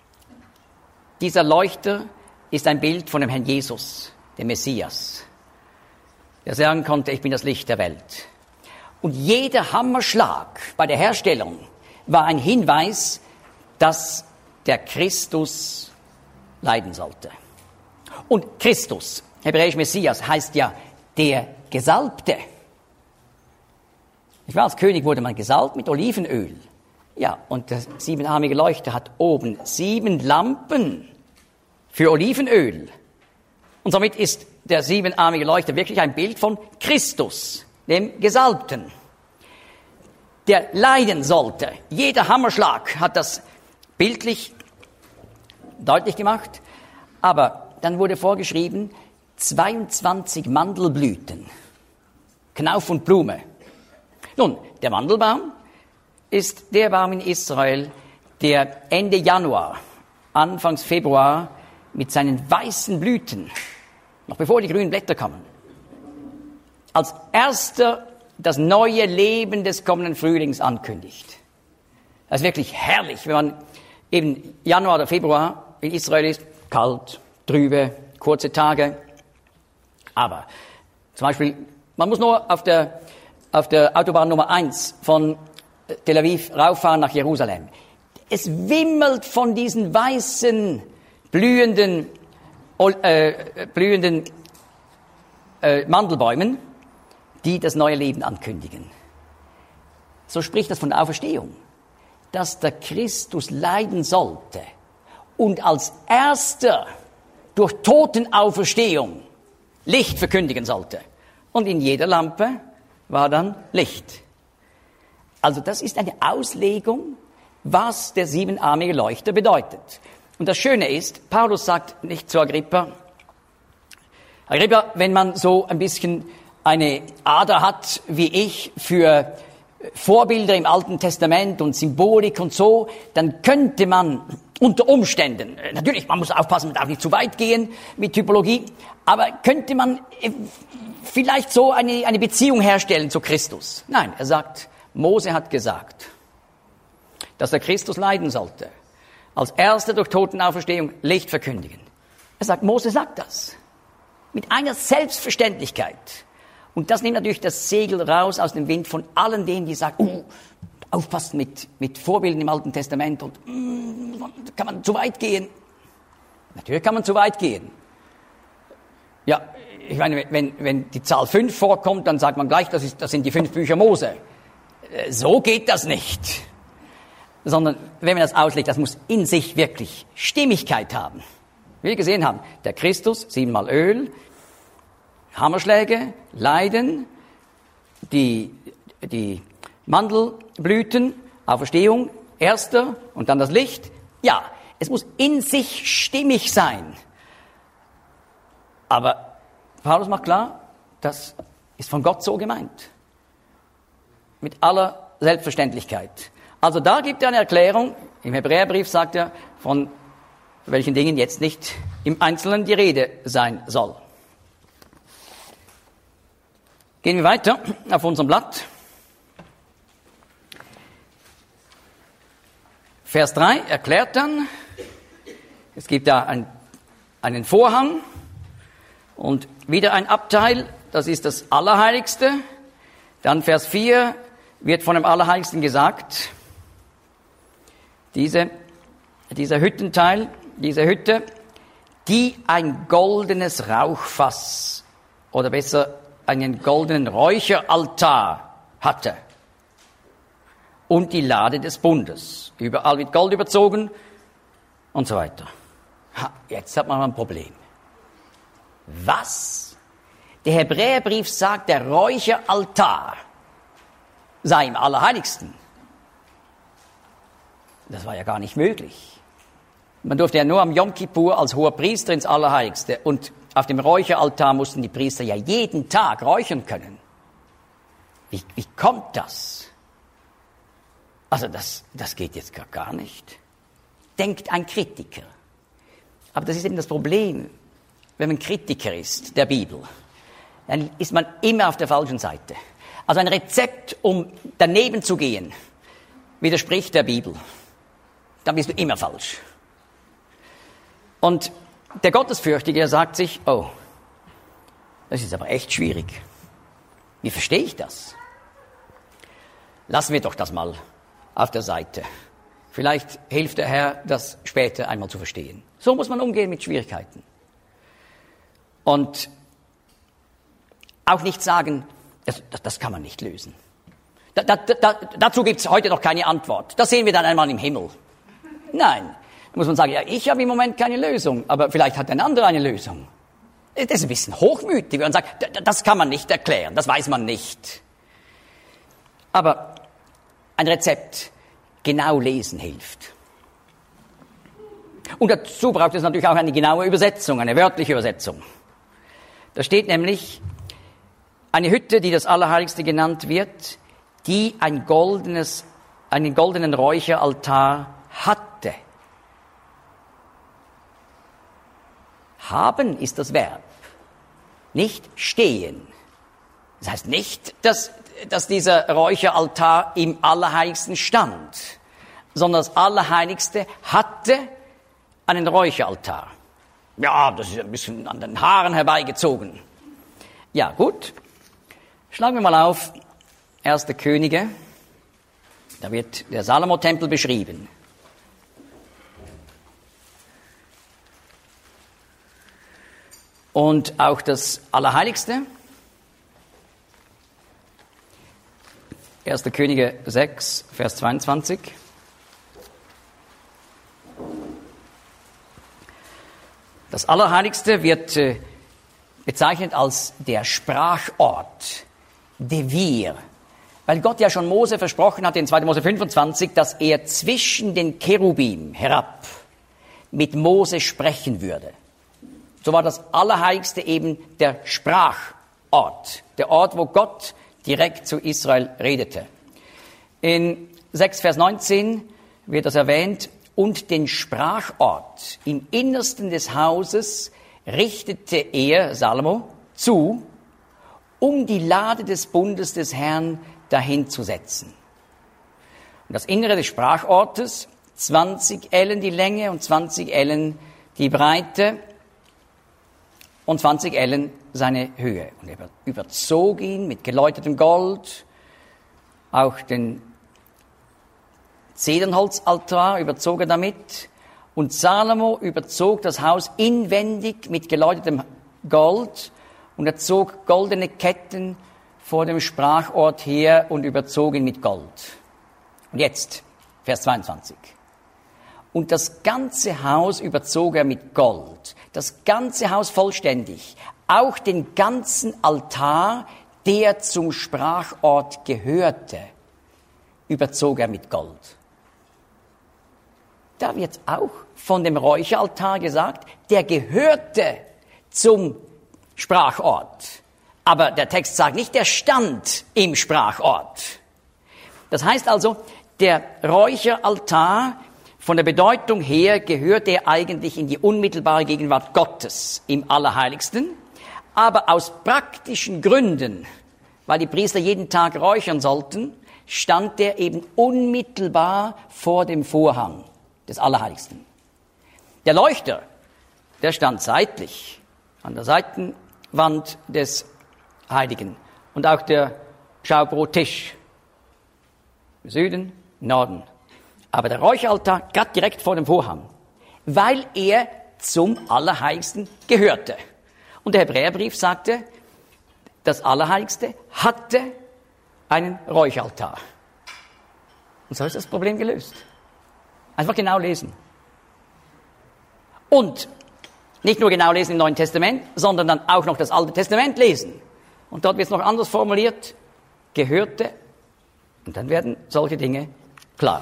Dieser Leuchter ist ein Bild von dem Herrn Jesus, dem Messias, der sagen konnte, ich bin das Licht der Welt. Und jeder Hammerschlag bei der Herstellung war ein Hinweis, dass der Christus leiden sollte. Und Christus, hebräisch Messias, heißt ja der Gesalbte. Ich war als König, wurde man gesalbt mit Olivenöl. Ja, und der siebenarmige Leuchter hat oben sieben Lampen für Olivenöl. Und somit ist der siebenarmige Leuchter wirklich ein Bild von Christus, dem Gesalbten, der leiden sollte. Jeder Hammerschlag hat das bildlich deutlich gemacht. Aber dann wurde vorgeschrieben, zweiundzwanzig Mandelblüten, Knauf und Blume. Nun, der Mandelbaum ist der Baum in Israel, der Ende Januar, Anfangs Februar mit seinen weißen Blüten, noch bevor die grünen Blätter kommen, als erster das neue Leben des kommenden Frühlings ankündigt. Das ist wirklich herrlich, wenn man eben Januar oder Februar in Israel ist, kalt, trübe, kurze Tage. Aber zum Beispiel, man muss nur auf der, auf der Autobahn Nummer eins von Tel Aviv rauffahren nach Jerusalem. Es wimmelt von diesen weißen, blühenden, äh, blühenden äh, Mandelbäumen, die das neue Leben ankündigen. So spricht das von der Auferstehung, dass der Christus leiden sollte und als erster durch Totenauferstehung Licht verkündigen sollte. Und in jeder Lampe war dann Licht. Also das ist eine Auslegung, was der siebenarmige Leuchter bedeutet. Und das Schöne ist, Paulus sagt nicht zu Agrippa, Agrippa, wenn man so ein bisschen eine Ader hat wie ich für Vorbilder im Alten Testament und Symbolik und so, dann könnte man unter Umständen, natürlich, man muss aufpassen, man darf nicht zu weit gehen mit Typologie, aber könnte man vielleicht so eine, eine Beziehung herstellen zu Christus? Nein, er sagt, Mose hat gesagt, dass der Christus leiden sollte, als erster durch Totenauferstehung Licht verkündigen. Er sagt, Mose sagt das mit einer Selbstverständlichkeit. Und das nimmt natürlich das Segel raus aus dem Wind von allen denen, die sagen, oh, aufpassen mit, mit Vorbildern im Alten Testament und mm, kann man zu weit gehen. Natürlich kann man zu weit gehen. Ja, ich meine, wenn, wenn die Zahl fünf vorkommt, dann sagt man gleich, das, ist, das sind die fünf Bücher Mose. So geht das nicht. Sondern wenn man das auslegt, das muss in sich wirklich Stimmigkeit haben. Wie wir gesehen haben, der Christus, siebenmal Öl, Hammerschläge, Leiden, die, die Mandelblüten, Auferstehung, erster und dann das Licht. Ja, es muss in sich stimmig sein. Aber Paulus macht klar, das ist von Gott so gemeint. Mit aller Selbstverständlichkeit. Also da gibt er eine Erklärung. Im Hebräerbrief sagt er, von welchen Dingen jetzt nicht im Einzelnen die Rede sein soll. Gehen wir weiter auf unserem Blatt. Vers drei erklärt dann, es gibt da ein, einen Vorhang und wieder ein Abteil, das ist das Allerheiligste. Dann Vers vier wird von dem Allerheiligsten gesagt, diese, dieser Hüttenteil, diese Hütte, die ein goldenes Rauchfass oder besser einen goldenen Räucheraltar hatte und die Lade des Bundes, überall mit Gold überzogen und so weiter. Ha, jetzt hat man ein Problem. Was? Der Hebräerbrief sagt, der Räucheraltar sei im Allerheiligsten. Das war ja gar nicht möglich. Man durfte ja nur am Yom Kippur als hoher Priester ins Allerheiligste und auf dem Räucheraltar mussten die Priester ja jeden Tag räuchern können. Wie, wie kommt das? Also das, das geht jetzt gar, gar nicht. Denkt ein Kritiker. Aber das ist eben das Problem, wenn man Kritiker ist der Bibel. Dann ist man immer auf der falschen Seite. Also ein Rezept, um daneben zu gehen, widerspricht der Bibel. Dann bist du immer falsch. Und der Gottesfürchtige sagt sich, oh, das ist aber echt schwierig. Wie verstehe ich das? Lassen wir doch das mal auf der Seite. Vielleicht hilft der Herr, das später einmal zu verstehen. So muss man umgehen mit Schwierigkeiten. Und auch nicht sagen, das, das, das kann man nicht lösen. Da, da, da, dazu gibt es heute noch keine Antwort. Das sehen wir dann einmal im Himmel. Nein, da muss man sagen, ja, ich habe im Moment keine Lösung, aber vielleicht hat ein anderer eine Lösung. Das ist ein bisschen hochmütig und sagt, das kann man nicht erklären, das weiß man nicht. Aber ein Rezept, genau lesen hilft. Und dazu braucht es natürlich auch eine genaue Übersetzung, eine wörtliche Übersetzung. Da steht nämlich, eine Hütte, die das Allerheiligste genannt wird, die ein goldenes, einen goldenen Räucheraltar hatte. Haben ist das Verb, nicht stehen. Das heißt nicht, dass, dass dieser Räucheraltar im Allerheiligsten stand, sondern das Allerheiligste hatte einen Räucheraltar. Ja, das ist ein bisschen an den Haaren herbeigezogen. Ja, gut. Schlagen wir mal auf, Erste Könige. Da wird der Salomo-Tempel beschrieben. Und auch das Allerheiligste. Erste Könige sechs, Vers zweiundzwanzig. Das Allerheiligste wird äh, bezeichnet als der Sprachort, Devir. Weil Gott ja schon Mose versprochen hat in zweiter Mose fünfundzwanzig, dass er zwischen den Cherubim herab mit Mose sprechen würde. So war das Allerheiligste eben der Sprachort, der Ort, wo Gott direkt zu Israel redete. In sechs, Vers neunzehn wird das erwähnt, und den Sprachort im Innersten des Hauses richtete er, Salomo, zu, um die Lade des Bundes des Herrn dahin zu setzen. Und das Innere des Sprachortes, zwanzig Ellen die Länge und zwanzig Ellen die Breite und zwanzig Ellen seine Höhe. Und er überzog ihn mit geläutertem Gold, auch den Zedernholzaltar überzog er damit. Und Salomo überzog das Haus inwendig mit geläutertem Gold und er zog goldene Ketten vor dem Sprachort her und überzog ihn mit Gold. Und jetzt, Vers zweiundzwanzig. Und das ganze Haus überzog er mit Gold. Das ganze Haus vollständig. Auch den ganzen Altar, der zum Sprachort gehörte, überzog er mit Gold. Da wird auch von dem Räucheraltar gesagt, der gehörte zum Sprachort. Aber der Text sagt nicht, der stand im Sprachort. Das heißt also, der Räucheraltar, von der Bedeutung her, gehört er eigentlich in die unmittelbare Gegenwart Gottes im Allerheiligsten. Aber aus praktischen Gründen, weil die Priester jeden Tag räuchern sollten, stand er eben unmittelbar vor dem Vorhang des Allerheiligsten. Der Leuchter, der stand seitlich an der Seitenwand des Heiligen. Und auch der Schaubrottisch. Süden, Norden. Aber der Räucheraltar gerade direkt vor dem Vorhang. Weil er zum Allerheiligsten gehörte. Und der Hebräerbrief sagte, das Allerheiligste hatte einen Räucheraltar. Und so ist das Problem gelöst. Einfach genau lesen. Und nicht nur genau lesen im Neuen Testament, sondern dann auch noch das Alte Testament lesen. Und dort wird es noch anders formuliert, gehörte, und dann werden solche Dinge klar.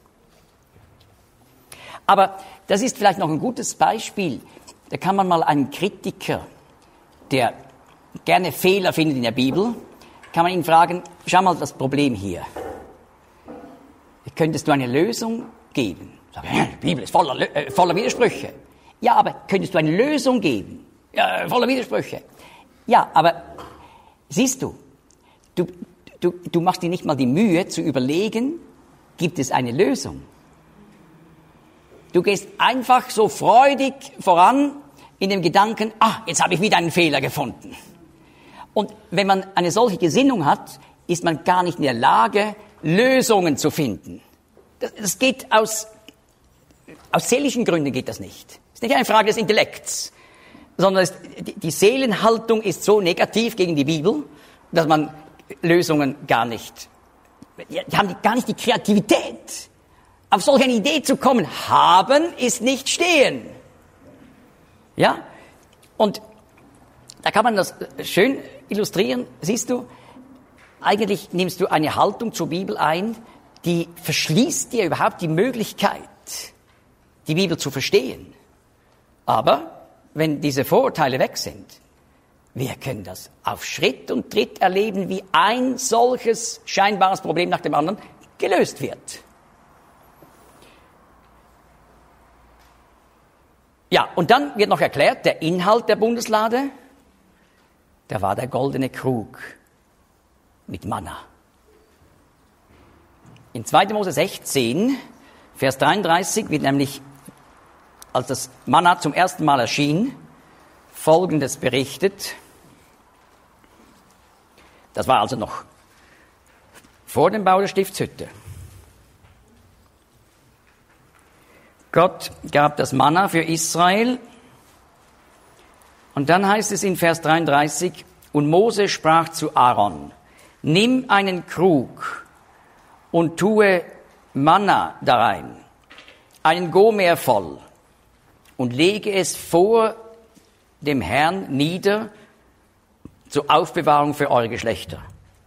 Aber das ist vielleicht noch ein gutes Beispiel. Da kann man mal einen Kritiker, der gerne Fehler findet in der Bibel, kann man ihn fragen, schau mal das Problem hier. Könntest du eine Lösung geben? Sag ich, ja, die Bibel ist voller, äh, voller Widersprüche. Ja, aber könntest du eine Lösung geben? Ja, voller Widersprüche. Ja, aber siehst du, du, Du, du machst dir nicht mal die Mühe zu überlegen, gibt es eine Lösung? Du gehst einfach so freudig voran in dem Gedanken, ah, jetzt habe ich wieder einen Fehler gefunden. Und wenn man eine solche Gesinnung hat, ist man gar nicht in der Lage, Lösungen zu finden. Das, das geht aus, aus seelischen Gründen geht das nicht. Es ist nicht eine Frage des Intellekts, sondern es, die, die Seelenhaltung ist so negativ gegen die Bibel, dass man Lösungen gar nicht, die haben gar nicht die Kreativität. Auf solch eine Idee zu kommen, haben ist nicht stehen. Ja? Und da kann man das schön illustrieren. Siehst du, eigentlich nimmst du eine Haltung zur Bibel ein, die verschließt dir überhaupt die Möglichkeit, die Bibel zu verstehen. Aber wenn diese Vorurteile weg sind, wir können das auf Schritt und Tritt erleben, wie ein solches scheinbares Problem nach dem anderen gelöst wird. Ja, und dann wird noch erklärt, der Inhalt der Bundeslade, da war der goldene Krug mit Manna. In zweiter Mose sechzehn, Vers dreiunddreißig, wird nämlich, als das Manna zum ersten Mal erschien, Folgendes berichtet. Das war also noch vor dem Bau der Stiftshütte. Gott gab das Manna für Israel. Und dann heißt es in Vers dreiunddreißig, und Mose sprach zu Aaron, nimm einen Krug und tue Manna darein, einen Gomer voll, und lege es vor dem Herrn nieder zur Aufbewahrung für eure Geschlechter.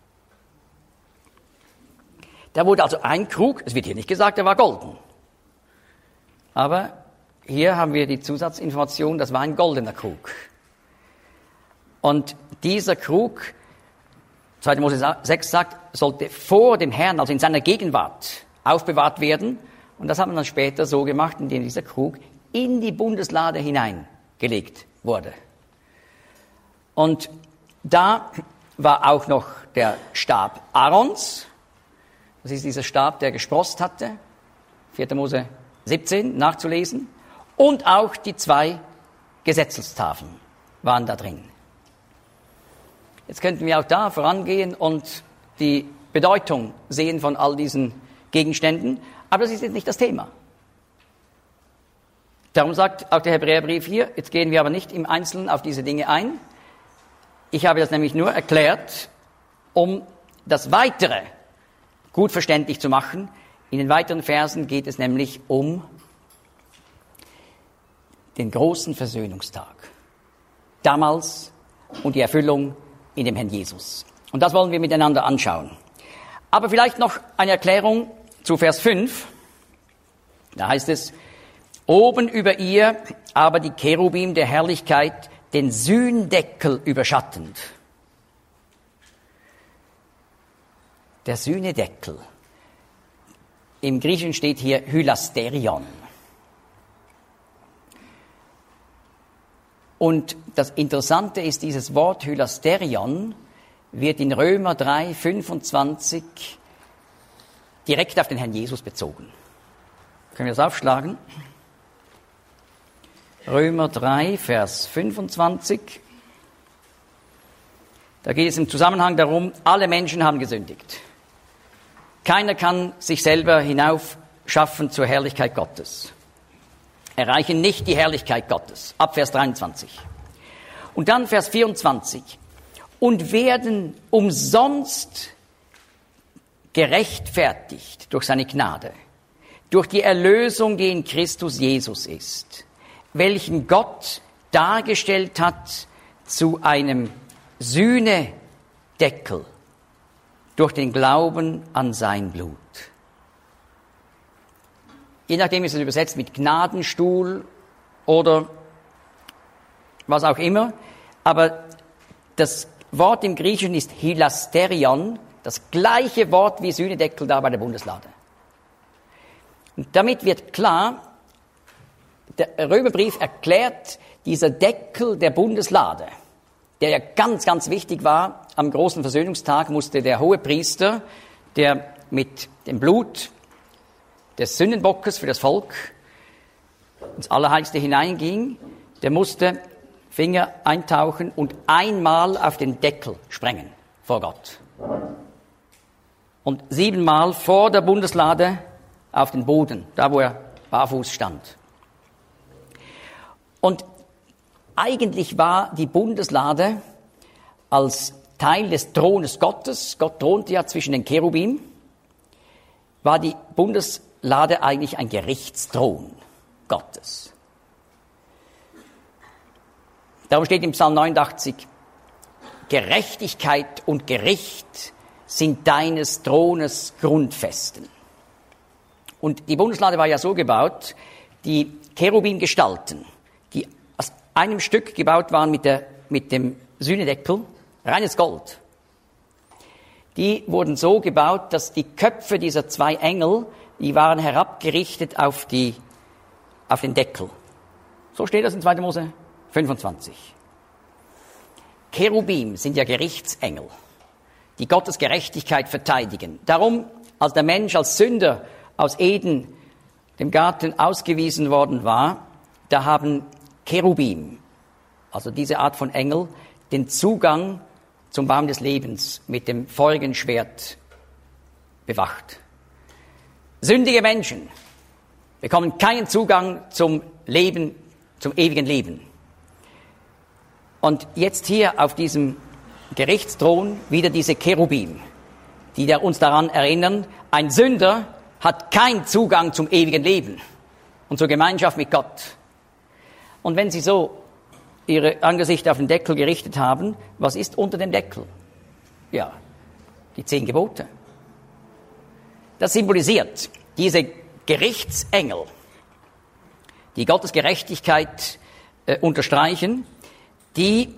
Da wurde also ein Krug, es wird hier nicht gesagt, er war golden. Aber hier haben wir die Zusatzinformation, das war ein goldener Krug. Und dieser Krug, zweiter Mose sechs sagt, sollte vor dem Herrn, also in seiner Gegenwart, aufbewahrt werden. Und das hat man dann später so gemacht, indem dieser Krug in die Bundeslade hineingelegt wurde. Und da war auch noch der Stab Aarons. Das ist dieser Stab, der gesprost hatte. vierter Mose siebzehn nachzulesen. Und auch die zwei Gesetzestafeln waren da drin. Jetzt könnten wir auch da vorangehen und die Bedeutung sehen von all diesen Gegenständen. Aber das ist jetzt nicht das Thema. Darum sagt auch der Hebräerbrief hier, jetzt gehen wir aber nicht im Einzelnen auf diese Dinge ein. Ich habe das nämlich nur erklärt, um das Weitere gut verständlich zu machen. In den weiteren Versen geht es nämlich um den großen Versöhnungstag. Damals und die Erfüllung in dem Herrn Jesus. Und das wollen wir miteinander anschauen. Aber vielleicht noch eine Erklärung zu Vers fünf. Da heißt es, oben über ihr aber die Cherubim der Herrlichkeit, den Sühndeckel überschattend. Der Sühnedeckel. Im Griechischen steht hier Hylasterion. Und das Interessante ist, dieses Wort Hylasterion wird in Römer drei, fünfundzwanzig direkt auf den Herrn Jesus bezogen. Können wir das aufschlagen? Römer drei, Vers fünfundzwanzig. Da geht es im Zusammenhang darum, alle Menschen haben gesündigt. Keiner kann sich selber hinaufschaffen zur Herrlichkeit Gottes. Erreichen nicht die Herrlichkeit Gottes. Ab Vers dreiundzwanzig. Und dann Vers vierundzwanzig. Und werden umsonst gerechtfertigt durch seine Gnade, durch die Erlösung, die in Christus Jesus ist, welchen Gott dargestellt hat zu einem Sühnedeckel durch den Glauben an sein Blut. Je nachdem ist es übersetzt mit Gnadenstuhl oder was auch immer. Aber das Wort im Griechischen ist Hylasterion, das gleiche Wort wie Sühnedeckel da bei der Bundeslade. Und damit wird klar, der Römerbrief erklärt dieser Deckel der Bundeslade, der ja ganz, ganz wichtig war am großen Versöhnungstag musste der Hohepriester, der mit dem Blut des Sündenbockes für das Volk ins Allerheiligste hineinging, der musste Finger eintauchen und einmal auf den Deckel sprengen vor Gott. Und siebenmal vor der Bundeslade auf den Boden, da wo er barfuß stand. Und eigentlich war die Bundeslade als Teil des Thrones Gottes, Gott thronte ja zwischen den Cherubim, war die Bundeslade eigentlich ein Gerichtsthron Gottes. Darum steht im Psalm neunundachtzig, Gerechtigkeit und Gericht sind deines Thrones Grundfesten. Und die Bundeslade war ja so gebaut, die Cherubim-Gestalten, die aus einem Stück gebaut waren mit, der, mit dem Sühnedeckel, reines Gold. Die wurden so gebaut, dass die Köpfe dieser zwei Engel, die waren herabgerichtet auf, die, auf den Deckel. So steht das in zweiter Mose fünfundzwanzig. Cherubim sind ja Gerichtsengel, die Gottes Gerechtigkeit verteidigen. Darum, als der Mensch als Sünder aus Eden, dem Garten, ausgewiesen worden war, da haben Cherubim, also diese Art von Engel, den Zugang zum Baum des Lebens mit dem feurigen Schwert bewacht. Sündige Menschen bekommen keinen Zugang zum Leben, zum ewigen Leben. Und jetzt hier auf diesem Gerichtsthron wieder diese Cherubim, die uns daran erinnern, ein Sünder hat keinen Zugang zum ewigen Leben und zur Gemeinschaft mit Gott. Und wenn sie so ihre Angesichter auf den Deckel gerichtet haben, was ist unter dem Deckel? Ja, die zehn Gebote. Das symbolisiert diese Gerichtsengel, die Gottes Gerechtigkeit äh, unterstreichen, die,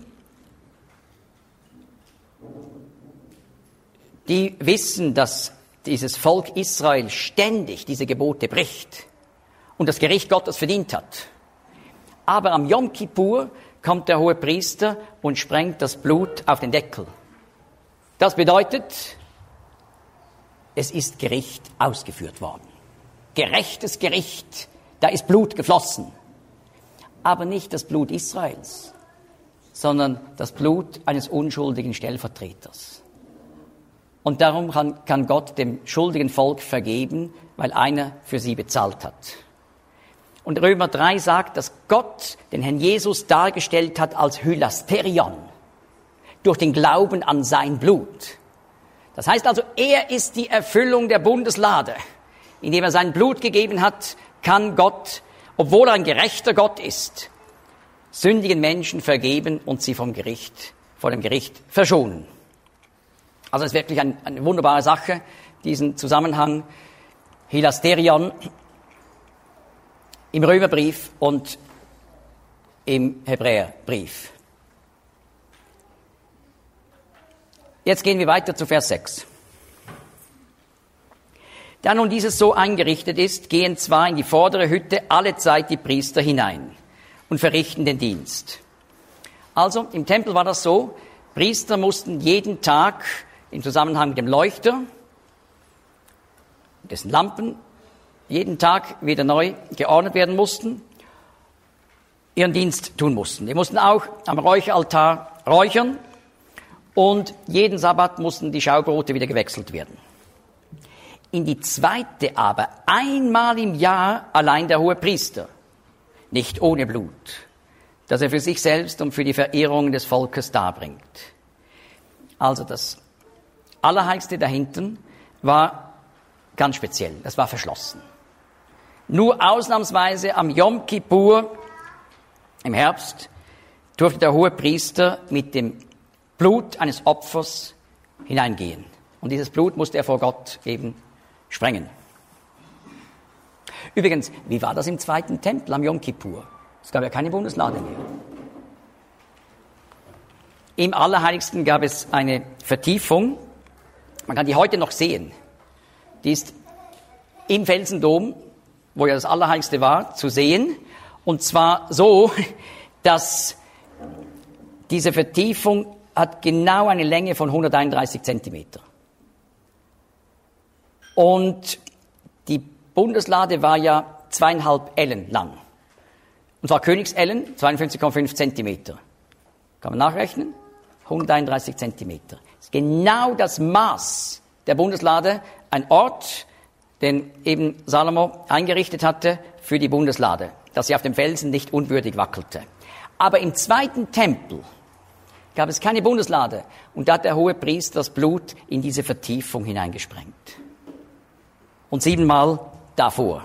die wissen, dass dieses Volk Israel ständig diese Gebote bricht und das Gericht Gottes verdient hat. Aber am Yom Kippur kommt der Hohepriester und sprengt das Blut auf den Deckel. Das bedeutet, es ist Gericht ausgeführt worden. Gerechtes Gericht, da ist Blut geflossen. Aber nicht das Blut Israels, sondern das Blut eines unschuldigen Stellvertreters. Und darum kann, kann Gott dem schuldigen Volk vergeben, weil einer für sie bezahlt hat. Und Römer drei sagt, dass Gott den Herrn Jesus dargestellt hat als Hylasterion, durch den Glauben an sein Blut. Das heißt also, er ist die Erfüllung der Bundeslade. Indem er sein Blut gegeben hat, kann Gott, obwohl er ein gerechter Gott ist, sündigen Menschen vergeben und sie vom Gericht, vor dem Gericht verschonen. Also es ist wirklich ein, eine wunderbare Sache, diesen Zusammenhang Hylasterion im Römerbrief und im Hebräerbrief. Jetzt gehen wir weiter zu Vers sechs. Da nun dieses so eingerichtet ist, gehen zwar in die vordere Hütte alle Zeit die Priester hinein und verrichten den Dienst. Also im Tempel war das so, Priester mussten jeden Tag im Zusammenhang mit dem Leuchter, dessen Lampen jeden Tag wieder neu geordnet werden mussten, ihren Dienst tun mussten. Die mussten auch am Räucheraltar räuchern und jeden Sabbat mussten die Schaubrote wieder gewechselt werden. In die zweite aber einmal im Jahr allein der Hohepriester, nicht ohne Blut, das er für sich selbst und für die Verehrung des Volkes darbringt. Also das Allerheiligste dahinten war ganz speziell, das war verschlossen. Nur ausnahmsweise am Yom Kippur im Herbst durfte der Hohepriester mit dem Blut eines Opfers hineingehen. Und dieses Blut musste er vor Gott eben sprengen. Übrigens, wie war das im zweiten Tempel am Yom Kippur? Es gab ja keine Bundeslade mehr. Im Allerheiligsten gab es eine Vertiefung. Man kann die heute noch sehen. Die ist im Felsendom, wo ja das Allerheiligste war, zu sehen. Und zwar so, dass diese Vertiefung hat genau eine Länge von hunderteinunddreißig Zentimeter. Und die Bundeslade war ja zweieinhalb Ellen lang. Und zwar Königsellen, zweiundfünfzig Komma fünf Zentimeter. Kann man nachrechnen? hunderteinunddreißig Zentimeter. Das ist genau das Maß der Bundeslade, ein Ort, den eben Salomo eingerichtet hatte für die Bundeslade, dass sie auf dem Felsen nicht unwürdig wackelte. Aber im zweiten Tempel gab es keine Bundeslade und da hat der hohe Priester das Blut in diese Vertiefung hineingesprengt. Und siebenmal davor.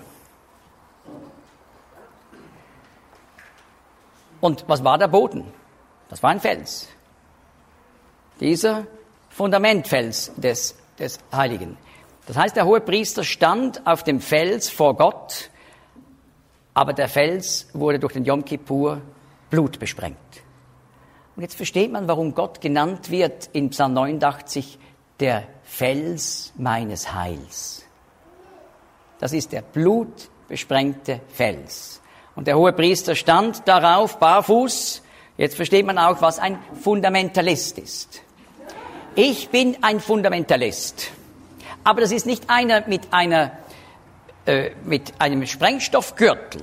Und was war der Boden? Das war ein Fels. Dieser Fundamentfels des, des Heiligen. Das heißt, der hohe Priester stand auf dem Fels vor Gott, aber der Fels wurde durch den Yom Kippur Blut besprengt. Und jetzt versteht man, warum Gott genannt wird in Psalm neunundachtzig der Fels meines Heils. Das ist der blutbesprengte Fels. Und der hohe Priester stand darauf, barfuß. Jetzt versteht man auch, was ein Fundamentalist ist. Ich bin ein Fundamentalist. Aber das ist nicht einer mit einer, äh, mit einem Sprengstoffgürtel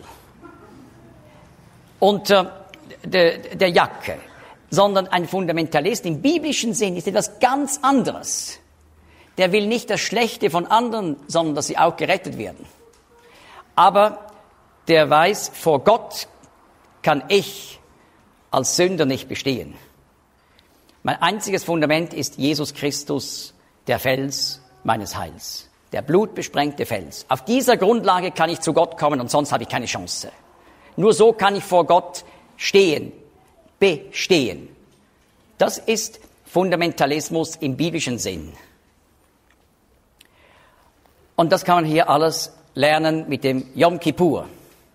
unter der, der Jacke, sondern ein Fundamentalist im biblischen Sinn ist etwas ganz anderes. Der will nicht das Schlechte von anderen, sondern dass sie auch gerettet werden. Aber der weiß, vor Gott kann ich als Sünder nicht bestehen. Mein einziges Fundament ist Jesus Christus, der Fels meines Heils, der blutbesprengte Fels. Auf dieser Grundlage kann ich zu Gott kommen und sonst habe ich keine Chance. Nur so kann ich vor Gott stehen, bestehen. Das ist Fundamentalismus im biblischen Sinn. Und das kann man hier alles lernen mit dem Yom Kippur.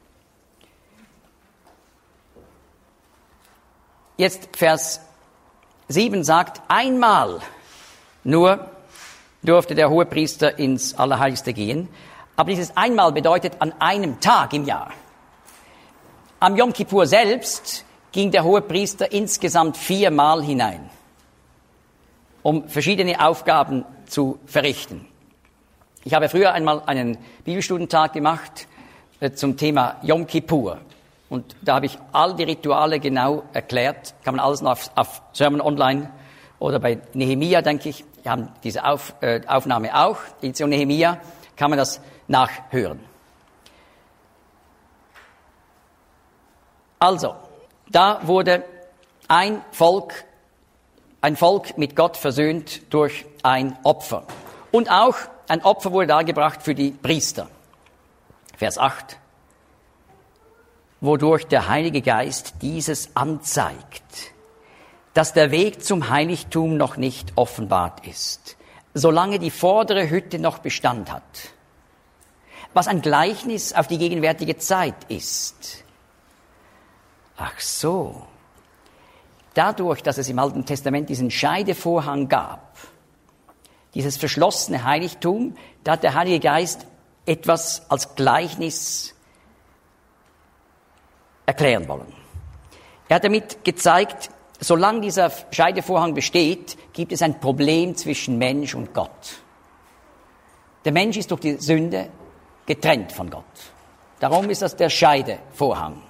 Jetzt Vers sieben sagt, einmal nur durfte der Hohepriester ins Allerheiligste gehen. Aber dieses einmal bedeutet an einem Tag im Jahr. Am Yom Kippur selbst ging der Hohepriester insgesamt viermal hinein, um verschiedene Aufgaben zu verrichten. Ich habe früher einmal einen Bibelstudientag gemacht äh, zum Thema Yom Kippur. Und da habe ich all die Rituale genau erklärt. Kann man alles noch auf, auf Sermon Online oder bei Nehemia, denke ich. Wir haben diese auf, äh, Aufnahme auch. Edition Nehemia, kann man das nachhören. Also, da wurde ein Volk, ein Volk mit Gott versöhnt durch ein Opfer. Und auch ein Opfer wurde dargebracht für die Priester. Vers acht. Wodurch der Heilige Geist dieses anzeigt, dass der Weg zum Heiligtum noch nicht offenbart ist, solange die vordere Hütte noch Bestand hat. Was ein Gleichnis auf die gegenwärtige Zeit ist. Ach so. Dadurch, dass es im Alten Testament diesen Scheidevorhang gab, dieses verschlossene Heiligtum, da hat der Heilige Geist etwas als Gleichnis erklären wollen. Er hat damit gezeigt, solange dieser Scheidevorhang besteht, gibt es ein Problem zwischen Mensch und Gott. Der Mensch ist durch die Sünde getrennt von Gott. Darum ist das der Scheidevorhang.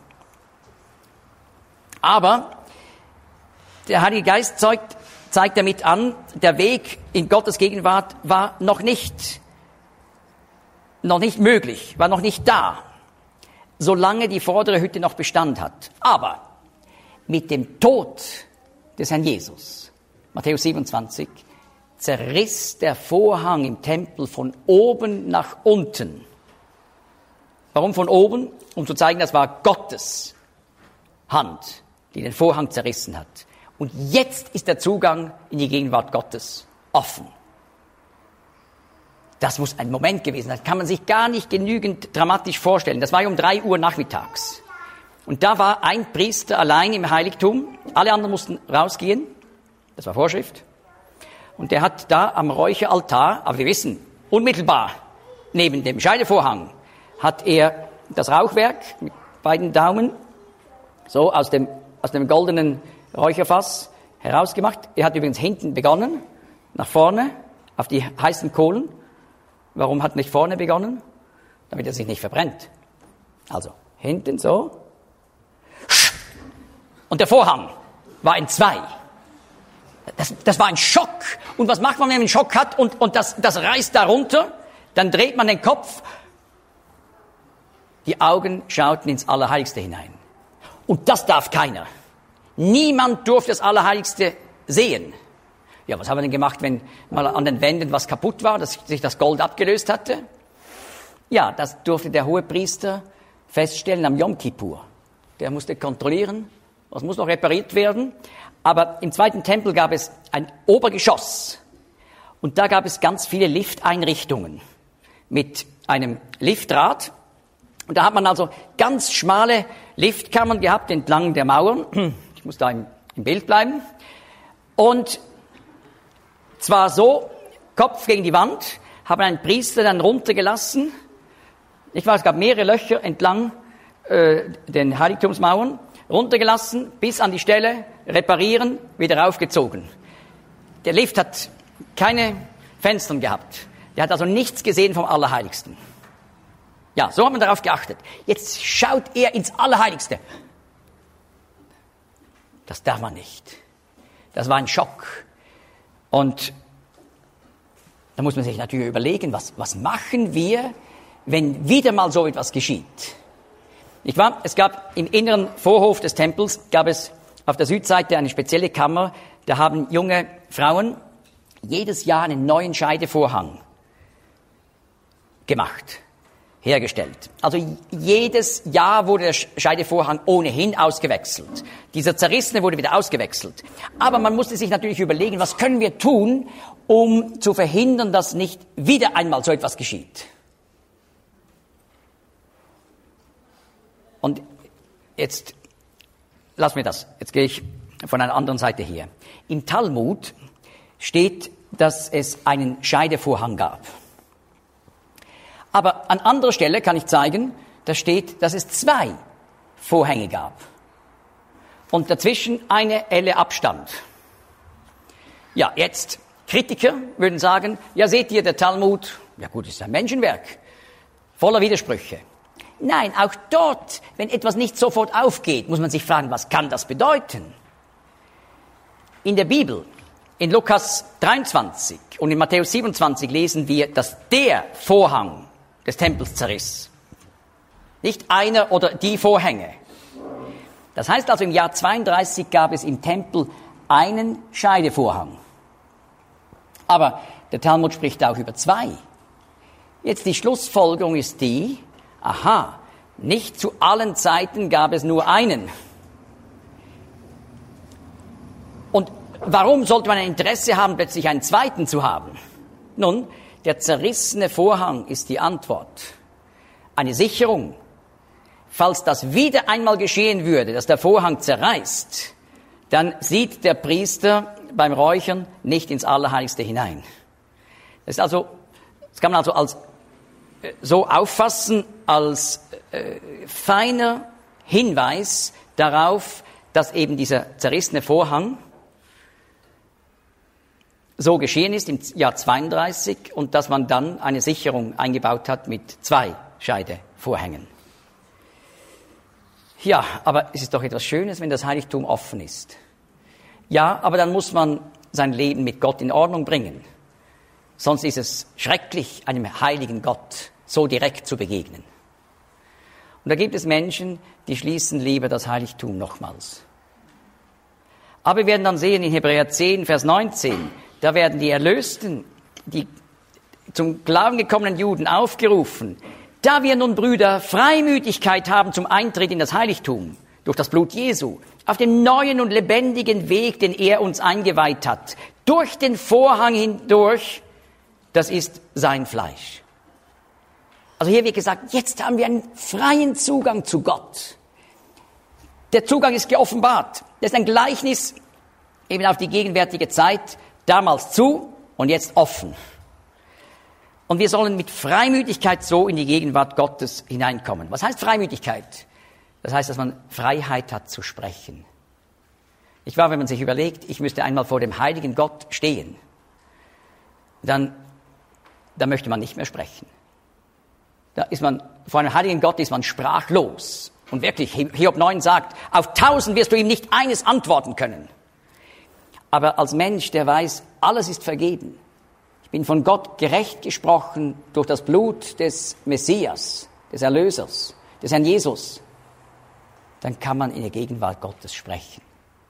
Aber der Heilige Geist zeigt, zeigt damit an, der Weg in Gottes Gegenwart war noch nicht, noch nicht möglich, war noch nicht da, solange die vordere Hütte noch Bestand hat. Aber mit dem Tod des Herrn Jesus, Matthäus siebenundzwanzig, zerriss der Vorhang im Tempel von oben nach unten. Warum von oben? Um zu zeigen, das war Gottes Hand, die den Vorhang zerrissen hat. Und jetzt ist der Zugang in die Gegenwart Gottes offen. Das muss ein Moment gewesen sein. Das kann man sich gar nicht genügend dramatisch vorstellen. Das war ja um drei Uhr nachmittags. Und da war ein Priester allein im Heiligtum. Alle anderen mussten rausgehen. Das war Vorschrift. Und der hat da am Räucheraltar, aber wir wissen, unmittelbar neben dem Scheidevorhang, hat er das Rauchwerk mit beiden Daumen so aus dem, aus dem goldenen Räucherfass herausgemacht. Er hat übrigens hinten begonnen, nach vorne, auf die heißen Kohlen. Warum hat nicht vorne begonnen? Damit er sich nicht verbrennt. Also, hinten so. Und der Vorhang war in zwei. Das, das war ein Schock. Und was macht man, wenn man einen Schock hat und, und das, das reißt da runter? Dann dreht man den Kopf. Die Augen schauten ins Allerheiligste hinein. Und das darf keiner. Niemand durfte das Allerheiligste sehen. Ja, was haben wir denn gemacht, wenn mal an den Wänden was kaputt war, dass sich das Gold abgelöst hatte? Ja, das durfte der Hohepriester feststellen am Yom Kippur. Der musste kontrollieren, was muss noch repariert werden. Aber im zweiten Tempel gab es ein Obergeschoss. Und da gab es ganz viele Lifteinrichtungen mit einem Liftrad. Und da hat man also ganz schmale Liftkammern gehabt entlang der Mauern. Ich muss da im, im Bild bleiben. Und zwar so, Kopf gegen die Wand, haben einen Priester dann runtergelassen. Ich weiß, es gab mehrere Löcher entlang äh, den Heiligtumsmauern, runtergelassen, bis an die Stelle, reparieren, wieder raufgezogen. Der Lift hat keine Fenster gehabt. Der hat also nichts gesehen vom Allerheiligsten. Ja, so hat man darauf geachtet. Jetzt schaut er ins Allerheiligste. Das darf man nicht. Das war ein Schock. Und da muss man sich natürlich überlegen, was, was machen wir, wenn wieder mal so etwas geschieht. Nicht wahr? Es gab im inneren Vorhof des Tempels, gab es auf der Südseite eine spezielle Kammer, da haben junge Frauen jedes Jahr einen neuen Scheidevorhang gemacht, hergestellt. Also jedes Jahr wurde der Scheidevorhang ohnehin ausgewechselt. Dieser zerrissene wurde wieder ausgewechselt. Aber man musste sich natürlich überlegen, was können wir tun, um zu verhindern, dass nicht wieder einmal so etwas geschieht. Und jetzt, lass mir das, jetzt gehe ich von einer anderen Seite her. Im Talmud steht, dass es einen Scheidevorhang gab. Aber an anderer Stelle kann ich zeigen, da steht, dass es zwei Vorhänge gab. Und dazwischen eine Elle Abstand. Ja, jetzt, Kritiker würden sagen, ja seht ihr, der Talmud, ja gut, ist ein Menschenwerk, voller Widersprüche. Nein, auch dort, wenn etwas nicht sofort aufgeht, muss man sich fragen, was kann das bedeuten? In der Bibel, in Lukas dreiundzwanzig und in Matthäus siebenundzwanzig lesen wir, dass der Vorhang des Tempels zerriss. Nicht einer oder die Vorhänge. Das heißt also, im Jahr zweiunddreißig gab es im Tempel einen Scheidevorhang. Aber der Talmud spricht auch über zwei. Jetzt die Schlussfolgerung ist die, aha, nicht zu allen Zeiten gab es nur einen. Und warum sollte man ein Interesse haben, plötzlich einen zweiten zu haben? Nun, der zerrissene Vorhang ist die Antwort. Eine Sicherung. Falls das wieder einmal geschehen würde, dass der Vorhang zerreißt, dann sieht der Priester beim Räuchern nicht ins Allerheiligste hinein. Das ist also, das kann man also als so auffassen als äh, feiner Hinweis darauf, dass eben dieser zerrissene Vorhang so geschehen ist im Jahr zweiunddreißig und dass man dann eine Sicherung eingebaut hat mit zwei Scheidevorhängen. Ja, aber es ist doch etwas Schönes, wenn das Heiligtum offen ist. Ja, aber dann muss man sein Leben mit Gott in Ordnung bringen. Sonst ist es schrecklich, einem heiligen Gott so direkt zu begegnen. Und da gibt es Menschen, die schließen lieber das Heiligtum nochmals. Aber wir werden dann sehen in Hebräer zehn, Vers neunzehn, da werden die Erlösten, die zum Glauben gekommenen Juden aufgerufen, da wir nun, Brüder, Freimütigkeit haben zum Eintritt in das Heiligtum durch das Blut Jesu, auf dem neuen und lebendigen Weg, den er uns eingeweiht hat, durch den Vorhang hindurch, das ist sein Fleisch. Also hier wird gesagt, jetzt haben wir einen freien Zugang zu Gott. Der Zugang ist geoffenbart. Das ist ein Gleichnis eben auf die gegenwärtige Zeit, damals zu und jetzt offen. Und wir sollen mit Freimütigkeit so in die Gegenwart Gottes hineinkommen. Was heißt Freimütigkeit? Das heißt, dass man Freiheit hat zu sprechen. Ich war, wenn man sich überlegt, ich müsste einmal vor dem heiligen Gott stehen, dann, dann möchte man nicht mehr sprechen. Da ist man, vor einem heiligen Gott ist man sprachlos. Und wirklich, Hiob neun sagt, auf tausend wirst du ihm nicht eines antworten können. Aber als Mensch, der weiß, alles ist vergeben. Ich bin von Gott gerecht gesprochen durch das Blut des Messias, des Erlösers, des Herrn Jesus. Dann kann man in der Gegenwart Gottes sprechen.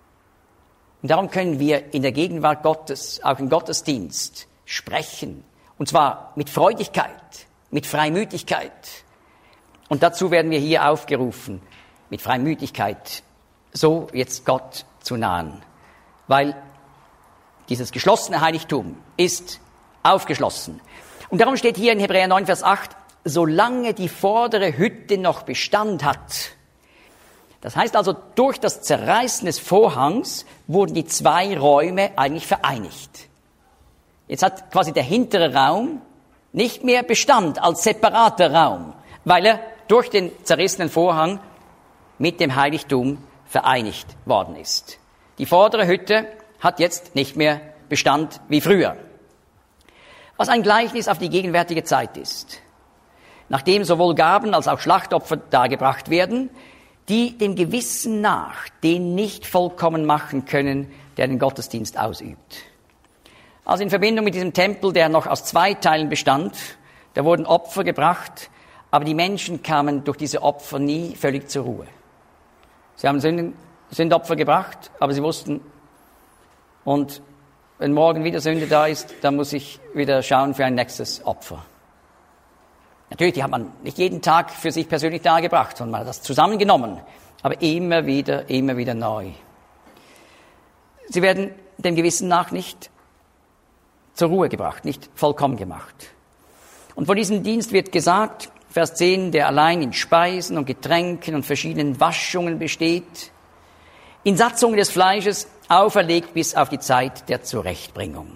Und darum können wir in der Gegenwart Gottes, auch im Gottesdienst, sprechen. Und zwar mit Freudigkeit, mit Freimütigkeit. Und dazu werden wir hier aufgerufen, mit Freimütigkeit so jetzt Gott zu nahen. Weil dieses geschlossene Heiligtum ist aufgeschlossen. Und darum steht hier in Hebräer neun, Vers acht, solange die vordere Hütte noch Bestand hat. Das heißt also, durch das Zerreißen des Vorhangs wurden die zwei Räume eigentlich vereinigt. Jetzt hat quasi der hintere Raum nicht mehr Bestand als separater Raum, weil er durch den zerrissenen Vorhang mit dem Heiligtum vereinigt worden ist. Die vordere Hütte hat jetzt nicht mehr Bestand wie früher. Was ein Gleichnis auf die gegenwärtige Zeit ist. Nachdem sowohl Gaben als auch Schlachtopfer dargebracht werden, die dem Gewissen nach den nicht vollkommen machen können, der den Gottesdienst ausübt. Also in Verbindung mit diesem Tempel, der noch aus zwei Teilen bestand, da wurden Opfer gebracht, aber die Menschen kamen durch diese Opfer nie völlig zur Ruhe. Sie haben Sünden, Sündopfer gebracht, aber sie wussten, und wenn morgen wieder Sünde da ist, dann muss ich wieder schauen für ein nächstes Opfer. Natürlich, die hat man nicht jeden Tag für sich persönlich dargebracht, sondern man hat das zusammengenommen, aber immer wieder, immer wieder neu. Sie werden dem Gewissen nach nicht zur Ruhe gebracht, nicht vollkommen gemacht. Und von diesem Dienst wird gesagt, Vers zehn, der allein in Speisen und Getränken und verschiedenen Waschungen besteht, in Satzungen des Fleisches auferlegt bis auf die Zeit der Zurechtbringung.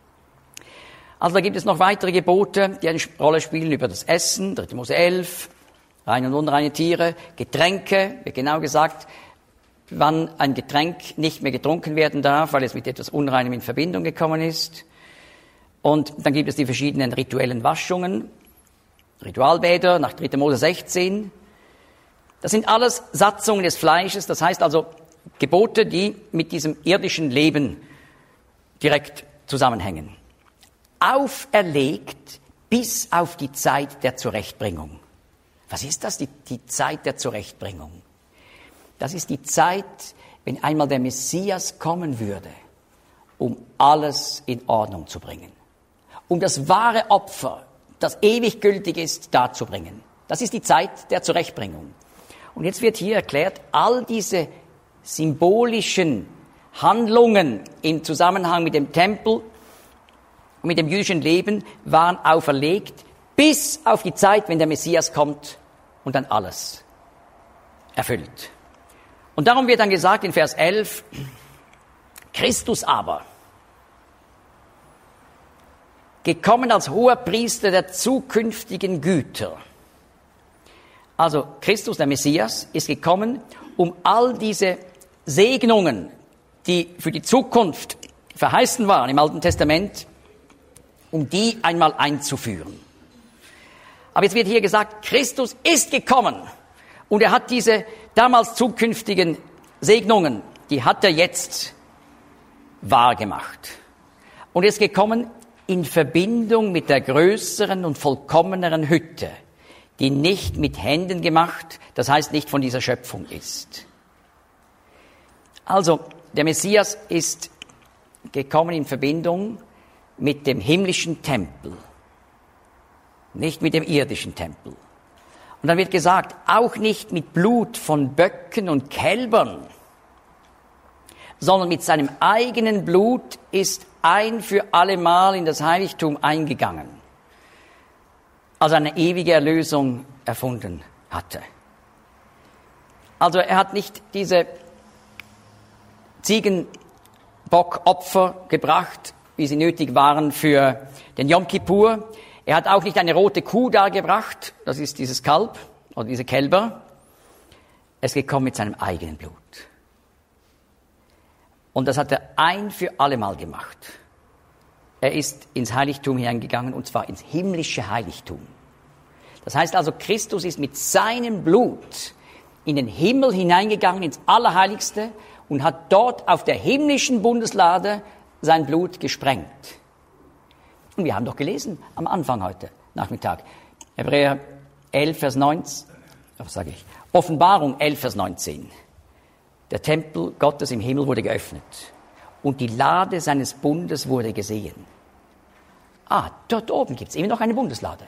Also da gibt es noch weitere Gebote, die eine Rolle spielen über das Essen, dritte Mose elf, reine und unreine Tiere, Getränke, wird genau gesagt, wann ein Getränk nicht mehr getrunken werden darf, weil es mit etwas Unreinem in Verbindung gekommen ist. Und dann gibt es die verschiedenen rituellen Waschungen, Ritualbäder nach dritte Mose sechzehn. Das sind alles Satzungen des Fleisches, das heißt also Gebote, die mit diesem irdischen Leben direkt zusammenhängen. Auferlegt bis auf die Zeit der Zurechtbringung. Was ist das, die, die Zeit der Zurechtbringung? Das ist die Zeit, wenn einmal der Messias kommen würde, um alles in Ordnung zu bringen. Um das wahre Opfer, das ewig gültig ist, darzubringen. Das ist die Zeit der Zurechtbringung. Und jetzt wird hier erklärt, all diese symbolischen Handlungen im Zusammenhang mit dem Tempel und mit dem jüdischen Leben waren auferlegt bis auf die Zeit, wenn der Messias kommt und dann alles erfüllt. Und darum wird dann gesagt in Vers elf, Christus aber, gekommen als Hoherpriester der zukünftigen Güter. Also Christus, der Messias, ist gekommen, um all diese Segnungen, die für die Zukunft verheißen waren im Alten Testament, um die einmal einzuführen. Aber jetzt wird hier gesagt, Christus ist gekommen und er hat diese damals zukünftigen Segnungen, die hat er jetzt wahr gemacht. Und er ist gekommen in Verbindung mit der größeren und vollkommeneren Hütte, die nicht mit Händen gemacht, das heißt nicht von dieser Schöpfung ist. Also, der Messias ist gekommen in Verbindung mit dem himmlischen Tempel, nicht mit dem irdischen Tempel. Und dann wird gesagt, auch nicht mit Blut von Böcken und Kälbern, sondern mit seinem eigenen Blut ist ein für alle Mal in das Heiligtum eingegangen, also eine ewige Erlösung erfunden hatte. Also er hat nicht diese Ziegenbockopfer gebracht, wie sie nötig waren für den Yom Kippur. Er hat auch nicht eine rote Kuh dargebracht, das ist dieses Kalb oder diese Kälber. Er ist gekommen mit seinem eigenen Blut. Und das hat er ein für alle Mal gemacht. Er ist ins Heiligtum hineingegangen, und zwar ins himmlische Heiligtum. Das heißt also, Christus ist mit seinem Blut in den Himmel hineingegangen, ins Allerheiligste, und hat dort auf der himmlischen Bundeslade sein Blut gesprengt. Und wir haben doch gelesen am Anfang heute Nachmittag, Hebräer elf, Vers neunzehn, was sage ich? Offenbarung elf, Vers neunzehn. Der Tempel Gottes im Himmel wurde geöffnet und die Lade seines Bundes wurde gesehen. Ah, dort oben gibt es immer noch eine Bundeslade.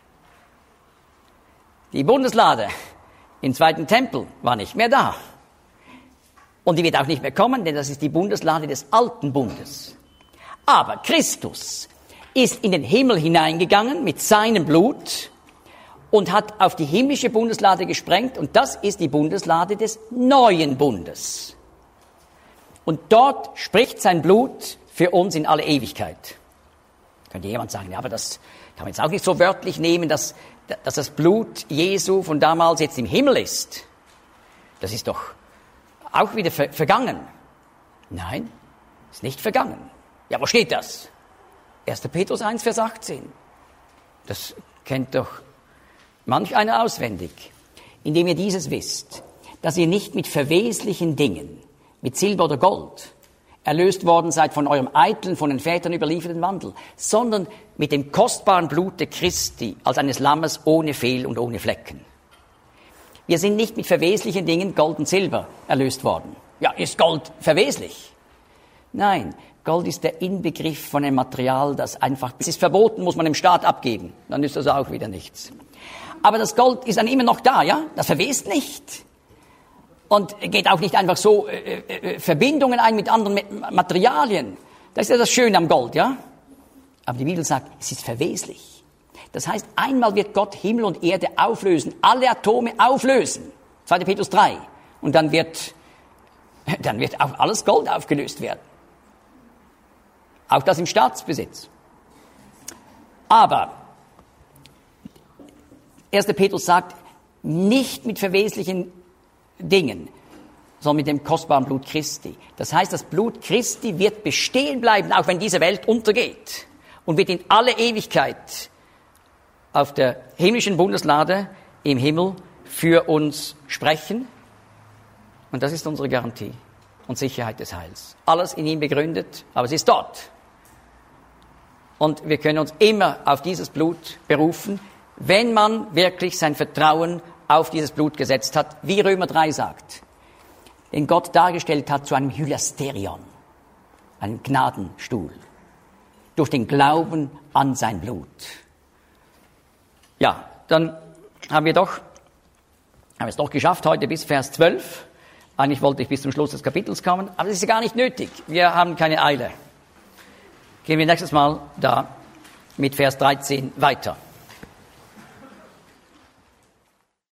Die Bundeslade im zweiten Tempel war nicht mehr da. Und die wird auch nicht mehr kommen, denn das ist die Bundeslade des alten Bundes. Aber Christus ist in den Himmel hineingegangen mit seinem Blut und hat auf die himmlische Bundeslade gesprengt. Und das ist die Bundeslade des neuen Bundes. Und dort spricht sein Blut für uns in alle Ewigkeit. Könnte jemand sagen, ja, aber das kann man jetzt auch nicht so wörtlich nehmen, dass, dass das Blut Jesu von damals jetzt im Himmel ist. Das ist doch auch wieder ver- vergangen. Nein, ist nicht vergangen. Ja, wo steht das? erster Petrus eins, Vers achtzehn. Das kennt doch manch einer auswendig. Indem ihr dieses wisst, dass ihr nicht mit verweslichen Dingen, mit Silber oder Gold, erlöst worden seid von eurem eitlen, von den Vätern überlieferten Wandel, sondern mit dem kostbaren Blute Christi als eines Lammes ohne Fehl und ohne Flecken. Wir sind nicht mit verweslichen Dingen, Gold und Silber, erlöst worden. Ja, ist Gold verweslich? Nein, Gold ist der Inbegriff von einem Material, das einfach, es ist verboten, muss man dem Staat abgeben. Dann ist das auch wieder nichts. Aber das Gold ist dann immer noch da, ja? Das verwest nicht. Und geht auch nicht einfach so äh, äh, Verbindungen ein mit anderen Materialien. Das ist ja das Schöne am Gold, ja? Aber die Bibel sagt, es ist verweslich. Das heißt, einmal wird Gott Himmel und Erde auflösen, alle Atome auflösen. zweiter Petrus drei. Und dann wird, dann wird auch alles Gold aufgelöst werden. Auch das im Staatsbesitz. Aber erster Petrus sagt, nicht mit verweslichen Dingen, sondern mit dem kostbaren Blut Christi. Das heißt, das Blut Christi wird bestehen bleiben, auch wenn diese Welt untergeht. Und wird in alle Ewigkeit auf der himmlischen Bundeslade im Himmel für uns sprechen. Und das ist unsere Garantie und Sicherheit des Heils. Alles in ihm begründet, aber es ist dort. Und wir können uns immer auf dieses Blut berufen, wenn man wirklich sein Vertrauen auf dieses Blut gesetzt hat, wie Römer drei sagt, den Gott dargestellt hat zu einem Hylasterion, einem Gnadenstuhl, durch den Glauben an sein Blut. Ja, dann haben wir doch, haben wir es doch geschafft, heute bis Vers zwölf. Eigentlich wollte ich bis zum Schluss des Kapitels kommen, aber das ist ja gar nicht nötig. Wir haben keine Eile. Gehen wir nächstes Mal da mit Vers dreizehn weiter.